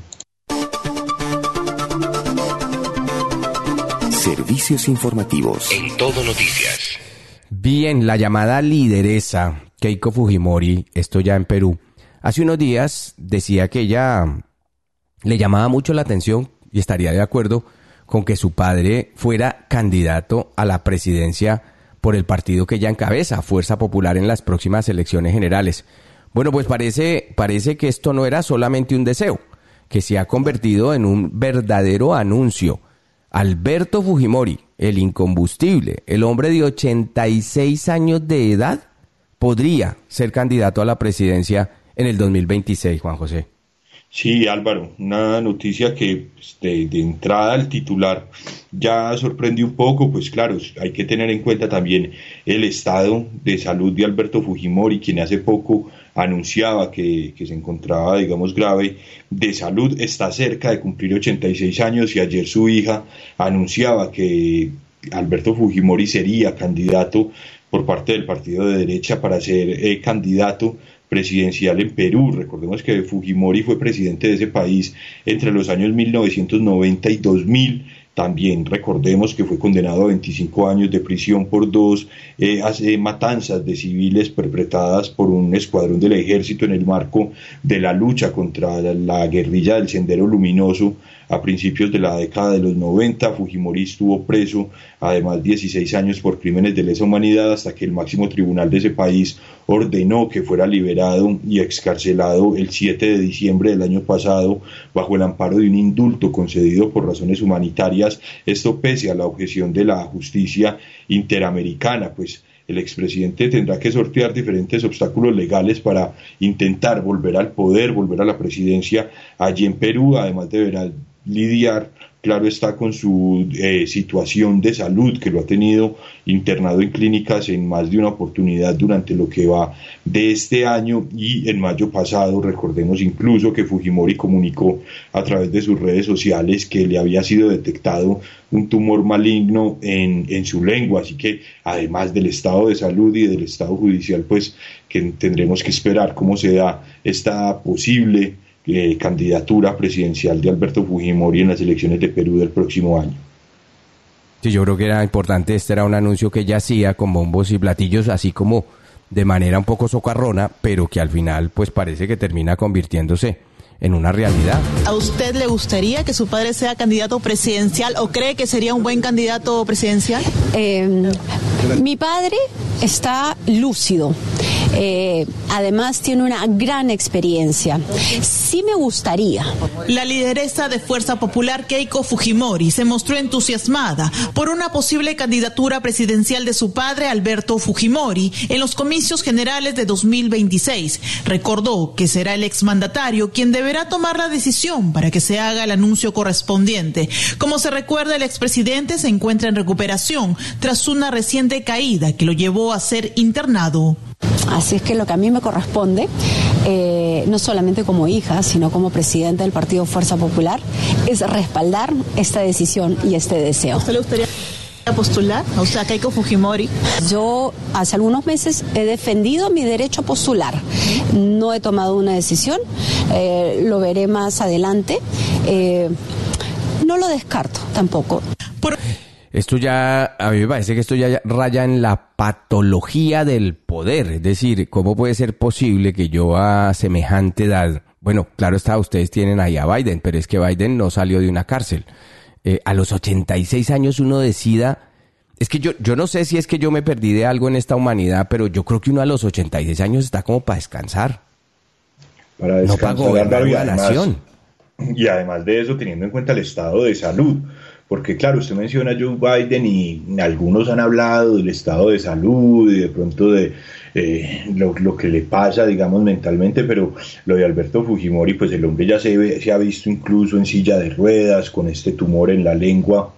Servicios informativos en Todo Noticias. Bien, la llamada lideresa Keiko Fujimori, esto ya en Perú, hace unos días decía que ella le llamaba mucho la atención y estaría de acuerdo con que su padre fuera candidato a la presidencia por el partido que ella encabeza, Fuerza Popular, en las próximas elecciones generales. Bueno, pues parece, parece que esto no era solamente un deseo, que se ha convertido en un verdadero anuncio. Alberto Fujimori, el incombustible, el hombre de ochenta y seis años de edad, podría ser candidato a la presidencia en el dos mil veintiséis, Juan José. Sí, Álvaro, una noticia que pues, de, de entrada el titular ya sorprendió un poco, pues claro, hay que tener en cuenta también el estado de salud de Alberto Fujimori, quien hace poco anunciaba que, que se encontraba, digamos, grave de salud, está cerca de cumplir ochenta y seis años y ayer su hija anunciaba que Alberto Fujimori sería candidato por parte del partido de derecha para ser eh, candidato presidencial en Perú. Recordemos que Fujimori fue presidente de ese país entre los años mil novecientos noventa y dos mil. También recordemos que fue condenado a veinticinco años de prisión por dos eh, matanzas de civiles perpetradas por un escuadrón del ejército en el marco de la lucha contra la, la guerrilla del Sendero Luminoso a principios de la década de los noventa. Fujimori estuvo preso además dieciséis años por crímenes de lesa humanidad hasta que el máximo tribunal de ese país ordenó que fuera liberado y excarcelado el siete de diciembre del año pasado bajo el amparo de un indulto concedido por razones humanitarias, esto pese a la objeción de la justicia interamericana. Pues el expresidente tendrá que sortear diferentes obstáculos legales para intentar volver al poder, volver a la presidencia allí en Perú. Además deberá lidiar, claro está, con su eh, situación de salud, que lo ha tenido internado en clínicas en más de una oportunidad durante lo que va de este año, y en mayo pasado recordemos incluso que Fujimori comunicó a través de sus redes sociales que le había sido detectado un tumor maligno en, en su lengua. Así que además del estado de salud y del estado judicial, pues que tendremos que esperar cómo se da esta posible Eh, candidatura presidencial de Alberto Fujimori en las elecciones de Perú del próximo año. Sí, yo creo que era importante. Este era un anuncio que ella hacía con bombos y platillos, así como de manera un poco socarrona, pero que al final pues parece que termina convirtiéndose en una realidad. ¿A usted le gustaría que su padre sea candidato presidencial o cree que sería un buen candidato presidencial? Eh, mi padre está lúcido. Eh, además tiene una gran experiencia. Sí me gustaría. La lideresa de Fuerza Popular, Keiko Fujimori, se mostró entusiasmada por una posible candidatura presidencial de su padre, Alberto Fujimori, en los comicios generales de dos mil veintiséis. Recordó que será el exmandatario quien deberá tomar la decisión para que se haga el anuncio correspondiente. Como se recuerda, el expresidente se encuentra en recuperación tras una reciente caída que lo llevó a ser internado. Así es que lo que a mí me corresponde, eh, no solamente como hija, sino como presidenta del Partido Fuerza Popular, es respaldar esta decisión y este deseo. ¿A usted le gustaría postular? O sea, Keiko Fujimori. Yo hace algunos meses he defendido mi derecho a postular. No he tomado una decisión, eh, lo veré más adelante. Eh, no lo descarto tampoco. Por... Esto ya, a mí me parece que esto ya raya en la patología del poder. Es decir, ¿cómo puede ser posible que yo a semejante edad, bueno, claro está, ustedes tienen ahí a Biden, pero es que Biden no salió de una cárcel. Eh, a los ochenta y seis años uno decida, es que yo, yo no sé si es que yo me perdí de algo en esta humanidad, pero yo creo que uno a los ochenta y seis años está como para descansar. Para descansar, no para gobernar y una además, nación. Y además de eso, teniendo en cuenta el estado de salud. Porque claro, usted menciona a Joe Biden y algunos han hablado del estado de salud y de pronto de eh, lo, lo que le pasa, digamos, mentalmente, pero lo de Alberto Fujimori, pues el hombre ya se, ve, se ha visto incluso en silla de ruedas, con este tumor en la lengua,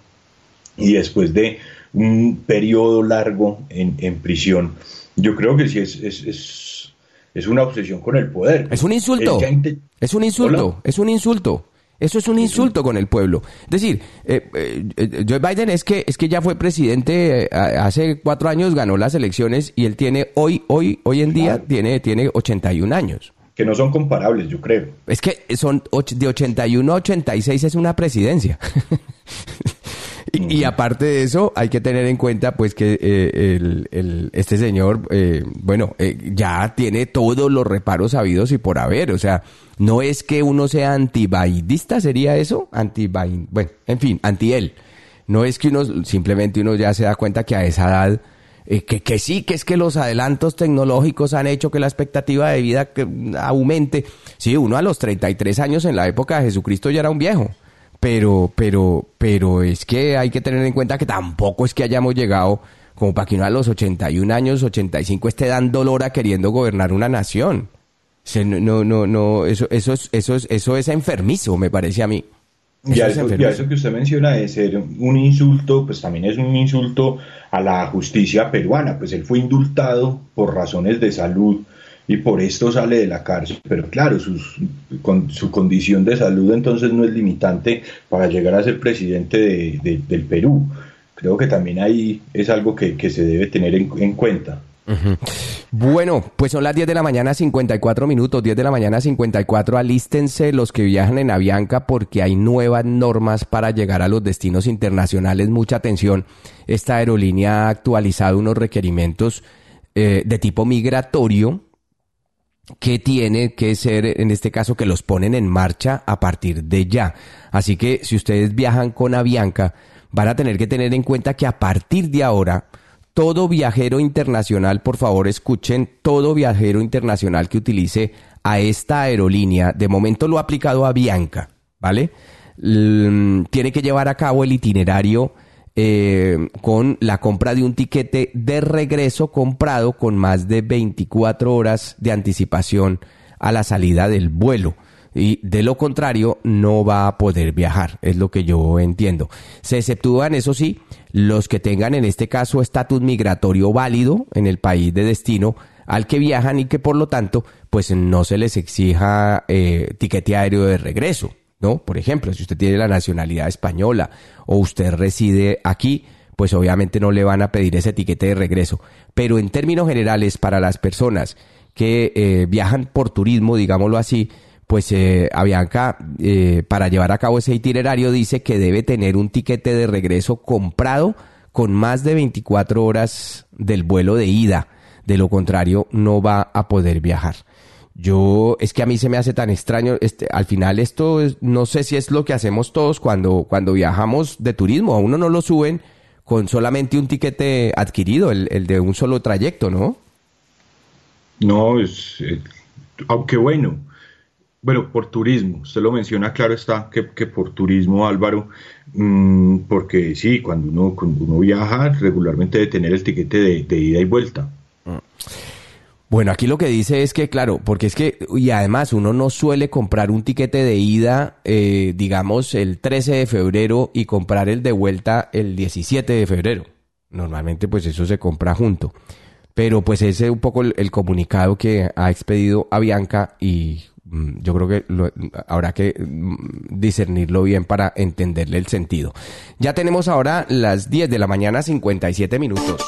y después de un periodo largo en, en prisión, yo creo que sí es, es, es, es una obsesión con el poder. Es un insulto, inte- es un insulto, Hola. es un insulto. Eso es un insulto con el pueblo. Es decir, eh, eh, Joe Biden es que es que ya fue presidente, eh, hace cuatro años ganó las elecciones y él tiene hoy hoy hoy en día claro. tiene tiene ochenta y un años. Que no son comparables, yo creo. Es que son de ochenta y uno a ochenta y seis es una presidencia. y, mm. y aparte de eso, hay que tener en cuenta pues que eh, el, el, este señor, eh, bueno, eh, ya tiene todos los reparos habidos y por haber, o sea, no es que uno sea antibaidista, ¿sería eso? Antibaid, bueno, en fin, anti él. No es que uno, simplemente uno ya se da cuenta que a esa edad, eh, que, que sí, que es que los adelantos tecnológicos han hecho que la expectativa de vida que aumente. Sí, uno a los treinta y tres años en la época de Jesucristo ya era un viejo. Pero, pero, pero es que hay que tener en cuenta que tampoco es que hayamos llegado como para que uno a los ochenta y un años, ochenta y cinco esté dando lora queriendo gobernar una nación. No, no, no, eso, eso es, eso es, eso es enfermizo, me parece a mí. Eso y, a eso, y a eso que usted menciona de ser un insulto, pues también es un insulto a la justicia peruana, pues él fue indultado por razones de salud y por esto sale de la cárcel, pero claro, sus, con, su condición de salud entonces no es limitante para llegar a ser presidente de, de, del Perú. creo que también ahí es algo que, que se debe tener en, en cuenta. Uh-huh. Bueno, pues son las diez de la mañana, cincuenta y cuatro minutos, diez de la mañana, cincuenta y cuatro. Alístense los que viajan en Avianca porque hay nuevas normas para llegar a los destinos internacionales. Mucha atención, esta aerolínea ha actualizado unos requerimientos eh, de tipo migratorio que tiene que ser, en este caso, que los ponen en marcha a partir de ya. Así que si ustedes viajan con Avianca, van a tener que tener en cuenta que a partir de ahora, todo viajero internacional, por favor escuchen, todo viajero internacional que utilice a esta aerolínea, de momento lo ha aplicado a Avianca, ¿vale? L- tiene que llevar a cabo el itinerario eh, con la compra de un tiquete de regreso comprado con más de veinticuatro horas de anticipación a la salida del vuelo. Y de lo contrario no va a poder viajar, es lo que yo entiendo. Se exceptúan, eso sí, los que tengan en este caso estatus migratorio válido en el país de destino al que viajan y que por lo tanto pues no se les exija eh, tiquete aéreo de regreso, ¿no? Por ejemplo, si usted tiene la nacionalidad española o usted reside aquí, pues obviamente no le van a pedir ese tiquete de regreso. Pero en términos generales, para las personas que eh, viajan por turismo, digámoslo así, pues eh, Avianca, eh, para llevar a cabo ese itinerario, dice que debe tener un tiquete de regreso comprado con más de veinticuatro horas del vuelo de ida. De lo contrario, no va a poder viajar. Yo, es que a mí se me hace tan extraño, este, al final esto, es, no sé si es lo que hacemos todos cuando, cuando viajamos de turismo. A uno no lo suben con solamente un tiquete adquirido, el, el de un solo trayecto, ¿no? No, es, eh, aunque bueno... Bueno, por turismo, usted lo menciona, claro está, que, que por turismo, Álvaro, mmm, porque sí, cuando uno, cuando uno viaja, regularmente debe tener el tiquete de, de ida y vuelta. Bueno, aquí lo que dice es que, claro, porque es que, y además uno no suele comprar un tiquete de ida, eh, digamos, el trece de febrero y comprar el de vuelta el diecisiete de febrero. Normalmente, pues eso se compra junto. Pero pues ese es un poco el, el comunicado que ha expedido Avianca y yo creo que lo, habrá que discernirlo bien para entenderle el sentido. Ya tenemos ahora las diez de la mañana, cincuenta y siete minutos.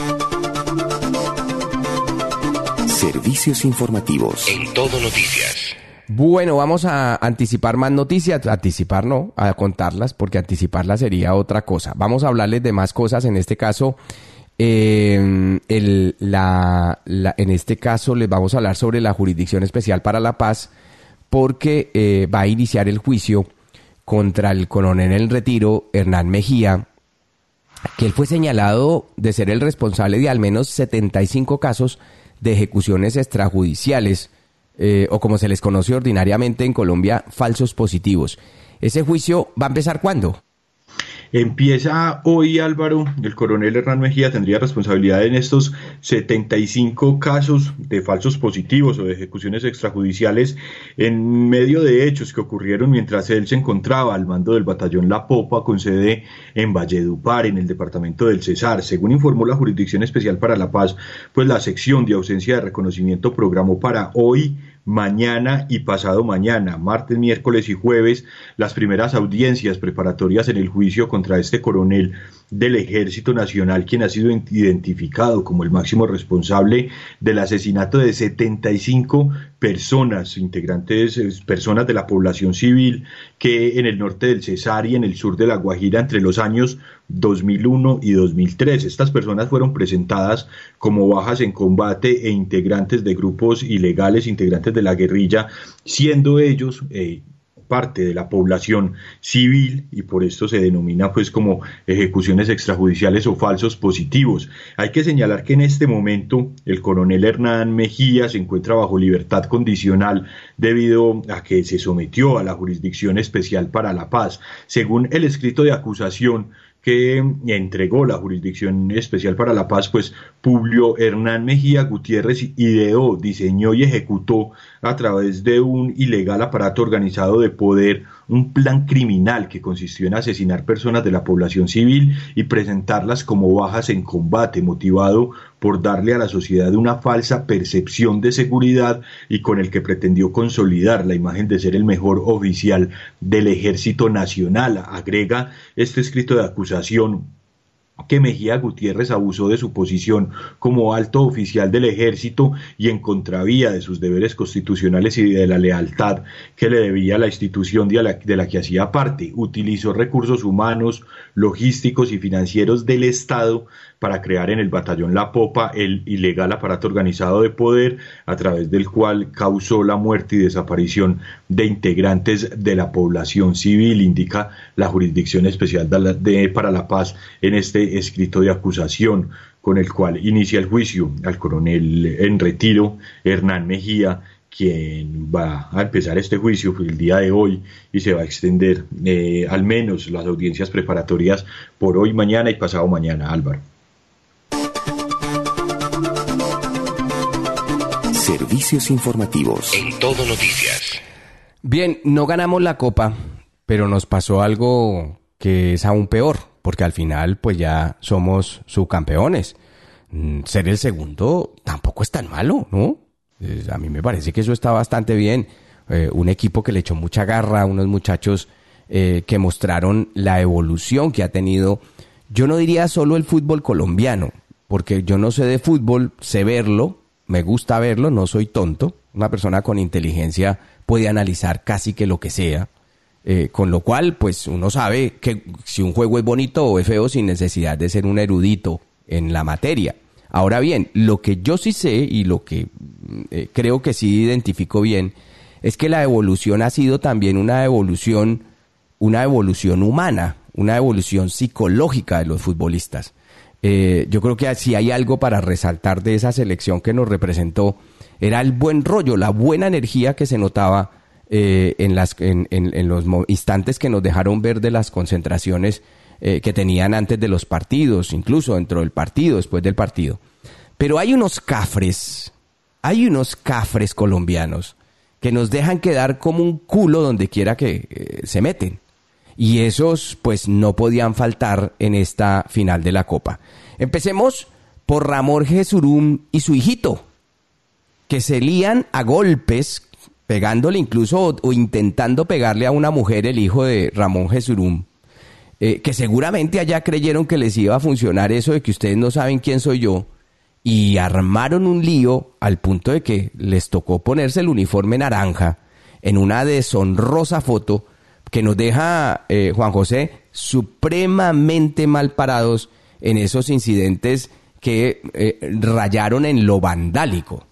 Servicios informativos. En Todo Noticias. Bueno, vamos a anticipar más noticias. Anticipar no, a contarlas, porque anticiparlas sería otra cosa. Vamos a hablarles de más cosas. En este caso, eh, el, la, la, en este caso les vamos a hablar sobre la Jurisdicción Especial para la Paz, porque eh, va a iniciar el juicio contra el coronel en retiro, Hernán Mejía, que él fue señalado de ser el responsable de al menos setenta y cinco casos de ejecuciones extrajudiciales, eh, o como se les conoce ordinariamente en Colombia, falsos positivos. ¿Ese juicio va a empezar cuándo? Empieza hoy, Álvaro. El coronel Hernán Mejía tendría responsabilidad en estos setenta y cinco casos de falsos positivos o de ejecuciones extrajudiciales en medio de hechos que ocurrieron mientras él se encontraba al mando del batallón La Popa con sede en Valledupar, en el departamento del Cesar. Según informó la Jurisdicción Especial para la Paz, pues la sección de ausencia de reconocimiento programó para hoy, mañana y pasado mañana, martes, miércoles y jueves, las primeras audiencias preparatorias en el juicio contra este coronel del Ejército Nacional, quien ha sido identificado como el máximo responsable del asesinato de setenta y cinco personas, integrantes, personas de la población civil, que en el norte del Cesar y en el sur de La Guajira entre los años dos mil uno y dos mil tres. Estas personas fueron presentadas como bajas en combate e integrantes de grupos ilegales, integrantes de la guerrilla, siendo ellos eh, parte de la población civil, y por esto se denomina pues como ejecuciones extrajudiciales o falsos positivos. Hay que señalar que en este momento el coronel Hernán Mejía se encuentra bajo libertad condicional debido a que se sometió a la Jurisdicción Especial para la Paz. Según el escrito de acusación que entregó la Jurisdicción Especial para la Paz, pues Publio Hernán Mejía Gutiérrez ideó, diseñó y ejecutó a través de un ilegal aparato organizado de poder un plan criminal que consistió en asesinar personas de la población civil y presentarlas como bajas en combate, motivado por darle a la sociedad una falsa percepción de seguridad y con el que pretendió consolidar la imagen de ser el mejor oficial del Ejército Nacional. Agrega este escrito de acusación que Mejía Gutiérrez abusó de su posición como alto oficial del ejército y en contravía de sus deberes constitucionales y de la lealtad que le debía a la institución de la, de la que hacía parte. Utilizó recursos humanos, logísticos y financieros del Estado para crear en el batallón La Popa el ilegal aparato organizado de poder a través del cual causó la muerte y desaparición de integrantes de la población civil, indica la Jurisdicción Especial de la, de, para la Paz en este escrito de acusación con el cual inicia el juicio al coronel en retiro Hernán Mejía, quien va a empezar este juicio el día de hoy y se va a extender eh, al menos las audiencias preparatorias por hoy, mañana y pasado mañana. Álvaro. Servicios informativos en Todo Noticias. Bien, no ganamos la copa, pero nos pasó algo que es aún peor, porque al final pues ya somos subcampeones. Ser el segundo tampoco es tan malo, ¿no? A mí me parece que eso está bastante bien. Eh, un equipo que le echó mucha garra, unos muchachos eh, que mostraron la evolución que ha tenido, yo no diría solo el fútbol colombiano, porque yo no sé de fútbol, sé verlo, me gusta verlo, no soy tonto. Una persona con inteligencia puede analizar casi que lo que sea, eh, con lo cual pues uno sabe que si un juego es bonito o es feo sin necesidad de ser un erudito en la materia. Ahora bien, lo que yo sí sé y lo que eh, creo que sí identifico bien es que la evolución ha sido también una evolución, una evolución humana, una evolución psicológica de los futbolistas. Eh, yo creo que si hay algo para resaltar de esa selección que nos representó, era el buen rollo, la buena energía que se notaba eh, en, las, en, en, en los instantes que nos dejaron ver de las concentraciones eh, que tenían antes de los partidos, incluso dentro del partido, después del partido. Pero hay unos cafres, hay unos cafres colombianos que nos dejan quedar como un culo donde quiera que eh, se meten. Y esos pues no podían faltar en esta final de la Copa. Empecemos por Ramón Jesurún y su hijito, que se lían a golpes, pegándole incluso o, o intentando pegarle a una mujer, el hijo de Ramón Jesurún, eh, que seguramente allá creyeron que les iba a funcionar eso de que ustedes no saben quién soy yo, y armaron un lío al punto de que les tocó ponerse el uniforme naranja en una deshonrosa foto que nos deja, eh, Juan José, supremamente mal parados en esos incidentes que eh, rayaron en lo vandálico.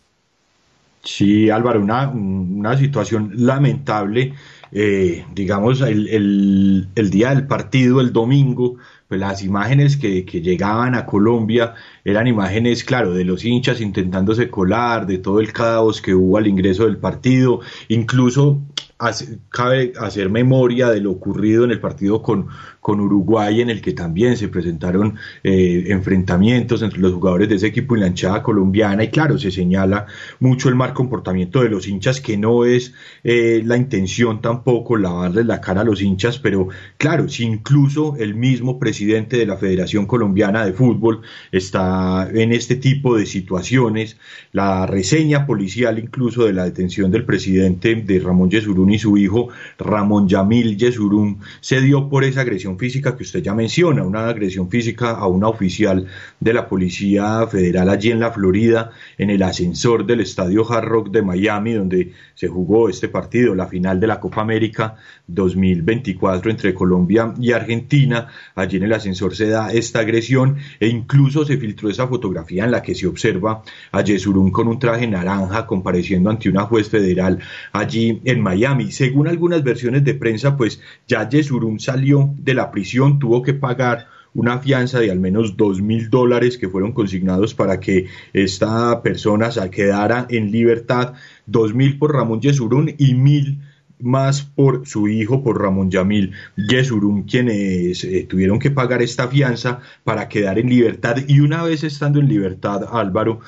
Sí, Álvaro, una, una situación lamentable. Eh, digamos, el, el, el día del partido, el domingo, pues las imágenes que, que llegaban a Colombia eran imágenes, claro, de los hinchas intentándose colar, de todo el caos que hubo al ingreso del partido, incluso hace, cabe hacer memoria de lo ocurrido en el partido con, con Uruguay, en el que también se presentaron eh, enfrentamientos entre los jugadores de ese equipo y la hinchada colombiana, y claro, se señala mucho el mal comportamiento de los hinchas, que no es eh, la intención tampoco lavarles la cara a los hinchas, pero claro, si incluso el mismo presidente de la Federación Colombiana de Fútbol está en este tipo de situaciones, la reseña policial incluso de la detención del presidente de Ramón Yesurún y su hijo Ramón Yamil Yesurún se dio por esa agresión física que usted ya menciona, una agresión física a una oficial de la Policía Federal allí en la Florida, en el ascensor del estadio Hard Rock de Miami, donde se jugó este partido, la final de la Copa América dos mil veinticuatro entre Colombia y Argentina. Allí en el ascensor se da esta agresión e incluso se filtró esa fotografía en la que se observa a Yesurún con un traje naranja compareciendo ante una juez federal allí en Miami. Según algunas versiones de prensa, pues ya Yesurún salió de la prisión, tuvo que pagar una fianza de al menos dos mil dólares que fueron consignados para que esta persona se quedara en libertad, dos mil por Ramón Yesurún y mil más por su hijo, por Ramón Yamil Yesurún, quienes eh, tuvieron que pagar esta fianza para quedar en libertad, y una vez estando en libertad, Álvaro,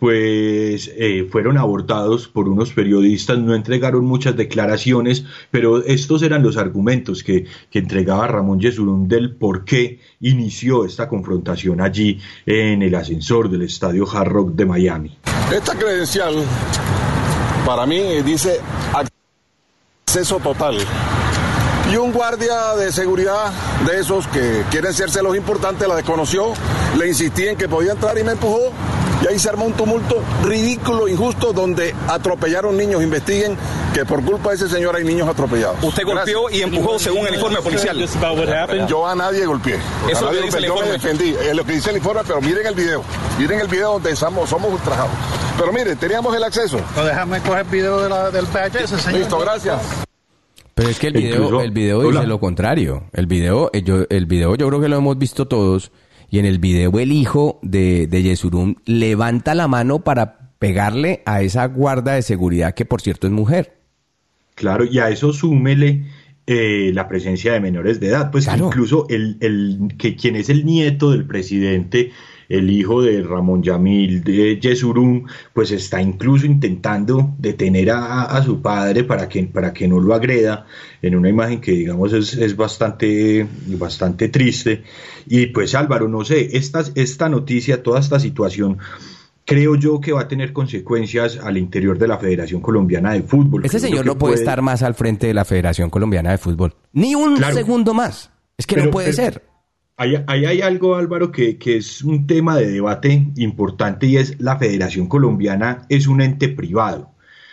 pues eh, fueron abordados por unos periodistas, no entregaron muchas declaraciones, pero estos eran los argumentos que, que entregaba Ramón Yesurún del por qué inició esta confrontación allí en el ascensor del estadio Hard Rock de Miami. Esta credencial para mí dice acceso total y un guardia de seguridad de esos que quieren serse los importantes la desconoció, le insistí en que podía entrar y me empujó. Y ahí se armó un tumulto ridículo, injusto, donde atropellaron niños. Investiguen que por culpa de ese señor hay niños atropellados. Usted golpeó Gracias. y empujó según el informe policial. Yo a nadie golpeé. Eso a nadie es lo que dice el yo me informe. defendí. Es lo que dice el informe, pero miren el video. Miren el video donde somos, somos ultrajados. Pero miren, teníamos el acceso. No, déjame coger el video de la, del badge ese, señor. Listo, gracias. Pero es que el video, Incluso, el video dice lo contrario. El video, eh, yo, el video yo creo que lo hemos visto todos. Y en el video el hijo de, de Yesurum levanta la mano para pegarle a esa guarda de seguridad que por cierto es mujer. Claro, y a eso súmele eh, la presencia de menores de edad. Pues claro. Incluso el, el que quien es el nieto del presidente, el hijo de Ramón Yamil de Yesurum, pues está incluso intentando detener a, a su padre para que, para que no lo agreda, en una imagen que digamos es, es bastante, bastante triste. Y pues Álvaro, no sé, esta, esta noticia, toda esta situación, creo yo que va a tener consecuencias al interior de la Federación Colombiana de Fútbol. Ese señor no puede, puede estar más al frente de la Federación Colombiana de Fútbol, ni un claro. segundo más, es que pero, no puede pero, ser. Ahí, ahí hay algo, Álvaro, que, que es un tema de debate importante, y es la Federación Colombiana es un ente privado.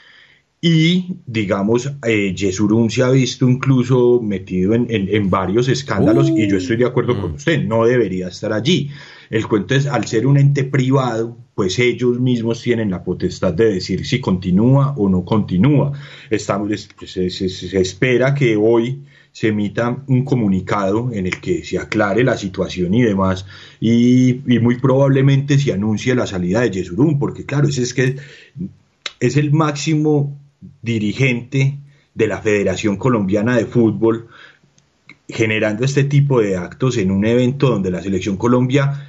Y, digamos, eh, Yesurum se ha visto incluso metido en, en, en varios escándalos, uh, y yo estoy de acuerdo uh. con usted, no debería estar allí. El cuento es, al ser un ente privado, pues ellos mismos tienen la potestad de decir si continúa o no continúa. Estamos, se, se, se espera que hoy se emita un comunicado en el que se aclare la situación y demás, y, y muy probablemente se anuncie la salida de Yesurum, porque claro, ese es que es el máximo dirigente de la Federación Colombiana de Fútbol, generando este tipo de actos en un evento donde la Selección Colombia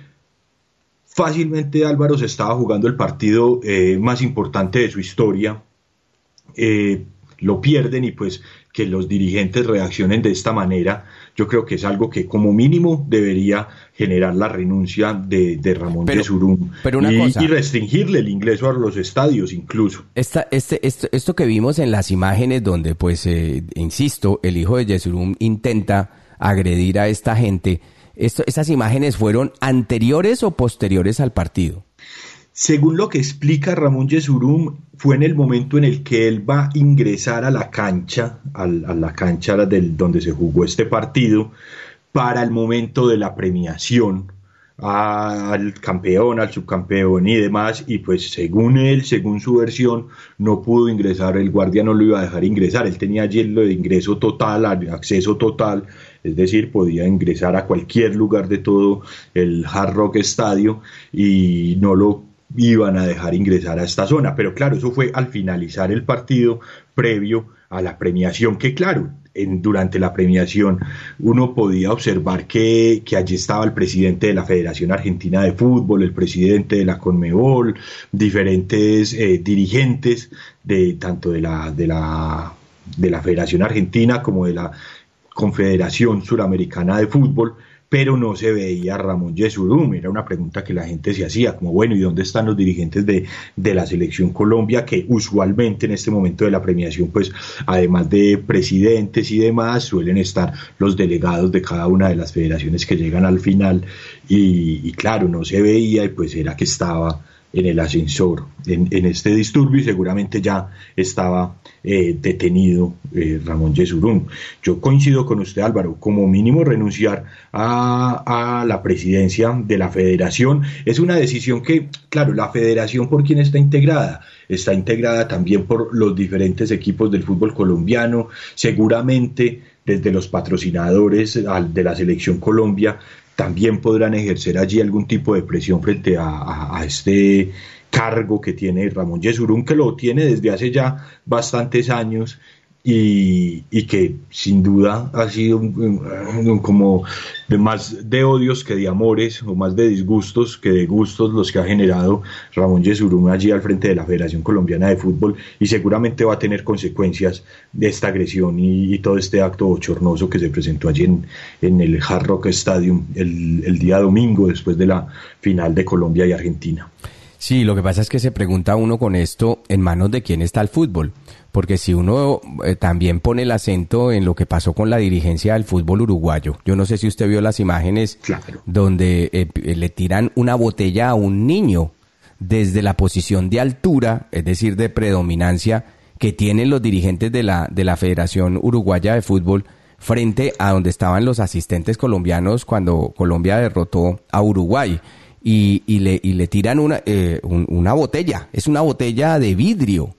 fácilmente, Álvaro, se estaba jugando el partido eh, más importante de su historia, eh, lo pierden, y pues que los dirigentes reaccionen de esta manera, yo creo que es algo que como mínimo debería generar la renuncia de, de Ramón Yesurum y, y restringirle el ingreso a los estadios incluso. Esta, este, esto, esto que vimos en las imágenes donde, pues, eh, insisto, el hijo de Yesurum intenta agredir a esta gente, esto, ¿esas imágenes fueron anteriores o posteriores al partido? Según lo que explica Ramón Yesurum, fue en el momento en el que él va a ingresar a la cancha, a la cancha del, donde se jugó este partido, para el momento de la premiación al campeón, al subcampeón y demás, y pues según él, según su versión, no pudo ingresar, el guardia no lo iba a dejar ingresar, él tenía allí lo de ingreso total, acceso total, es decir, podía ingresar a cualquier lugar de todo el Hard Rock Estadio y no lo iban a dejar ingresar a esta zona, pero claro, eso fue al finalizar el partido, previo a la premiación, que claro, en, durante la premiación uno podía observar que, que allí estaba el presidente de la Federación Argentina de Fútbol, el presidente de la Conmebol, diferentes eh, dirigentes de tanto de la, de la de la Federación Argentina como de la Confederación Suramericana de Fútbol, pero no se veía a Ramón Yesurum. Era una pregunta que la gente se hacía, como bueno, ¿y dónde están los dirigentes de, de la Selección Colombia? Que usualmente en este momento de la premiación, pues además de presidentes y demás, suelen estar los delegados de cada una de las federaciones que llegan al final, y, y claro, no se veía, y pues era que estaba en el ascensor, en, en este disturbio, y seguramente ya estaba eh, detenido eh, Ramón Yesurum. Yo coincido con usted, Álvaro, como mínimo renunciar a, a la presidencia de la federación es una decisión que, claro, la federación, ¿por quién está integrada? Está integrada también por los diferentes equipos del fútbol colombiano, seguramente desde los patrocinadores de la Selección Colombia también podrán ejercer allí algún tipo de presión frente a, a, a este cargo que tiene Ramón Yesurum, que lo tiene desde hace ya bastantes años, y, y que sin duda ha sido un, un, como de más de odios que de amores, o más de disgustos que de gustos, los que ha generado Ramón Yesurum allí al frente de la Federación Colombiana de Fútbol, y seguramente va a tener consecuencias de esta agresión y, y todo este acto bochornoso que se presentó allí en, en el Hard Rock Stadium el, el día domingo, después de la final de Colombia y Argentina. Sí, lo que pasa es que se pregunta uno con esto, ¿en manos de quién está el fútbol? Porque si uno eh, también pone el acento en lo que pasó con la dirigencia del fútbol uruguayo. Yo no sé si usted vio las imágenes claro. donde eh, le tiran una botella a un niño desde la posición de altura, es decir, de predominancia que tienen los dirigentes de la, de la Federación Uruguaya de Fútbol frente a donde estaban los asistentes colombianos cuando Colombia derrotó a Uruguay. Y, y, le, y le tiran una, eh, un, una botella, es una botella de vidrio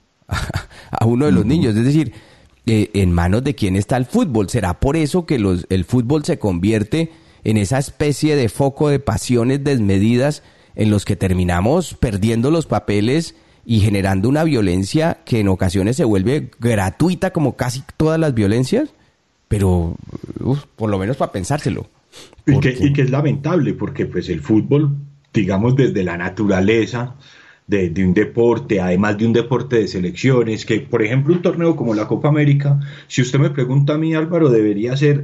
a uno de los uh-huh. niños. Es decir, eh, ¿en manos de quién está el fútbol? ¿Será por eso que los, el fútbol se convierte en esa especie de foco de pasiones desmedidas en los que terminamos perdiendo los papeles y generando una violencia que en ocasiones se vuelve gratuita como casi todas las violencias? Pero uf, por lo menos para pensárselo. Y que, y que es lamentable porque pues el fútbol, digamos, desde la naturaleza de, de un deporte, además de un deporte de selecciones, que por ejemplo un torneo como la Copa América, si usted me pregunta a mí, Álvaro, debería ser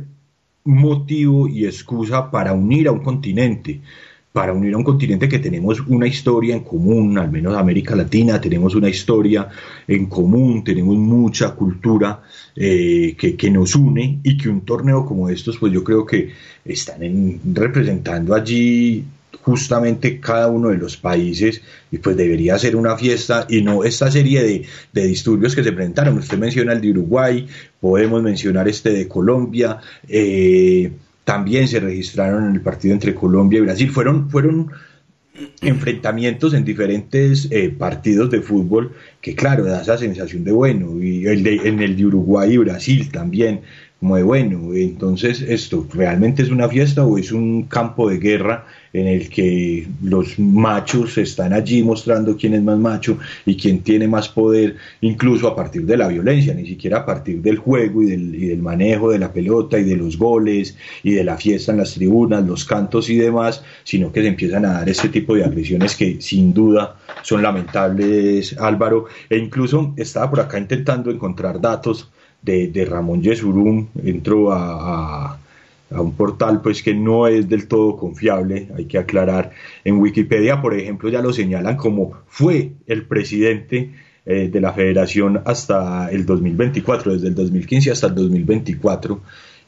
motivo y excusa para unir a un continente, para unir a un continente que tenemos una historia en común, al menos América Latina, tenemos una historia en común, tenemos mucha cultura eh, que, que nos une, y que un torneo como estos, pues yo creo que están en, representando allí justamente cada uno de los países, y pues debería ser una fiesta y no esta serie de, de disturbios que se presentaron. Usted menciona el de Uruguay, podemos mencionar este de Colombia, eh, también se registraron en el partido entre Colombia y Brasil. Fueron, fueron enfrentamientos en diferentes eh, partidos de fútbol que, claro, da esa sensación de bueno. Y el de, en el de Uruguay y Brasil también, como de bueno. Entonces, ¿esto realmente es una fiesta o es un campo de guerra en el que los machos están allí mostrando quién es más macho y quién tiene más poder, incluso a partir de la violencia, ni siquiera a partir del juego y del, y del manejo de la pelota y de los goles y de la fiesta en las tribunas, los cantos y demás, sino que se empiezan a dar este tipo de agresiones que sin duda son lamentables, Álvaro? E incluso estaba por acá intentando encontrar datos de, de Ramón Yesurún. Entró a, a a un portal pues que no es del todo confiable, hay que aclarar. En Wikipedia, por ejemplo, ya lo señalan como fue el presidente eh, de la federación hasta el dos mil veinticuatro, desde el dos mil quince hasta el dos mil veinticuatro,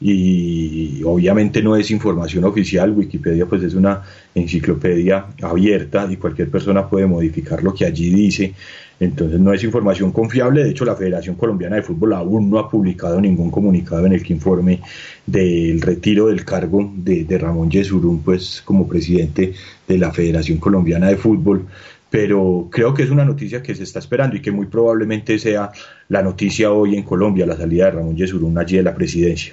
y obviamente no es información oficial. Wikipedia pues es una enciclopedia abierta y cualquier persona puede modificar lo que allí dice, entonces no es información confiable. De hecho, la Federación Colombiana de Fútbol aún no ha publicado ningún comunicado en el que informe del retiro del cargo de, de Ramón Yesurún pues como presidente de la Federación Colombiana de Fútbol. Pero creo que es una noticia que se está esperando y que muy probablemente sea la noticia hoy en Colombia, la salida de Ramón Yesurún allí de la presidencia.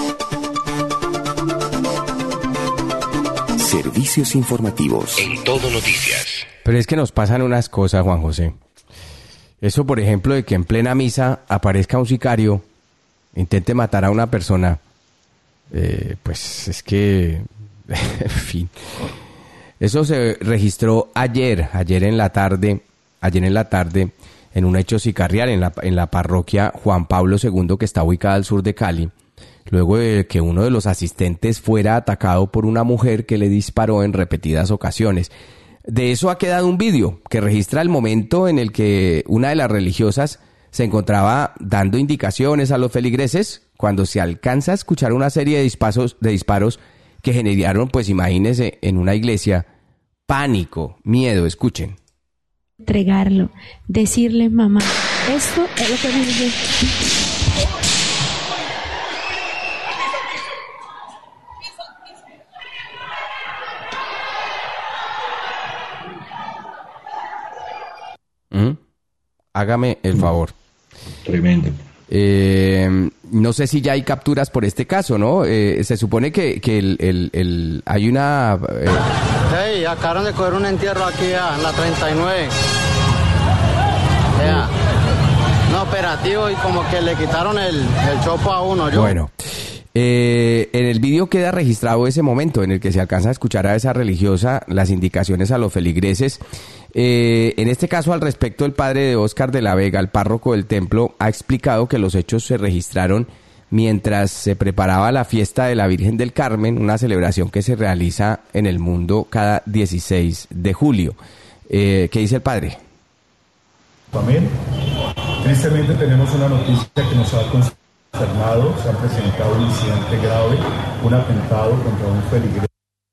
Servicios informativos en Todo Noticias. Pero es que nos pasan unas cosas, Juan José. Eso, por ejemplo, de que en plena misa aparezca un sicario, intente matar a una persona, eh, pues es que, en fin. Eso se registró ayer, ayer en la tarde, ayer en la tarde, en un hecho sicarial en la, en la parroquia Juan Pablo segundo, que está ubicada al sur de Cali, luego de que uno de los asistentes fuera atacado por una mujer que le disparó en repetidas ocasiones. De eso ha quedado un vídeo que registra el momento en el que una de las religiosas se encontraba dando indicaciones a los feligreses cuando se alcanza a escuchar una serie de disparos, de disparos que generaron, pues imagínense, en una iglesia, pánico, miedo. Escuchen. Entregarlo, decirle mamá, esto es lo que me dice. ¿Mm? Hágame el favor. Tremendo. Eh, no sé si ya hay capturas por este caso, ¿no? Eh, se supone que, que el, el, el, hay una... Eh... Hey, acabaron de coger un entierro aquí ya, en la treinta y nueve. Ya. No, operativo, y como que le quitaron el, el chopo a uno. ¿Yo? Bueno, eh, en el vídeo queda registrado ese momento en el que se alcanza a escuchar a esa religiosa las indicaciones a los feligreses. Eh, en este caso, al respecto, el padre de Óscar de la Vega, el párroco del templo, ha explicado que los hechos se registraron mientras se preparaba la fiesta de la Virgen del Carmen, una celebración que se realiza en el mundo cada dieciséis de julio. Eh, ¿Qué dice el padre? Amén. Tristemente tenemos una noticia que nos ha consternado. Se ha presentado un incidente grave, un atentado contra un feligrés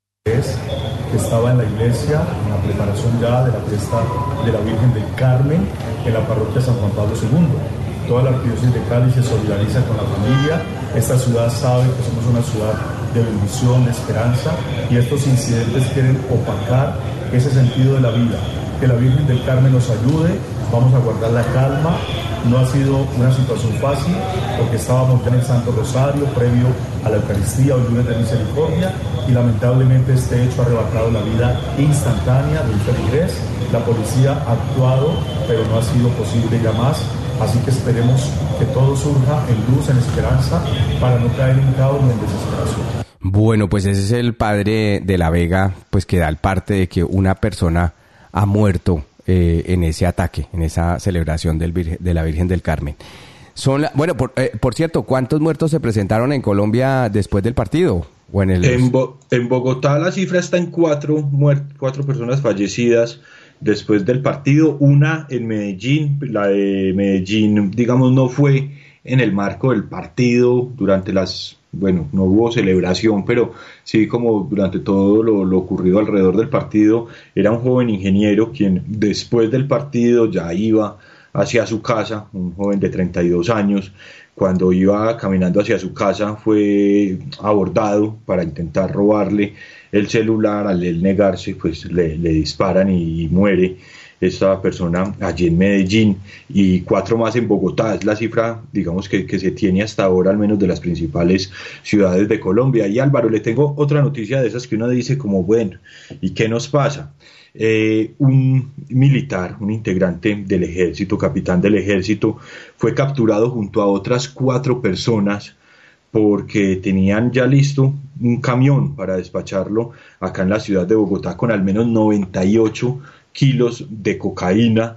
que estaba en la iglesia, en la preparación ya de la fiesta de la Virgen del Carmen en la parroquia San Juan Pablo segundo. Toda la arquidiócesis de Cali se solidariza con la familia. Esta ciudad sabe que somos una ciudad de bendición, de esperanza, y estos incidentes quieren opacar ese sentido de la vida. Que la Virgen del Carmen nos ayude, vamos a guardar la calma. No ha sido una situación fácil porque estábamos ya en el Santo Rosario previo a la Eucaristía, hoy lunes de misericordia, y lamentablemente este hecho ha arrebatado la vida instantánea del feligrés. La policía ha actuado, pero no ha sido posible ya más, así que esperemos que todo surja en luz, en esperanza, para no caer en caos ni en desesperación. Bueno, pues ese es el padre de la Vega, pues que da el parte de que una persona ha muerto eh, en ese ataque, en esa celebración del Virgen, de la Virgen del Carmen. Son la, bueno, por, eh, por cierto, ¿cuántos muertos se presentaron en Colombia después del partido? ¿O en, el... en, Bo- en Bogotá la cifra está en cuatro, muert- cuatro personas fallecidas después del partido. Una en Medellín, la de Medellín, digamos, no fue en el marco del partido durante las... Bueno, no hubo celebración, pero sí como durante todo lo, lo ocurrido alrededor del partido. Era un joven ingeniero quien después del partido ya iba hacia su casa, un joven de treinta y dos años. Cuando iba caminando hacia su casa fue abordado para intentar robarle el celular. Al él negarse, pues le, le disparan y, y muere esta persona allí en Medellín, y cuatro más en Bogotá. Es la cifra, digamos, que, que se tiene hasta ahora, al menos de las principales ciudades de Colombia. Y Álvaro, le tengo otra noticia de esas que uno dice como, bueno, ¿y qué nos pasa? Eh, un militar, un integrante del ejército, capitán del ejército, fue capturado junto a otras cuatro personas porque tenían ya listo un camión para despacharlo acá en la ciudad de Bogotá con al menos noventa y ocho kilos de cocaína,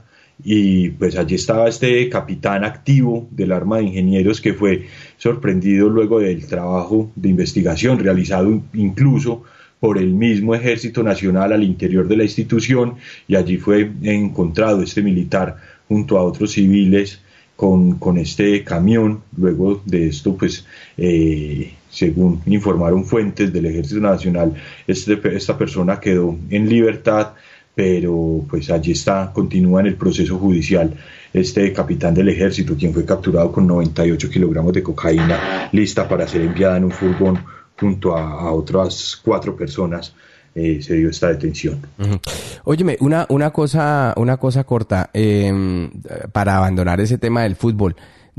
y pues allí estaba este capitán activo del Arma de Ingenieros que fue sorprendido luego del trabajo de investigación realizado incluso por el mismo Ejército Nacional al interior de la institución, y allí fue encontrado este militar junto a otros civiles con, con este camión. Luego de esto, pues eh, según informaron fuentes del Ejército Nacional, este, esta persona quedó en libertad, pero pues allí está, continúa en el proceso judicial este capitán del ejército, quien fue capturado con noventa y ocho kilogramos de cocaína lista para ser enviada en un furgón junto a, a otras cuatro personas. Eh, se dio esta detención. Uh-huh. Óyeme, una, una cosa, una cosa corta, eh, para abandonar ese tema del fútbol.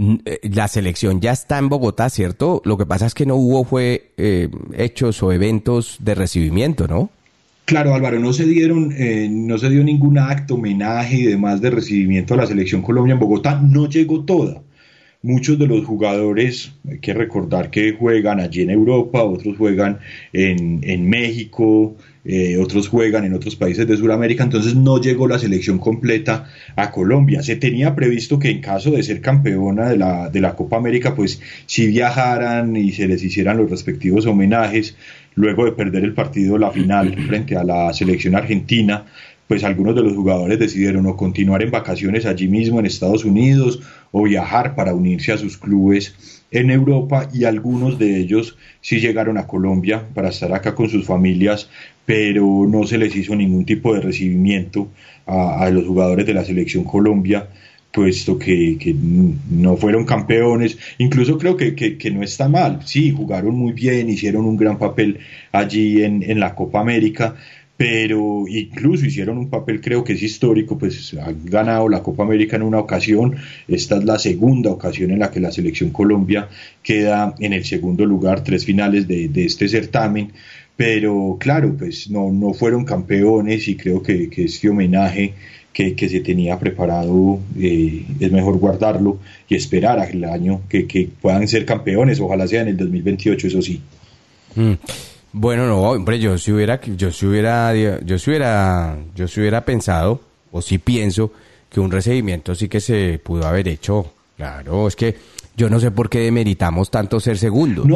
La selección ya está en Bogotá, ¿cierto? Lo que pasa es que no hubo fue eh, hechos o eventos de recibimiento, ¿no? Claro, Álvaro, no se dieron, eh, no se dio ningún acto, homenaje y demás de recibimiento a la Selección Colombia en Bogotá. No llegó toda. Muchos de los jugadores, hay que recordar que juegan allí en Europa, otros juegan en, en México, eh, otros juegan en otros países de Sudamérica, entonces no llegó la selección completa a Colombia. Se tenía previsto que en caso de ser campeona de la, de la Copa América, pues sí viajaran y se les hicieran los respectivos homenajes. Luego de perder el partido, la final, frente a la selección argentina, pues algunos de los jugadores decidieron o continuar en vacaciones allí mismo en Estados Unidos o viajar para unirse a sus clubes en Europa, y algunos de ellos sí llegaron a Colombia para estar acá con sus familias, pero no se les hizo ningún tipo de recibimiento a, a los jugadores de la Selección Colombia, puesto que, que no fueron campeones. Incluso creo que, que, que no está mal, sí, jugaron muy bien, hicieron un gran papel allí en, en la Copa América, pero incluso hicieron un papel, creo que es histórico, pues han ganado la Copa América en una ocasión. Esta es la segunda ocasión en la que la Selección Colombia queda en el segundo lugar, tres finales de, de este certamen, pero claro, pues no, no fueron campeones, y creo que, que este homenaje Que, que se tenía preparado, eh, es mejor guardarlo y esperar al año que, que puedan ser campeones. Ojalá sea en el dos mil veintiocho, eso sí. Mm. Bueno, no, hombre, yo si hubiera, yo si hubiera, yo si hubiera, yo si hubiera pensado, o si pienso, que un recibimiento sí que se pudo haber hecho. Claro, es que yo no sé por qué demeritamos tanto ser segundos. No,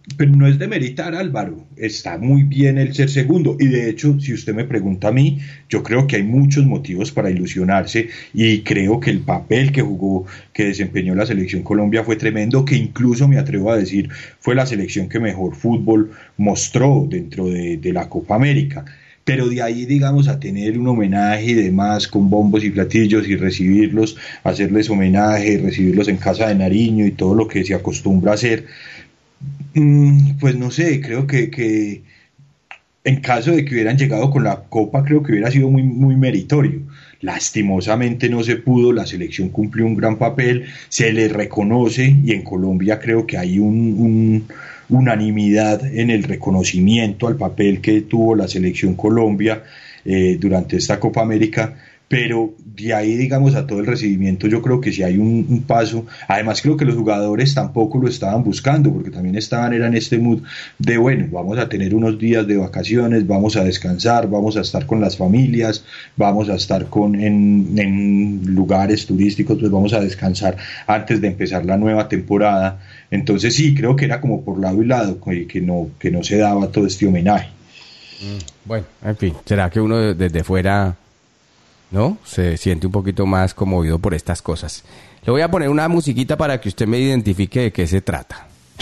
pero no es demeritar, Álvaro, está muy bien el ser segundo, y de hecho, si usted me pregunta a mí, yo creo que hay muchos motivos para ilusionarse, y creo que el papel que jugó, que desempeñó la Selección Colombia fue tremendo, que incluso me atrevo a decir, fue la selección que mejor fútbol mostró dentro de, de la Copa América. Pero de ahí, digamos, a tener un homenaje y demás con bombos y platillos y recibirlos, hacerles homenaje, recibirlos en Casa de Nariño y todo lo que se acostumbra a hacer, pues no sé, creo que, que en caso de que hubieran llegado con la Copa, creo que hubiera sido muy, muy meritorio. Lastimosamente no se pudo, la selección cumplió un gran papel, se le reconoce, y en Colombia creo que hay un... un unanimidad en el reconocimiento al papel que tuvo la Selección Colombia eh, durante esta Copa América, pero de ahí, digamos, a todo el recibimiento yo creo que sí hay un, un paso. Además creo que los jugadores tampoco lo estaban buscando, porque también estaban era en este mood de, bueno, vamos a tener unos días de vacaciones, vamos a descansar, vamos a estar con las familias, vamos a estar con en, en lugares turísticos, pues vamos a descansar antes de empezar la nueva temporada. Entonces sí, creo que era como por lado y lado, que no, que no se daba todo este homenaje. Bueno, en fin, ¿será que uno desde fuera, no, se siente un poquito más conmovido por estas cosas? Le voy a poner una musiquita para que usted me identifique de qué se trata.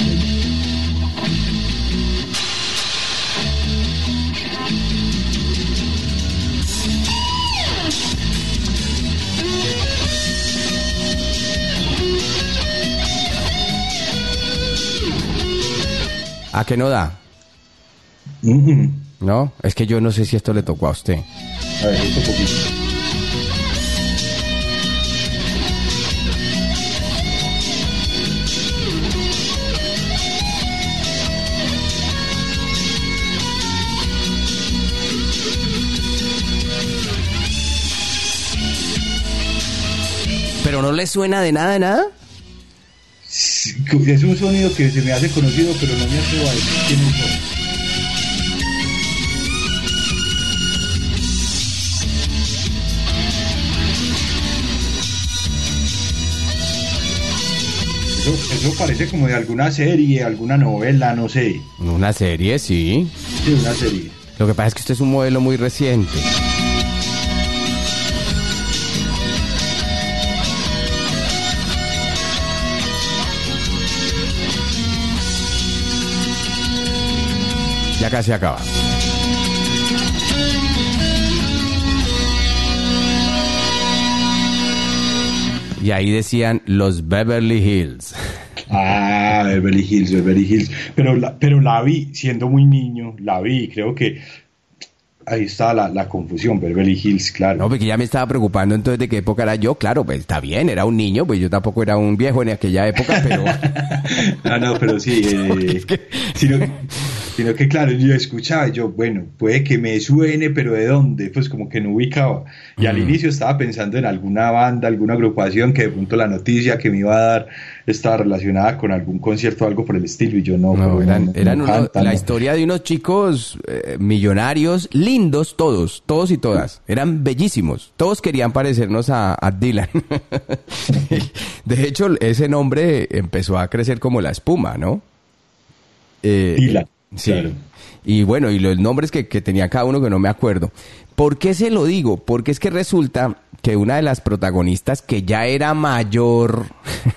¿A qué no da? Mm-hmm. No, es que yo no sé si esto le tocó a usted. A ver, esto poquito. ¿Pero no le suena de nada, de nada? Es un sonido que se me hace conocido, pero no me atrevo a decir quiénes son. Eso, eso parece como de alguna serie, alguna novela, no sé. Una serie, sí. Sí, una serie. Lo que pasa es que usted es un modelo muy reciente. Ya casi acaba. Y ahí decían los Beverly Hills. Ah, Beverly Hills, Beverly Hills. Pero la, pero la vi, siendo muy niño, la vi, creo que ahí está la, la confusión, Beverly Hills, claro. No, porque ya me estaba preocupando entonces de qué época era yo. Claro, pues está bien, era un niño, pues yo tampoco era un viejo en aquella época, pero... ah, no, pero sí, eh, sino, sino que claro, yo escuchaba, yo, bueno, puede que me suene, pero ¿de dónde? Pues como que no ubicaba. Y mm. al inicio estaba pensando en alguna banda, alguna agrupación, que de pronto la noticia que me iba a dar estaba relacionada con algún concierto o algo por el estilo, y yo no. No, eran, no, eran no uno, cantan, la no. historia de unos chicos eh, millonarios, lindos todos, todos y todas. Eran bellísimos. Todos querían parecernos a, a Dylan. De hecho, ese nombre empezó a crecer como la espuma, ¿no? Eh, Dylan. Sí. Claro. Y bueno, y los nombres que, que tenía cada uno que no me acuerdo. ¿Por qué se lo digo? Porque es que resulta que una de las protagonistas, que ya era mayor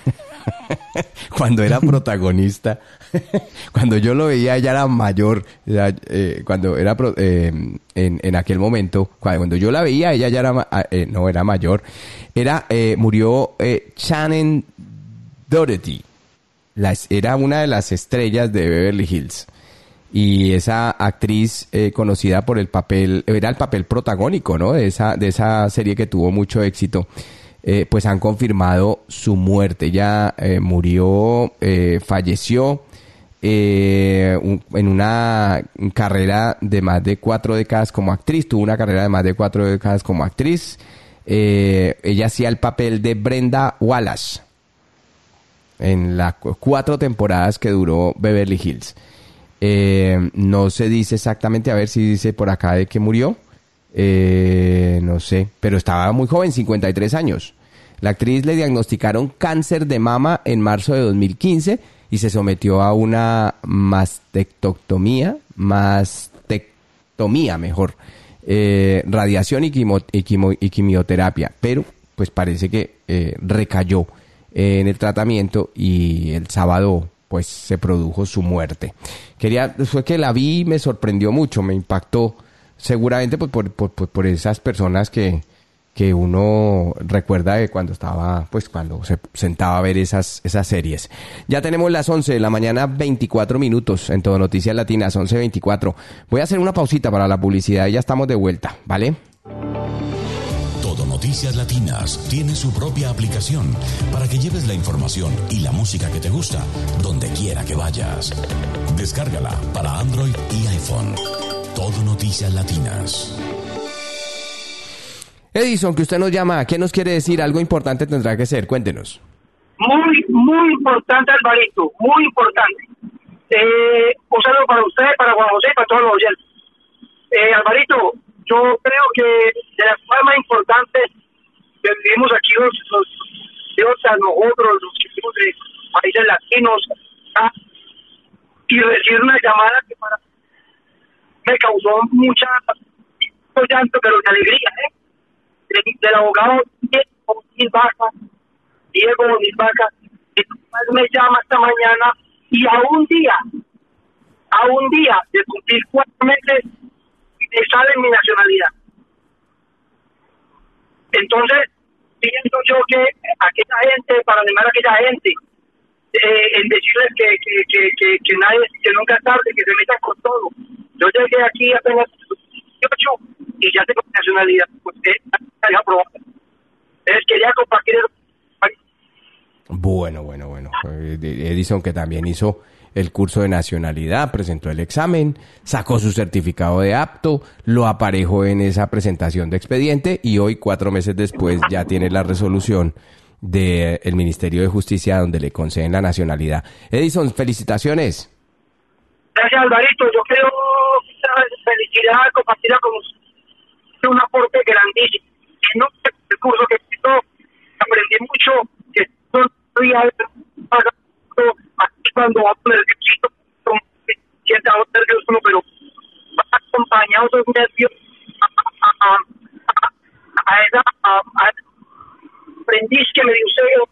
cuando era protagonista, cuando yo lo veía ella era mayor, ya, eh, cuando era pro, eh, en, en aquel momento, cuando yo la veía ella ya era eh, no era mayor, era eh, murió eh, Shannon Doherty, la, era una de las estrellas de Beverly Hills. Y esa actriz eh, conocida por el papel, era el papel protagónico, ¿no? De esa, de esa serie que tuvo mucho éxito. Eh, pues han confirmado su muerte. Ella eh, murió, eh, falleció eh, un, en una carrera de más de cuatro décadas como actriz. Tuvo una carrera de más de cuatro décadas como actriz. Eh, ella hacía el papel de Brenda Wallace en las cuatro temporadas que duró Beverly Hills. Eh, no se dice exactamente, a ver si dice por acá de que murió. Eh, no sé, pero estaba muy joven, cincuenta y tres años. La actriz le diagnosticaron cáncer de mama en marzo de dos mil quince y se sometió a una mastectomía, mastectomía mejor, eh, radiación y, quimo, y, quimo, y quimioterapia, pero pues parece que eh, recayó en el tratamiento y el sábado pues se produjo su muerte. Quería, fue que la vi y me sorprendió mucho, me impactó, seguramente pues por, por, por, por esas personas que, que uno recuerda de cuando estaba, pues cuando se sentaba a ver esas, esas series. Ya tenemos las once de la mañana, veinticuatro minutos en Todo Noticias Latinas, once veinticuatro. Voy a hacer una pausita para la publicidad y ya estamos de vuelta, ¿vale? Noticias Latinas tiene su propia aplicación para que lleves la información y la música que te gusta donde quiera que vayas. Descárgala para Android y iPhone. Todo Noticias Latinas. Edison, que usted nos llama, ¿qué nos quiere decir? Algo importante tendrá que ser, cuéntenos. Muy, muy importante, Alvarito, muy importante. Eh, un saludo para usted, para Juan José y para todos los oyentes. Eh, Alvarito, yo creo que de las cosas más importantes que vivimos aquí los, los diosas, nosotros, los que vivimos de países latinos, ¿ah? Y recibir una llamada que para me causó mucha mucho llanto, pero de alegría, ¿eh? Del, del abogado Diego Vaca, Diego Vaca, que me llama esta mañana y a un día, a un día de cumplir cuatro meses me sale mi nacionalidad. Entonces, pienso yo que aquella gente, para animar a aquella gente, eh, en decirles que, que, que, que, que nadie, que nunca es tarde, que se metan con todo. Yo llegué aquí apenas dieciocho y ya tengo mi nacionalidad, pues que es aprobada. Entonces quería compartir eso. Bueno, bueno, bueno. Edison, que también hizo el curso de nacionalidad, presentó el examen, sacó su certificado de apto, lo aparejó en esa presentación de expediente y hoy, cuatro meses después, ya tiene la resolución del Ministerio de Justicia donde le conceden la nacionalidad. Edison, felicitaciones. Gracias, Alvarito. Yo creo que esta felicidad compartida con usted es un aporte grandísimo. Y no el curso que hizo, aprendí mucho, que no estoy pagando cuando va a poner nerviosito, siente algo nervioso, pero va acompañado de un nervio a, a, a, a, a esa a, a aprendiz que me dio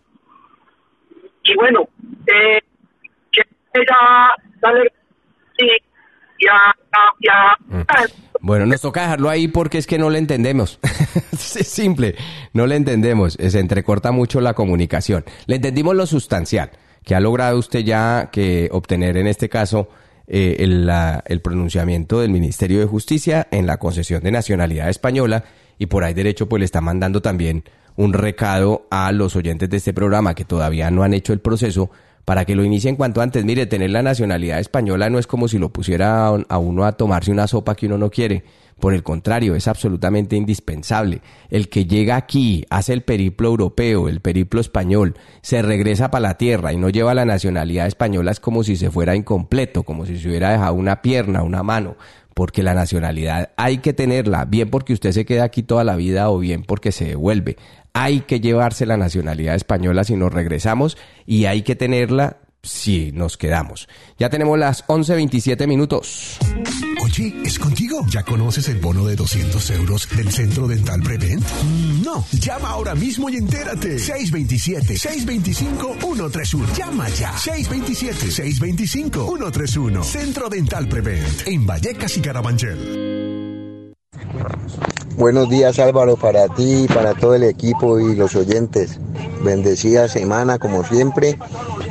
usted. Y bueno, eh, que ella dale sí, ya, ya, ya. Bueno, nos toca dejarlo ahí porque es que no le entendemos. Es simple, no le entendemos. Se entrecorta mucho la comunicación. Le entendimos lo sustancial, que ha logrado usted ya que obtener en este caso eh, el, la, el pronunciamiento del Ministerio de Justicia en la concesión de nacionalidad española, y por ahí derecho pues le está mandando también un recado a los oyentes de este programa que todavía no han hecho el proceso para que lo inicien cuanto antes. Mire, tener la nacionalidad española no es como si lo pusiera a, a uno a tomarse una sopa que uno no quiere. Por el contrario, es absolutamente indispensable. El que llega aquí, hace el periplo europeo, el periplo español, se regresa para la tierra y no lleva la nacionalidad española, es como si se fuera incompleto, como si se hubiera dejado una pierna, una mano, porque la nacionalidad hay que tenerla, bien porque usted se queda aquí toda la vida o bien porque se devuelve. Hay que llevarse la nacionalidad española si nos regresamos y hay que tenerla si nos quedamos. Ya tenemos las once veintisiete minutos. Oye, ¿es contigo? ¿Ya conoces el bono de doscientos euros del Centro Dental Prevent? Mm, no. Llama ahora mismo y entérate. seis dos siete, seis dos cinco, uno tres uno. Llama ya. seis dos siete, seis dos cinco, uno tres uno. Centro Dental Prevent. En Vallecas y Carabanchel. Buenos días, Álvaro, para ti, para todo el equipo y los oyentes. Bendecida semana, como siempre.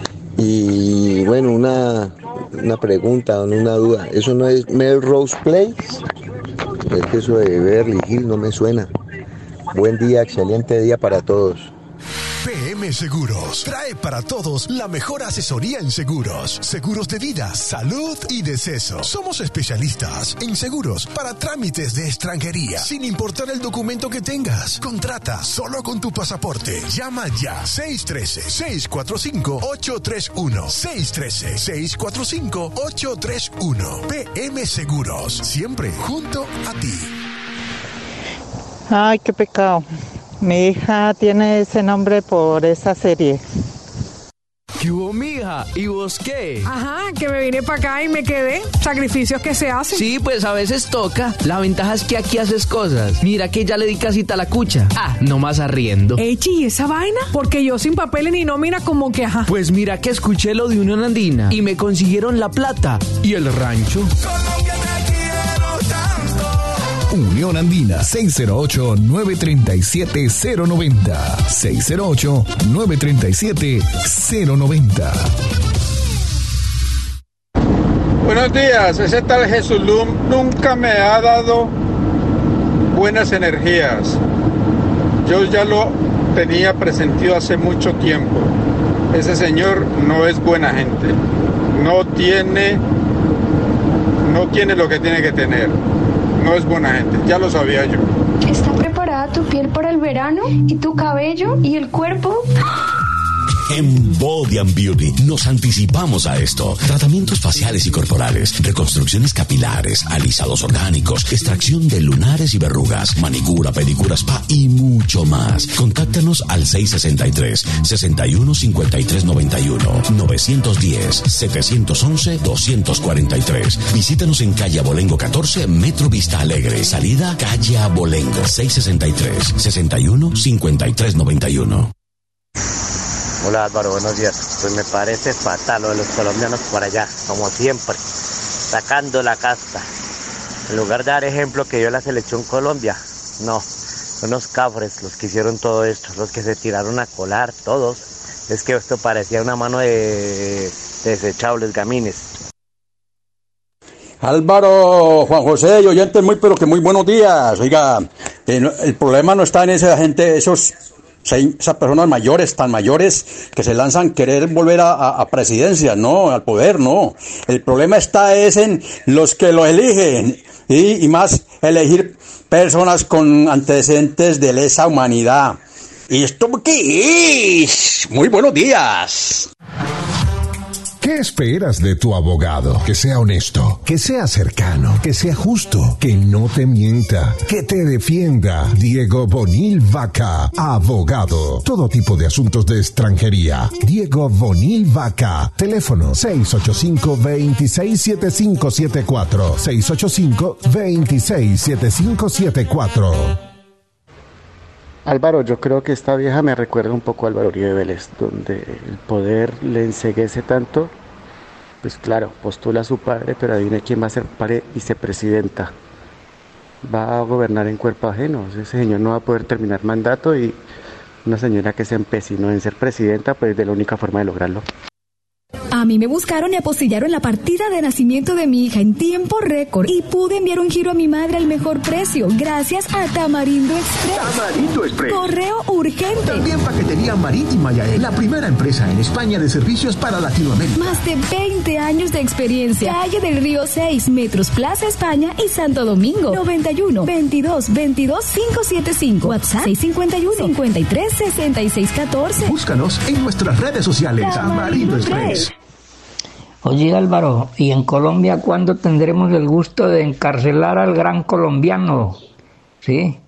Y bueno, una, una pregunta, una duda. ¿Eso no es Melrose Place? Es que eso de Beverly Hills no me suena. Buen día, excelente día para todos. P M Seguros trae para todos la mejor asesoría en seguros, seguros de vida, salud y deceso. Somos especialistas en seguros para trámites de extranjería, sin importar el documento que tengas. Contrata solo con tu pasaporte. Llama ya seis uno tres, seis cuatro cinco, ocho tres uno, seis uno tres, seis cuatro cinco, ocho tres uno. P M Seguros, siempre junto a ti. Ay, qué pecado. Mi hija tiene ese nombre por esa serie. ¿Qué ¿Qué hubo, mija? ¿Y vos qué? Ajá, que me vine para acá y me quedé. Sacrificios que se hacen. Sí, pues a veces toca. La ventaja es que aquí haces cosas. Mira que ya le di casita a la cucha. Ah, nomás arriendo. Echi, ¿y esa vaina? Porque yo sin papeles ni nómina como que ajá. Pues mira que escuché lo de Unión Andina y me consiguieron la plata y el rancho. Unión Andina, seis cero ocho, nueve tres siete, cero nueve cero. seis cero ocho, nueve tres siete, cero nueve cero. Buenos días, ese tal Jesulum nunca me ha dado buenas energías. Yo ya lo tenía presentido hace mucho tiempo. Ese señor no es buena gente. No tiene, no tiene lo que tiene que tener. No es buena gente, ya lo sabía yo. ¿Está preparada tu piel para el verano? ¿Y tu cabello? ¿Y el cuerpo? En Body and Beauty nos anticipamos a esto. Tratamientos faciales y corporales, reconstrucciones capilares, alisados orgánicos, extracción de lunares y verrugas, manicura, pedicura, spa y mucho más. Contáctanos al seis sesenta y tres, sesenta y uno, cincuenta y tres noventa y uno, novecientos diez, setecientos once, doscientos cuarenta y tres. Visítanos en calle Abolengo catorce, Metro Vista Alegre, salida calle Abolengo, seis sesenta y tres, sesenta y uno, cincuenta y tres noventa y uno. Hola Álvaro, buenos días. Pues me parece fatal lo de los colombianos por allá, como siempre, sacando la casta. En lugar de dar ejemplo que dio la selección Colombia, no, unos cafres los que hicieron todo esto, los que se tiraron a colar, todos. Es que esto parecía una mano de, de desechables gamines. Álvaro, Juan José y oyentes, muy pero que muy buenos días. Oiga, el, el problema no está en esa gente, esos... esas personas mayores, tan mayores, que se lanzan a querer volver a, a, a presidencia, no, al poder, no. El problema está es en los que lo eligen, y, y más elegir personas con antecedentes de lesa humanidad. ¿Y esto qué es? Muy buenos días. ¿Qué esperas de tu abogado? Que sea honesto, que sea cercano, que sea justo, que no te mienta, que te defienda. Diego Bonil Vaca, abogado. Todo tipo de asuntos de extranjería. Diego Bonil Vaca. Teléfono seis ocho cinco, dos seis siete cinco siete cuatro. seis ocho cinco, dos seis siete cinco siete cuatro. Álvaro, yo creo que esta vieja me recuerda un poco a Álvaro Uribe Vélez, donde el poder le enceguece tanto, pues claro, postula a su padre, pero adivine quién va a ser vicepresidenta. Va a gobernar en cuerpo ajeno, ese señor no va a poder terminar mandato y una señora que se empecinó en ser presidenta, pues de la única forma de lograrlo. A mí me buscaron y apostillaron la partida de nacimiento de mi hija en tiempo récord y pude enviar un giro a mi madre al mejor precio gracias a Tamarindo Express. Tamarindo Express. Correo urgente. También paquetería marítima Yael, la primera empresa en España de servicios para Latinoamérica. Más de veinte años de experiencia. Calle del Río seis, Metros Plaza España y Santo Domingo. noventa y uno, veintidós, veintidós, quinientos setenta y cinco. WhatsApp seis cincuenta y uno, cincuenta y tres, sesenta y seis catorce. Búscanos en nuestras redes sociales. Tamarindo Express. Oye Álvaro, ¿y en Colombia cuándo tendremos el gusto de encarcelar al gran colombiano? ¿Sí?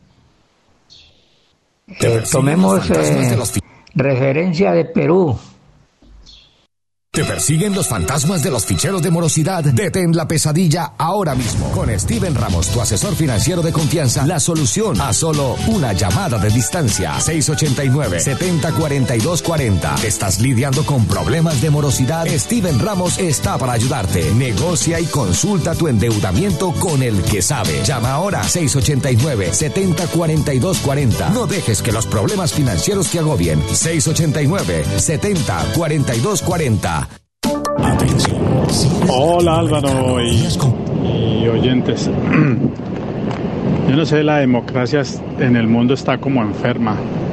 Eh, tomemos eh, referencia de Perú. ¿Te persiguen los fantasmas de los ficheros de morosidad? Detén la pesadilla ahora mismo. Con Steven Ramos, tu asesor financiero de confianza, la solución a solo una llamada de distancia. seis ocho nueve, siete cero, cuatro dos cuatro cero. ¿Estás lidiando con problemas de morosidad? Steven Ramos está para ayudarte. Negocia y consulta tu endeudamiento con el que sabe. Llama ahora seis ocho nueve, siete cero, cuatro dos cuatro cero. No dejes que los problemas financieros te agobien. seis ocho nueve, siete cero, cuatro dos cuatro cero. Hola Álvaro y, y oyentes. Yo no sé, la democracia en el mundo está como enferma.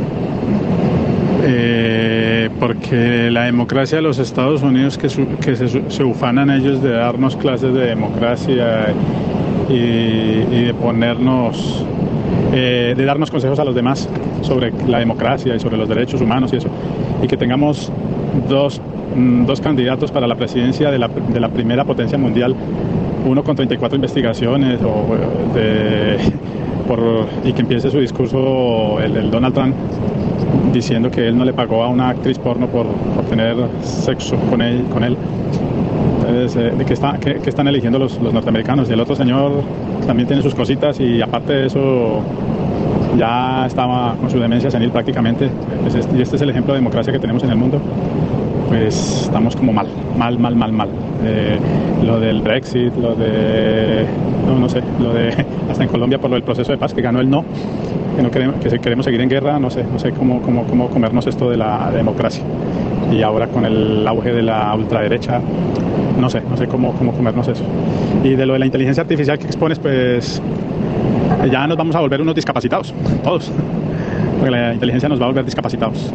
Eh, porque la democracia de los Estados Unidos, que, su, que se, se ufanan ellos de darnos clases de democracia y, y de ponernos, eh, de darnos consejos a los demás sobre la democracia y sobre los derechos humanos y eso, y que tengamos dos dos candidatos para la presidencia de la, de la primera potencia mundial, uno con treinta y cuatro investigaciones o de, por, y que empiece su discurso el, el Donald Trump diciendo que él no le pagó a una actriz porno por, por tener sexo con él. Con él. Entonces, eh, ¿de qué, está, qué, qué están eligiendo los, los norteamericanos? Y el otro señor también tiene sus cositas y aparte de eso ya estaba con su demencia senil prácticamente. Pues este, y este es el ejemplo de democracia que tenemos en el mundo. Pues estamos como mal, mal, mal, mal, mal. Eh, lo del Brexit, lo de, no, no sé, lo de, hasta en Colombia por lo del proceso de paz, que ganó el no, que no queremos, que queremos seguir en guerra, no sé, no sé cómo, cómo, cómo comernos esto de la democracia. Y ahora con el auge de la ultraderecha, no sé, no sé cómo, cómo comernos eso. Y de lo de la inteligencia artificial que expones, pues ya nos vamos a volver unos discapacitados, todos, porque la inteligencia nos va a volver discapacitados.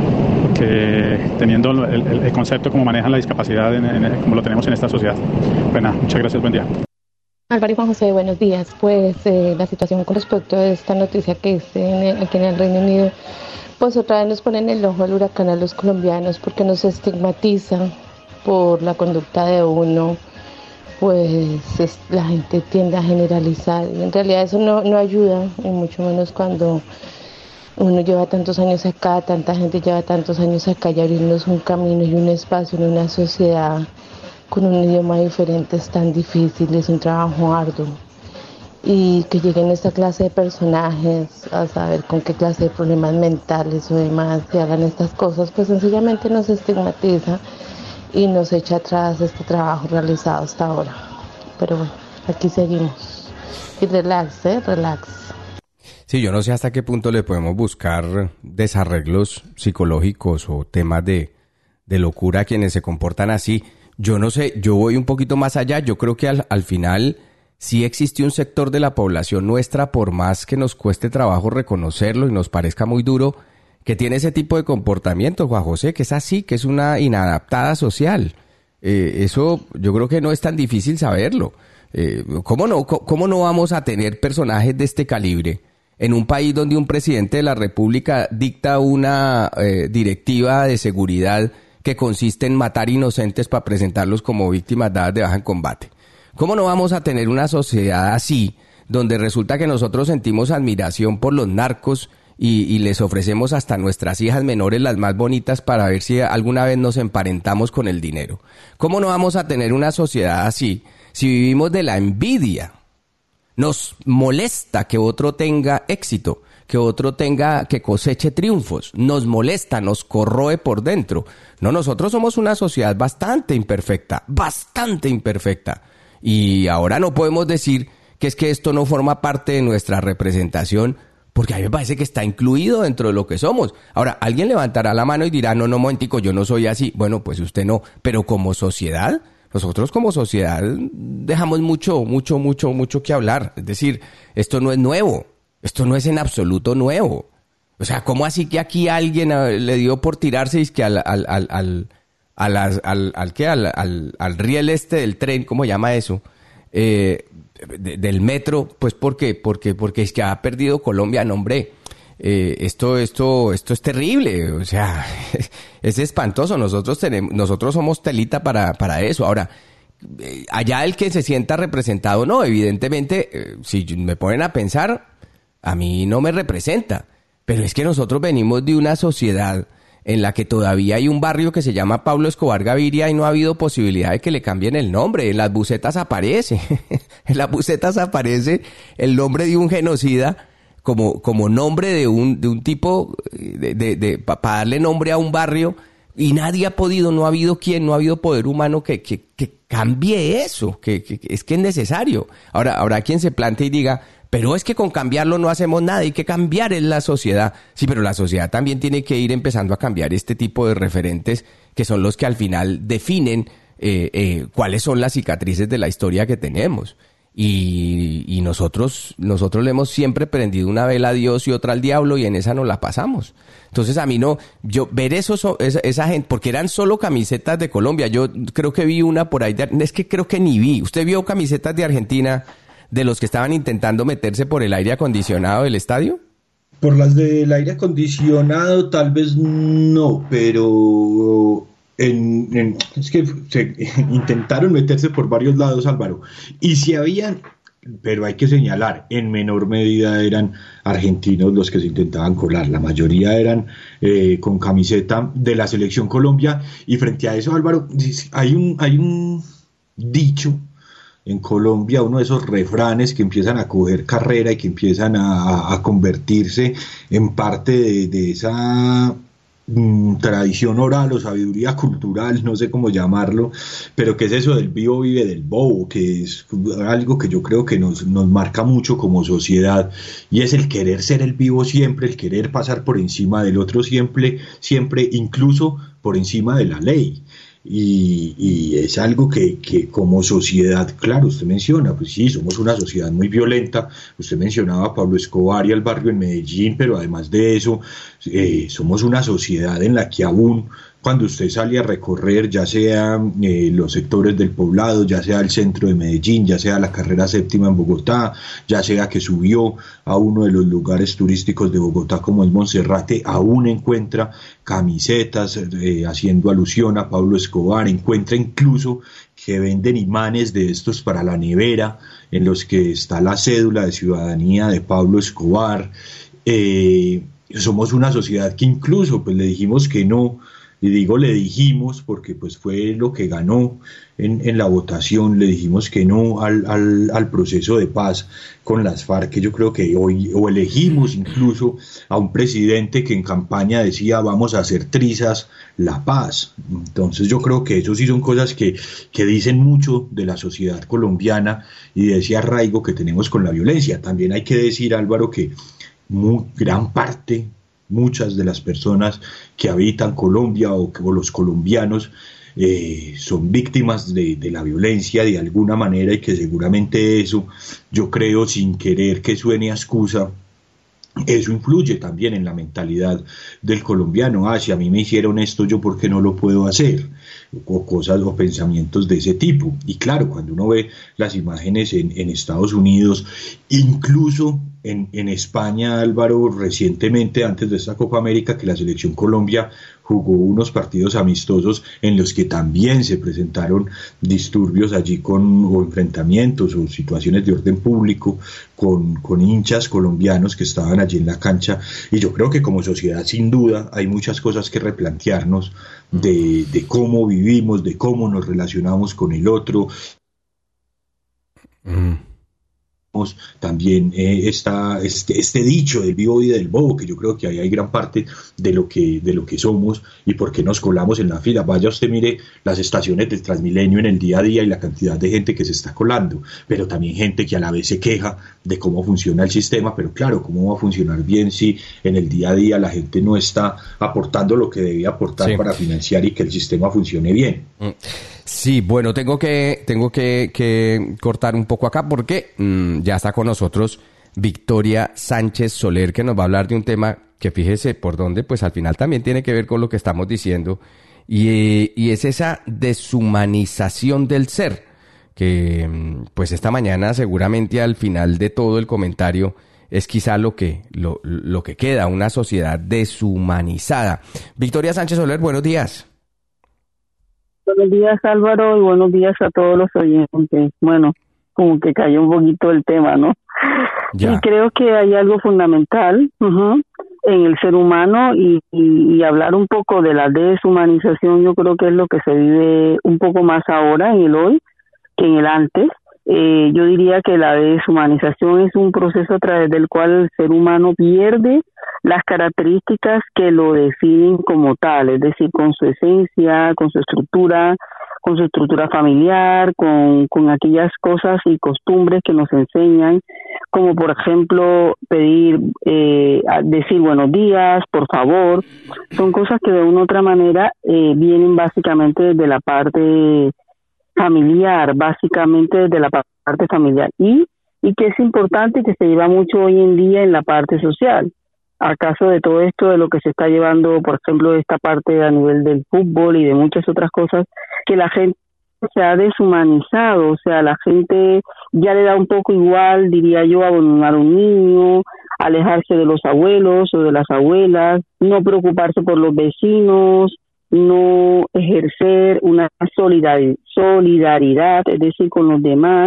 Que teniendo el, el, el concepto como manejan la discapacidad en, en, como lo tenemos en esta sociedad. Bueno, muchas gracias, buen día. Álvaro y Juan José, buenos días. Pues eh, la situación con respecto a esta noticia que es en, aquí en el Reino Unido, pues otra vez nos ponen el ojo al huracán a los colombianos porque nos estigmatizan por la conducta de uno, pues es, la gente tiende a generalizar y en realidad eso no, no ayuda, y mucho menos cuando uno lleva tantos años acá, tanta gente lleva tantos años acá, y abrirnos un camino y un espacio en una sociedad con un idioma diferente es tan difícil, es un trabajo arduo. Y que lleguen esta clase de personajes a saber con qué clase de problemas mentales o demás se hagan estas cosas, pues sencillamente nos estigmatiza y nos echa atrás este trabajo realizado hasta ahora. Pero bueno, aquí seguimos. Y relax, ¿eh? Relax. Sí, yo no sé hasta qué punto le podemos buscar desarreglos psicológicos o temas de, de locura a quienes se comportan así. Yo no sé, yo voy un poquito más allá. Yo creo que al, al final sí existe un sector de la población nuestra, por más que nos cueste trabajo reconocerlo y nos parezca muy duro, que tiene ese tipo de comportamiento, Juan José, que es así, que es una inadaptada social. Eh, eso yo creo que no es tan difícil saberlo. Eh, ¿cómo no, cómo no vamos a tener personajes de este calibre en un país donde un presidente de la República dicta una eh, directiva de seguridad que consiste en matar inocentes para presentarlos como víctimas dadas de baja en combate? ¿Cómo no vamos a tener una sociedad así, donde resulta que nosotros sentimos admiración por los narcos y, y les ofrecemos hasta nuestras hijas menores las más bonitas para ver si alguna vez nos emparentamos con el dinero? ¿Cómo no vamos a tener una sociedad así si vivimos de la envidia? Nos molesta que otro tenga éxito, que otro tenga, que coseche triunfos. Nos molesta, nos corroe por dentro. No, nosotros somos una sociedad bastante imperfecta, bastante imperfecta. Y ahora no podemos decir que es que esto no forma parte de nuestra representación, porque a mí me parece que está incluido dentro de lo que somos. Ahora, alguien levantará la mano y dirá, no, no, momentico, yo no soy así. Bueno, pues usted no, pero como sociedad, nosotros como sociedad dejamos mucho, mucho, mucho, mucho que hablar. Es decir, esto no es nuevo, esto no es en absoluto nuevo. O sea, ¿cómo así que aquí alguien le dio por tirarse y es que al, al, al, al, al, al, al, al, ¿qué? al, al, al riel este del tren, ¿cómo se llama eso? Eh, de, del metro, pues ¿por qué? Porque, porque es que ha perdido Colombia, no, hombre. Eh, esto, esto, esto es terrible, o sea, es espantoso. Nosotros tenemos, nosotros somos telita para, para eso. Ahora, eh, allá el que se sienta representado, no, evidentemente, eh, si me ponen a pensar, a mí no me representa. Pero es que nosotros venimos de una sociedad en la que todavía hay un barrio que se llama Pablo Escobar Gaviria y no ha habido posibilidad de que le cambien el nombre. En las bucetas aparece, en las bucetas aparece el nombre de un genocida como, como nombre de un, de un tipo, de, de, de, para pa darle nombre a un barrio, y nadie ha podido, no ha habido quien, no ha habido poder humano que, que, que cambie eso, que, que, que es que es necesario. Ahora, habrá quien se plante y diga, pero es que con cambiarlo no hacemos nada, hay que cambiar en la sociedad. Sí, pero la sociedad también tiene que ir empezando a cambiar este tipo de referentes que son los que al final definen eh, eh, cuáles son las cicatrices de la historia que tenemos. Y, y nosotros, nosotros le hemos siempre prendido una vela a Dios y otra al diablo y en esa nos la pasamos. Entonces a mí no, yo ver eso, esa, esa gente, porque eran solo camisetas de Colombia. Yo creo que vi una por ahí, de, es que creo que ni vi. ¿Usted vio camisetas de Argentina de los que estaban intentando meterse por el aire acondicionado del estadio? Por las del aire acondicionado tal vez no, pero en, en, es que se intentaron meterse por varios lados, Álvaro. Y si habían, pero hay que señalar, en menor medida eran argentinos los que se intentaban colar, la mayoría eran eh, con camiseta de la Selección Colombia. Y frente a eso, Álvaro, hay un, hay un dicho en Colombia, uno de esos refranes que empiezan a coger carrera y que empiezan a, a convertirse en parte de, de esa mm, tradición oral o sabiduría cultural, no sé cómo llamarlo, pero que es eso del vivo vive del bobo, que es algo que yo creo que nos, nos marca mucho como sociedad, y es el querer ser el vivo siempre, el querer pasar por encima del otro siempre, siempre incluso por encima de la ley. Y, y es algo que, que como sociedad, claro, usted menciona, pues sí, somos una sociedad muy violenta. Usted mencionaba a Pablo Escobar y al barrio en Medellín, pero además de eso, eh, somos una sociedad en la que aún cuando usted sale a recorrer, ya sea eh, los sectores del poblado, ya sea el centro de Medellín, ya sea la carrera séptima en Bogotá, ya sea que subió a uno de los lugares turísticos de Bogotá como es Monserrate, aún encuentra camisetas eh, haciendo alusión a Pablo Escobar, encuentra incluso que venden imanes de estos para la nevera, en los que está la cédula de ciudadanía de Pablo Escobar. Eh, somos una sociedad que incluso pues le dijimos que no. Y digo le dijimos porque pues fue lo que ganó en, en la votación, le dijimos que no al, al, al proceso de paz con las FARC, que yo creo que hoy, o elegimos incluso a un presidente que en campaña decía vamos a hacer trizas la paz. Entonces yo creo que eso sí son cosas que, que dicen mucho de la sociedad colombiana y de ese arraigo que tenemos con la violencia. También hay que decir, Álvaro, que muy, gran parte muchas de las personas que habitan Colombia o, que, o los colombianos eh, son víctimas de, de la violencia de alguna manera, y que seguramente eso, yo creo, sin querer que suene a excusa, eso influye también en la mentalidad del colombiano. Ah, si a mí me hicieron esto, yo por qué no lo puedo hacer, o cosas o pensamientos de ese tipo. Y claro, cuando uno ve las imágenes en, en Estados Unidos, incluso en, en España, Álvaro, recientemente, antes de esta Copa América, que la Selección Colombia jugó unos partidos amistosos en los que también se presentaron disturbios allí con, o enfrentamientos o situaciones de orden público con, con hinchas colombianos que estaban allí en la cancha. Y yo creo que como sociedad, sin duda, hay muchas cosas que replantearnos de, de cómo vivimos, de cómo nos relacionamos con el otro. Mm. También eh, está este, este dicho del vivo y del bobo, que yo creo que ahí hay gran parte de lo que de lo que somos y por qué nos colamos en la fila. Vaya usted, mire las estaciones del Transmilenio en el día a día y la cantidad de gente que se está colando, pero también gente que a la vez se queja de cómo funciona el sistema. Pero claro, ¿cómo va a funcionar bien si en el día a día la gente no está aportando lo que debía aportar, sí, para financiar y que el sistema funcione bien? Mm. Sí, bueno, tengo que tengo que, que cortar un poco acá porque mmm, ya está con nosotros Victoria Sánchez Soler, que nos va a hablar de un tema que, fíjese por dónde, pues al final también tiene que ver con lo que estamos diciendo, y, y es esa deshumanización del ser, que pues esta mañana seguramente al final de todo el comentario es quizá lo que, lo, lo que queda, una sociedad deshumanizada. Victoria Sánchez Soler, buenos días. Buenos días, Álvaro, y buenos días a todos los oyentes. Bueno, como que cayó un poquito el tema, ¿no? Ya. Y creo que hay algo fundamental uh-huh, en el ser humano y, y, y hablar un poco de la deshumanización. Yo creo que es lo que se vive un poco más ahora en el hoy que en el antes. Eh, yo diría que la deshumanización es un proceso a través del cual el ser humano pierde las características que lo definen como tal, es decir, con su esencia, con su estructura, con su estructura familiar, con, con aquellas cosas y costumbres que nos enseñan, como por ejemplo pedir, eh, decir buenos días, por favor. Son cosas que de una u otra manera eh, vienen básicamente de la parte familiar, básicamente de la parte familiar, y, y que es importante y que se lleva mucho hoy en día en la parte social. ¿Acaso de todo esto, de lo que se está llevando, por ejemplo, de esta parte a nivel del fútbol y de muchas otras cosas, que la gente se ha deshumanizado? O sea, la gente ya le da un poco igual, diría yo, abandonar a un niño, alejarse de los abuelos o de las abuelas, no preocuparse por los vecinos, no ejercer una solidaridad, solidaridad, es decir, con los demás,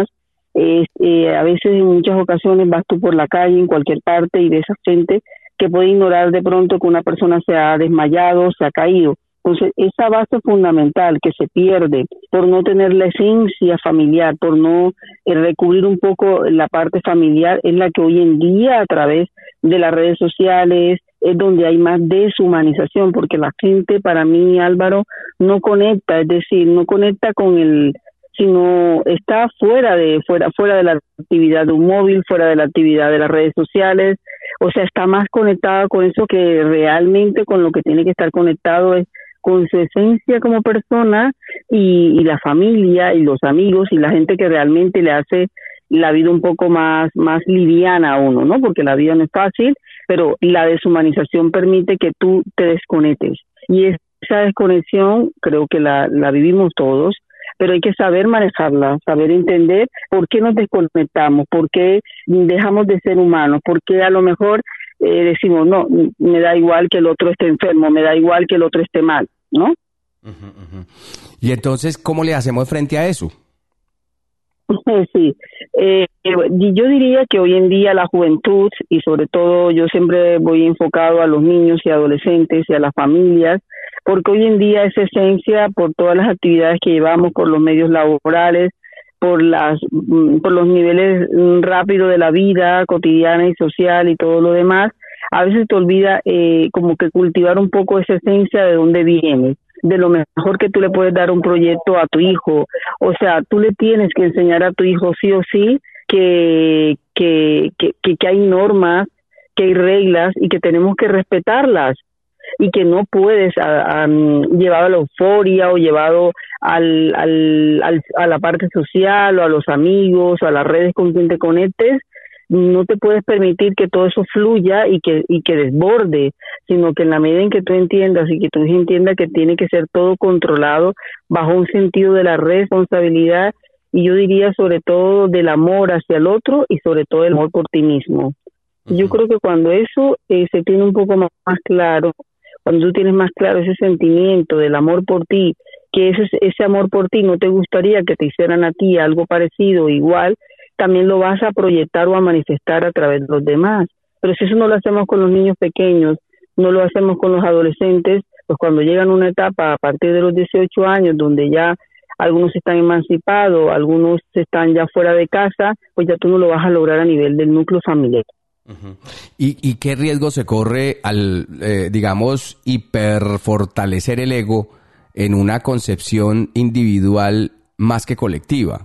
Eh, eh, a veces, en muchas ocasiones, vas tú por la calle, en cualquier parte, y ves a gente que puede ignorar de pronto que una persona se ha desmayado, se ha caído. Entonces, esa base fundamental que se pierde por no tener la esencia familiar, por no eh, recubrir un poco la parte familiar, es la que hoy en día, a través de las redes sociales, es donde hay más deshumanización, porque la gente, para mí, Álvaro, no conecta, es decir, no conecta con el, sino está fuera de fuera fuera de la actividad de un móvil, fuera de la actividad de las redes sociales, o sea, está más conectada con eso que realmente con lo que tiene que estar conectado es con su esencia como persona y, y la familia y los amigos y la gente que realmente le hace la vida un poco más, más liviana a uno, ¿no? Porque la vida no es fácil, pero la deshumanización permite que tú te desconectes. Y esa desconexión creo que la, la vivimos todos, pero hay que saber manejarla, saber entender por qué nos desconectamos, por qué dejamos de ser humanos, por qué a lo mejor eh, decimos, no, me da igual que el otro esté enfermo, me da igual que el otro esté mal, ¿no? Uh-huh, uh-huh. Y entonces, ¿cómo le hacemos frente a eso? Sí, eh, yo diría que hoy en día la juventud, y sobre todo yo siempre voy enfocado a los niños y adolescentes y a las familias, porque hoy en día esa esencia, por todas las actividades que llevamos, por los medios laborales, por las por los niveles rápidos de la vida cotidiana y social y todo lo demás, a veces te olvida eh, como que cultivar un poco esa esencia de dónde vienes, de lo mejor que tú le puedes dar un proyecto a tu hijo. O sea, tú le tienes que enseñar a tu hijo sí o sí que, que, que, que, que hay normas, que hay reglas y que tenemos que respetarlas. Y que no puedes, a, a, llevado a la euforia o llevado al, al, al, a la parte social o a los amigos o a las redes con quien te conectes, no te puedes permitir que todo eso fluya y que y que desborde, sino que en la medida en que tú entiendas y que tú entiendas que tiene que ser todo controlado bajo un sentido de la responsabilidad y yo diría sobre todo del amor hacia el otro y sobre todo el amor por ti mismo. Uh-huh. Yo creo que cuando eso eh, se tiene un poco más, más claro, cuando tú tienes más claro ese sentimiento del amor por ti, que ese, ese amor por ti no te gustaría que te hicieran a ti algo parecido, igual, también lo vas a proyectar o a manifestar a través de los demás. Pero si eso no lo hacemos con los niños pequeños, no lo hacemos con los adolescentes, pues cuando llegan a una etapa a partir de los dieciocho años, donde ya algunos están emancipados, algunos están ya fuera de casa, pues ya tú no lo vas a lograr a nivel del núcleo familiar. Uh-huh. ¿Y, ¿Y qué riesgo se corre al, eh, digamos, hiperfortalecer el ego en una concepción individual más que colectiva?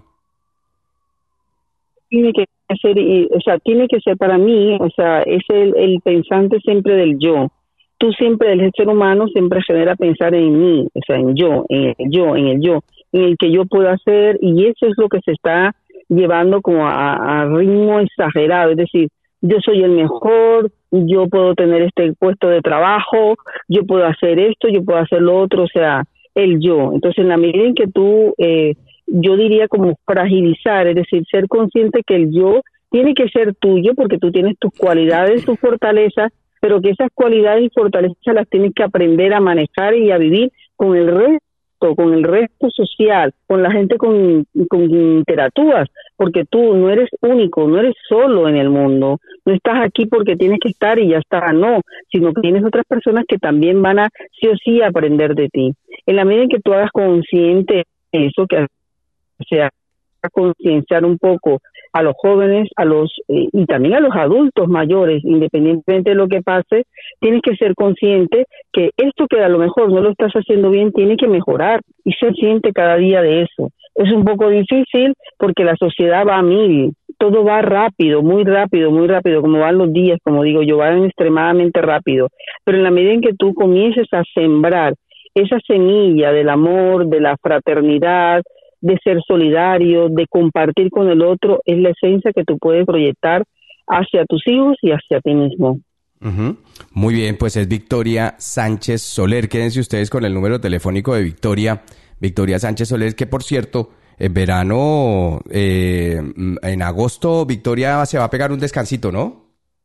Tiene que ser, o sea, tiene que ser para mí, o sea, es el, el pensante siempre del yo. Tú siempre, el ser humano siempre genera pensar en mí, o sea, en yo, en el yo, en el yo, en el que yo puedo hacer, y eso es lo que se está llevando como a, a ritmo exagerado, es decir, yo soy el mejor, yo puedo tener este puesto de trabajo, yo puedo hacer esto, yo puedo hacer lo otro, o sea, el yo. Entonces, en la medida en que tú, eh, yo diría como fragilizar, es decir, ser consciente que el yo tiene que ser tuyo porque tú tienes tus cualidades, tus fortalezas, pero que esas cualidades y fortalezas las tienes que aprender a manejar y a vivir con el resto, con el resto social, con la gente con, con quien interactúas, porque tú no eres único, no eres solo en el mundo, no estás aquí porque tienes que estar y ya está, no, sino que tienes otras personas que también van a sí o sí aprender de ti. En la medida en que tú hagas consciente eso, que sea concienciar un poco a los jóvenes, a los eh, y también a los adultos mayores, independientemente de lo que pase, tienes que ser consciente que esto que a lo mejor no lo estás haciendo bien tiene que mejorar y ser consciente cada día de eso. Es un poco difícil porque la sociedad va a mil, todo va rápido, muy rápido, muy rápido, como van los días, como digo yo, van extremadamente rápido, pero en la medida en que tú comiences a sembrar esa semilla del amor, de la fraternidad, de ser solidario, de compartir con el otro, es la esencia que tú puedes proyectar hacia tus hijos y hacia ti mismo. Uh-huh. Muy bien, pues es Victoria Sánchez Soler. Quédense ustedes con el número telefónico de Victoria, Victoria Sánchez Soler, que por cierto, en verano, eh, en agosto, Victoria se va a pegar un descansito, ¿no?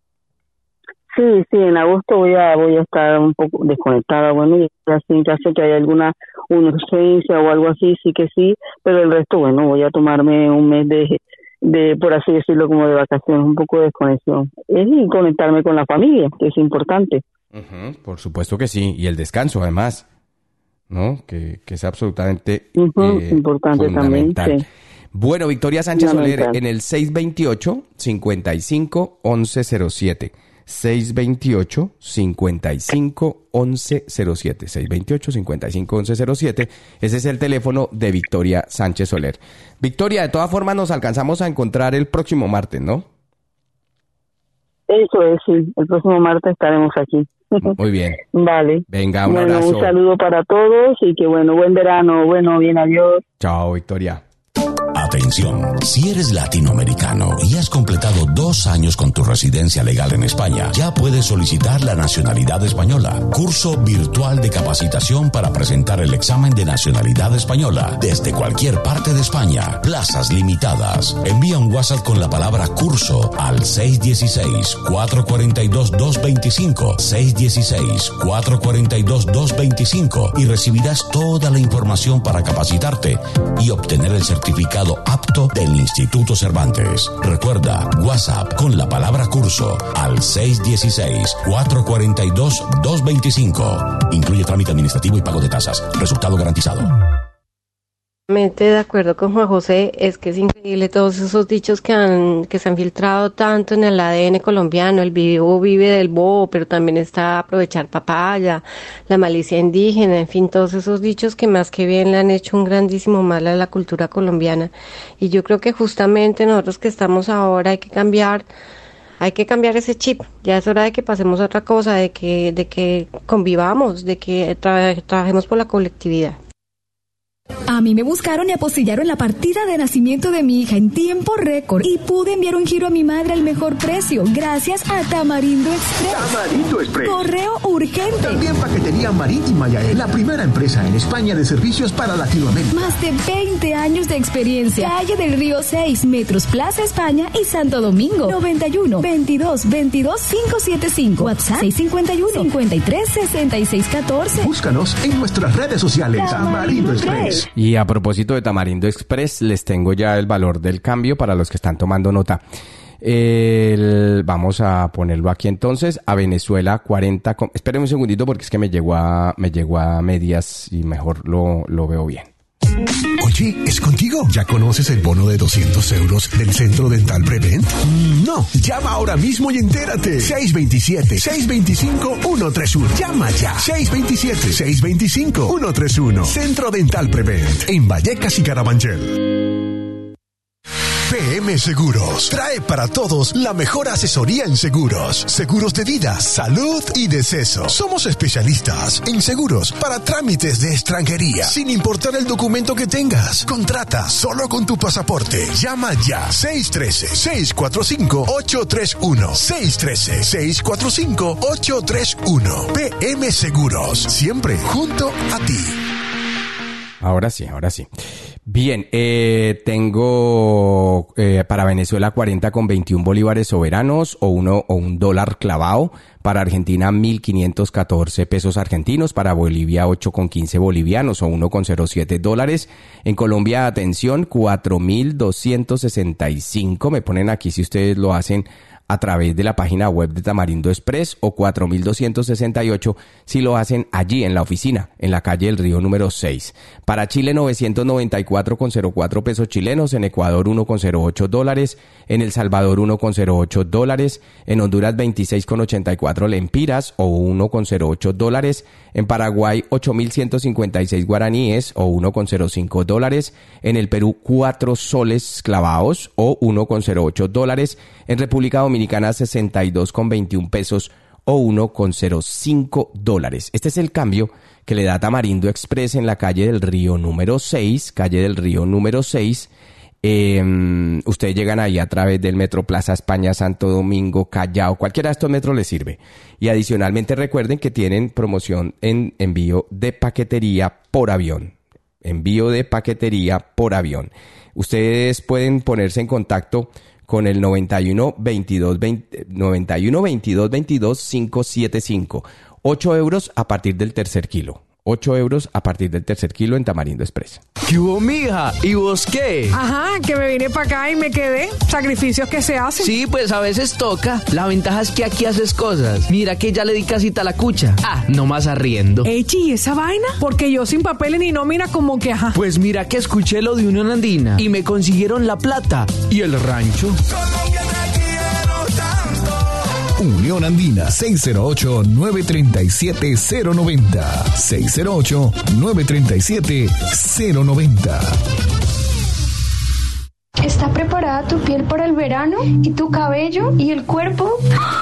Sí, sí, en agosto voy a voy a estar un poco desconectada, bueno, y así en caso que haya alguna una urgencia o algo así, sí que sí, pero el resto, bueno, voy a tomarme un mes de de, por así decirlo, como de vacaciones, un poco de desconexión. Es conectarme con la familia, que es importante. Uh-huh, por supuesto que sí, y el descanso además, ¿no? Que, que es absolutamente uh-huh, eh, importante fundamental. También, sí. Bueno, Victoria Sánchez Soler en el seis veintiocho, cincuenta y cinco, once cero siete. seis veintiocho, cincuenta y cinco, once cero siete. seis veintiocho, cincuenta y cinco, once cero siete. Ese es el teléfono de Victoria Sánchez Soler. Victoria, de todas formas nos alcanzamos a encontrar el próximo martes, ¿no? Eso es, sí. El próximo martes estaremos aquí. Muy bien. Vale. Venga, un bueno, abrazo. Un saludo para todos y que bueno, buen verano. Bueno, bien, adiós. Chao, Victoria. Atención, si eres latinoamericano y has completado dos años con tu residencia legal en España, ya puedes solicitar la nacionalidad española. Curso virtual de capacitación para presentar el examen de nacionalidad española desde cualquier parte de España. Plazas limitadas. Envía un WhatsApp con la palabra curso al seis uno seis, cuatro cuatro dos, dos dos cinco, seis uno seis, cuatro cuatro dos, dos dos cinco y recibirás toda la información para capacitarte y obtener el certificado apto del Instituto Cervantes. Recuerda, WhatsApp con la palabra curso al seis uno seis, cuatro cuatro dos, dos dos cinco. Incluye trámite administrativo y pago de tasas. Resultado garantizado. De acuerdo con Juan José, es que es increíble todos esos dichos que han que se han filtrado tanto en el A D N colombiano, el vivo vive del bobo, pero también está aprovechar papaya, la malicia indígena, en fin, todos esos dichos que más que bien le han hecho un grandísimo mal a la cultura colombiana. Y yo creo que justamente nosotros que estamos ahora hay que cambiar Hay que cambiar ese chip, ya es hora de que pasemos a otra cosa, de que de que convivamos, de que tra- trabajemos por la colectividad. A mí me buscaron y apostillaron la partida de nacimiento de mi hija en tiempo récord y pude enviar un giro a mi madre al mejor precio gracias a Tamarindo Express. Tamarindo Express. Correo urgente. También Paquetería Marítima Yael, la primera empresa en España de servicios para Latinoamérica. Más de veinte años de experiencia. Calle del Río seis, Metros Plaza España y Santo Domingo. noventa y uno, veintidós, veintidós, quinientos setenta y cinco. WhatsApp seis cincuenta y uno, cincuenta y tres, sesenta y seis catorce. Búscanos en nuestras redes sociales. Tamarindo, Tamarindo Express. Express. Y a propósito de Tamarindo Express, les tengo ya el valor del cambio para los que están tomando nota. El, vamos a ponerlo aquí entonces, a Venezuela cuarenta... Con, espérenme un segundito porque es que me llegó a, me llegó a medias y mejor lo, lo veo bien. Oye, ¿es contigo? ¿Ya conoces el bono de doscientos euros del Centro Dental Prevent? Mm, no, llama ahora mismo y entérate. seis dos siete, seis dos cinco, uno tres uno. Llama ya. seis dos siete, seis dos cinco, uno tres uno. Centro Dental Prevent, en Vallecas y Carabanchel. P M Seguros trae para todos la mejor asesoría en seguros, seguros de vida, salud y deceso. Somos especialistas en seguros para trámites de extranjería, sin importar el documento que tengas. Contrata solo con tu pasaporte. Llama ya. seis uno tres, seis cuatro cinco, ocho tres uno. seis uno tres, seis cuatro cinco, ocho tres uno. P M Seguros, siempre junto a ti. Ahora sí, ahora sí. Bien, eh, tengo eh, para Venezuela cuarenta con veintiún bolívares soberanos o uno o un dólar clavado. Para Argentina mil quinientos catorce pesos argentinos. Para Bolivia ocho con quince bolivianos o uno con cero siete dólares. En Colombia, atención, cuatro mil doscientos sesenta y cinco. Me ponen aquí si ustedes lo hacen a través de la página web de Tamarindo Express o cuatro mil doscientos sesenta y ocho si lo hacen allí en la oficina, en la calle del Río número seis. Para Chile novecientos noventa y cuatro con cero cuatro pesos chilenos, en Ecuador uno con cero ocho dólares, en El Salvador uno con cero ocho dólares, en Honduras veintiséis con ochenta y cuatro lempiras o uno con cero ocho dólares, en Paraguay ocho mil ciento cincuenta y seis guaraníes o uno con cero cinco dólares, en el Perú cuatro soles clavados o uno con cero ocho dólares, en República Dominicana sesenta y dos con veintiún pesos o uno con cero cinco dólares. Este es el cambio que le da Tamarindo Express en la calle del Río número seis, calle del Río número seis. Eh, ustedes llegan ahí a través del Metro Plaza España, Santo Domingo, Callao, cualquiera de estos metros les sirve. Y adicionalmente recuerden que tienen promoción en envío de paquetería por avión. Envío de paquetería por avión. Ustedes pueden ponerse en contacto con el noventa y uno, veintidós, veinte, noventa y uno, veintidós, veintidós, quinientos setenta y cinco. ocho euros a partir del tercer kilo. ocho euros a partir del tercer kilo en Tamarindo Express. ¿Qué hubo, mija? ¿Y vos qué? Ajá, que me vine para acá y me quedé. Sacrificios que se hacen. Sí, pues a veces toca. La ventaja es que aquí haces cosas. Mira que ya le di casita a la cucha. Ah, nomás arriendo. Echi, ¿y esa vaina? Porque yo sin papeles ni nómina como que ajá. Pues mira que escuché lo de Unión Andina y me consiguieron la plata y el rancho. Unión Andina, seis cero ocho, nueve tres siete, cero nueve cero. seis cero ocho, nueve tres siete, cero nueve cero. ¿Está preparada tu piel para el verano? ¿Y tu cabello? ¿Y el cuerpo?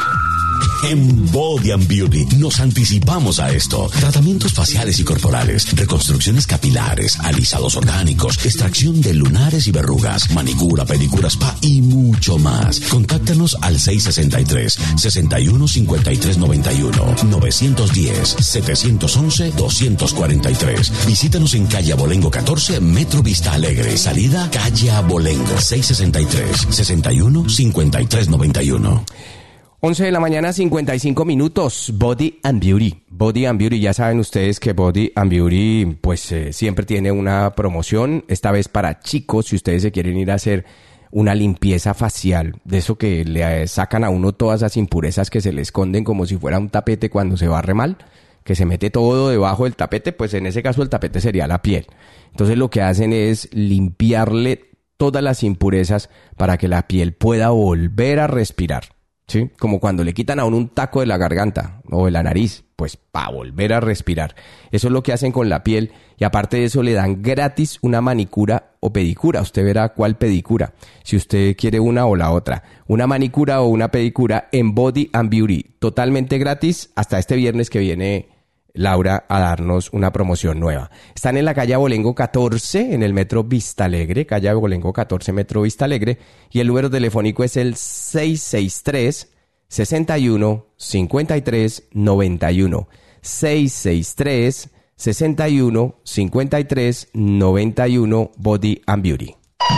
En Body and Beauty nos anticipamos a esto. Tratamientos faciales y corporales, reconstrucciones capilares, alisados orgánicos, extracción de lunares y verrugas, manicura, pedicura, spa y mucho más. Contáctanos al seis sesenta y tres, sesenta y uno, cincuenta y tres noventa y uno, novecientos diez, setecientos once, doscientos cuarenta y tres. Visítanos en calle Abolengo catorce, Metro Vista Alegre. Salida calle Abolengo, seis sesenta y tres, sesenta y uno, cincuenta y tres noventa y uno. once de la mañana, cincuenta y cinco minutos. Body and Beauty. Body and Beauty, ya saben ustedes que Body and Beauty pues eh, siempre tiene una promoción, esta vez para chicos, si ustedes se quieren ir a hacer una limpieza facial, de eso que le sacan a uno todas esas impurezas que se le esconden como si fuera un tapete cuando se barre mal, que se mete todo debajo del tapete, pues en ese caso el tapete sería la piel. Entonces lo que hacen es limpiarle todas las impurezas para que la piel pueda volver a respirar. ¿Sí? Como cuando le quitan a uno un taco de la garganta o de la nariz, pues para volver a respirar. Eso es lo que hacen con la piel y aparte de eso le dan gratis una manicura o pedicura. Usted verá cuál pedicura, si usted quiere una o la otra. Una manicura o una pedicura en Body and Beauty, totalmente gratis hasta este viernes que viene Laura a darnos una promoción nueva. Están en la calle Abolengo catorce, en el Metro Vista Alegre, calle Abolengo catorce, Metro Vista Alegre, y el número telefónico es el seis seis tres, sesenta y uno, cincuenta y tres noventa y uno. seis seis tres, sesenta y uno, cincuenta y tres noventa y uno, Body and Beauty.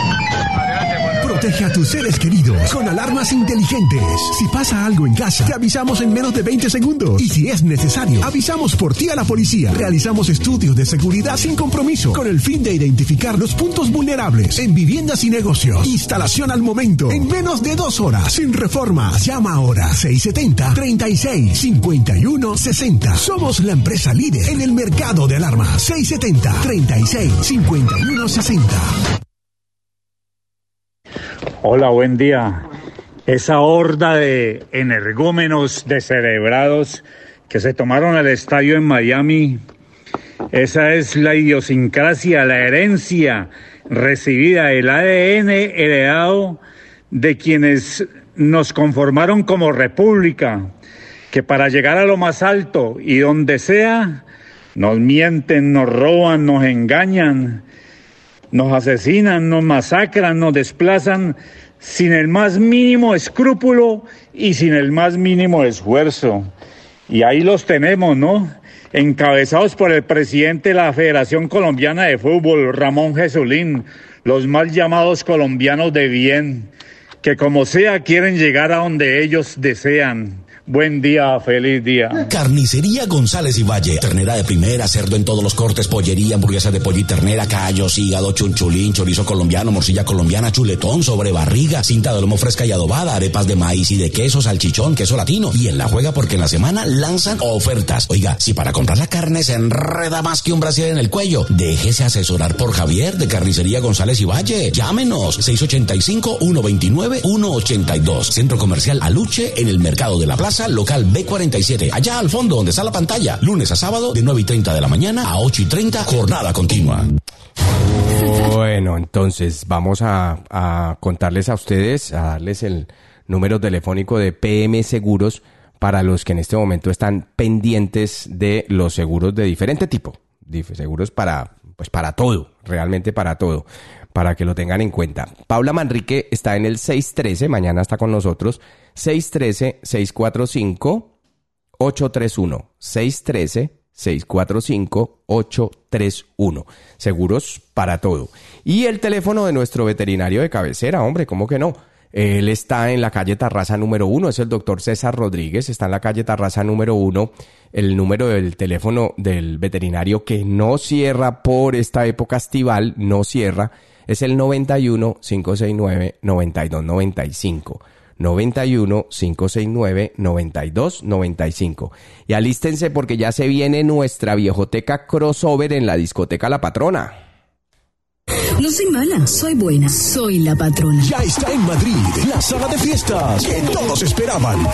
Protege a tus seres queridos con alarmas inteligentes. Si pasa algo en casa, te avisamos en menos de veinte segundos. Y si es necesario, avisamos por ti a la policía. Realizamos estudios de seguridad sin compromiso, con el fin de identificar los puntos vulnerables en viviendas y negocios. Instalación al momento, en menos de dos horas, sin reformas. Llama ahora, seis setenta, treinta y seis, cincuenta y uno, sesenta. Somos la empresa líder en el mercado de alarmas. seis setenta, treinta y seis, cincuenta y uno, sesenta. Hola, buen día. Esa horda de energúmenos descerebrados que se tomaron el estadio en Miami, esa es la idiosincrasia, la herencia recibida, el A D N heredado de quienes nos conformaron como república, que para llegar a lo más alto y donde sea, nos mienten, nos roban, nos engañan, nos asesinan, nos masacran, nos desplazan sin el más mínimo escrúpulo y sin el más mínimo esfuerzo. Y ahí los tenemos, ¿no? Encabezados por el presidente de la Federación Colombiana de Fútbol, Ramón Jesulín, los mal llamados colombianos de bien, que como sea quieren llegar a donde ellos desean. Buen día, feliz día. Carnicería González y Valle. Ternera de primera, cerdo en todos los cortes, pollería, hamburguesa de pollo y ternera, callos, hígado, chunchulín, chorizo colombiano, morcilla colombiana, chuletón, sobrebarriga, cinta de lomo fresca y adobada, arepas de maíz y de queso, salchichón, queso latino. Y en la juega porque en la semana lanzan ofertas. Oiga, si para comprar la carne se enreda más que un brasier en el cuello, déjese asesorar por Javier de Carnicería González y Valle. Llámenos, seis ochenta y cinco, ciento veintinueve, ciento ochenta y dos. Centro Comercial Aluche en el Mercado de la Plaza, local B cuarenta y siete, allá al fondo donde está la pantalla, lunes a sábado de nueve y treinta de la mañana a ocho y treinta, jornada continua. Bueno, entonces vamos a, a contarles a ustedes, a darles el número telefónico de P M Seguros para los que en este momento están pendientes de los seguros de diferente tipo, seguros para, pues para todo, realmente para todo, para que lo tengan en cuenta. Paula Manrique está en el seis uno tres, mañana está con nosotros, seis uno tres, seis cuatro cinco, ocho tres uno, seis uno tres, seis cuatro cinco, ocho tres uno. Seguros para todo. Y el teléfono de nuestro veterinario de cabecera, hombre, ¿cómo que no? Él está en la calle Tarraza número uno, es el doctor César Rodríguez, está en la calle Tarraza número uno. El número del teléfono del veterinario que no cierra por esta época estival, no cierra, es el noventa y uno, cinco sesenta y nueve, noventa y dos noventa y cinco. noventa y uno, cinco sesenta y nueve, noventa y dos noventa y cinco. Y alístense porque ya se viene nuestra viejoteca crossover en la discoteca La Patrona. No soy mala, soy buena, soy la patrona. Ya está en Madrid, la sala de fiestas que todos esperaban.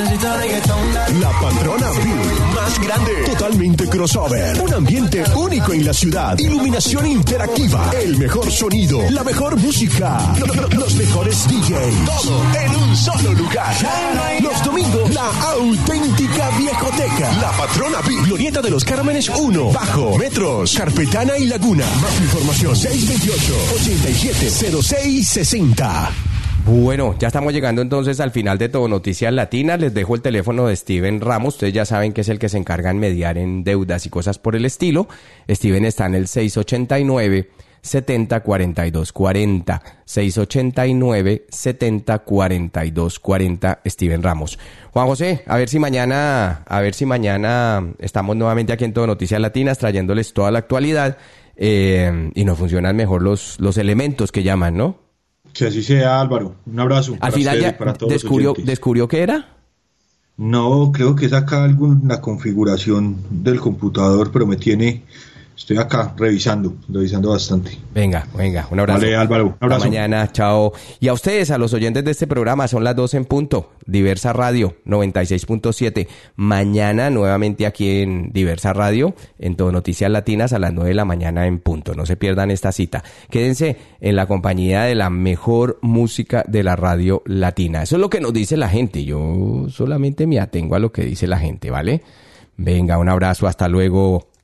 La Patrona View, más grande, totalmente crossover. Un ambiente único en la ciudad. Iluminación interactiva, el mejor sonido, la mejor música, lo- lo- los mejores D Js. Todo en un solo lugar. Los domingos, la auténtica viejoteca. La Patrona View, Glorieta de los Cármenes uno, Bajo, Metros, Carpetana y Laguna. Más información, seis dos ocho, ochenta y siete, cero seis sesenta. Bueno, ya estamos llegando entonces al final de Todo Noticias Latinas. Les dejo el teléfono de Steven Ramos. Ustedes ya saben que es el que se encarga en mediar en deudas y cosas por el estilo. Steven está en el seis ochenta y nueve, setenta, cuarenta y dos cuarenta. seis ochenta y nueve, setenta, cuarenta y dos cuarenta. Steven Ramos. Juan José, a ver si mañana, a ver si mañana estamos nuevamente aquí en Todo Noticias Latinas trayéndoles toda la actualidad. Eh, y nos funcionan mejor los, los elementos que llaman, ¿no? Que así sea, Álvaro. Un abrazo. Al para final usted ya y para todos descubrió, los oyentes. ¿descubrió qué era? No, creo que es acá alguna configuración del computador, pero me tiene... Estoy acá revisando, revisando bastante. Venga, venga, un abrazo. Vale, Álvaro, un abrazo. Hasta mañana, chao. Y a ustedes, a los oyentes de este programa, son las doce en punto. Diversa Radio, noventa y seis punto siete. Mañana, nuevamente aquí en Diversa Radio, en Todo Noticias Latinas, a las nueve de la mañana en punto. No se pierdan esta cita. Quédense en la compañía de la mejor música de la radio latina. Eso es lo que nos dice la gente. Yo solamente me atengo a lo que dice la gente, ¿vale? Venga, un abrazo, hasta luego.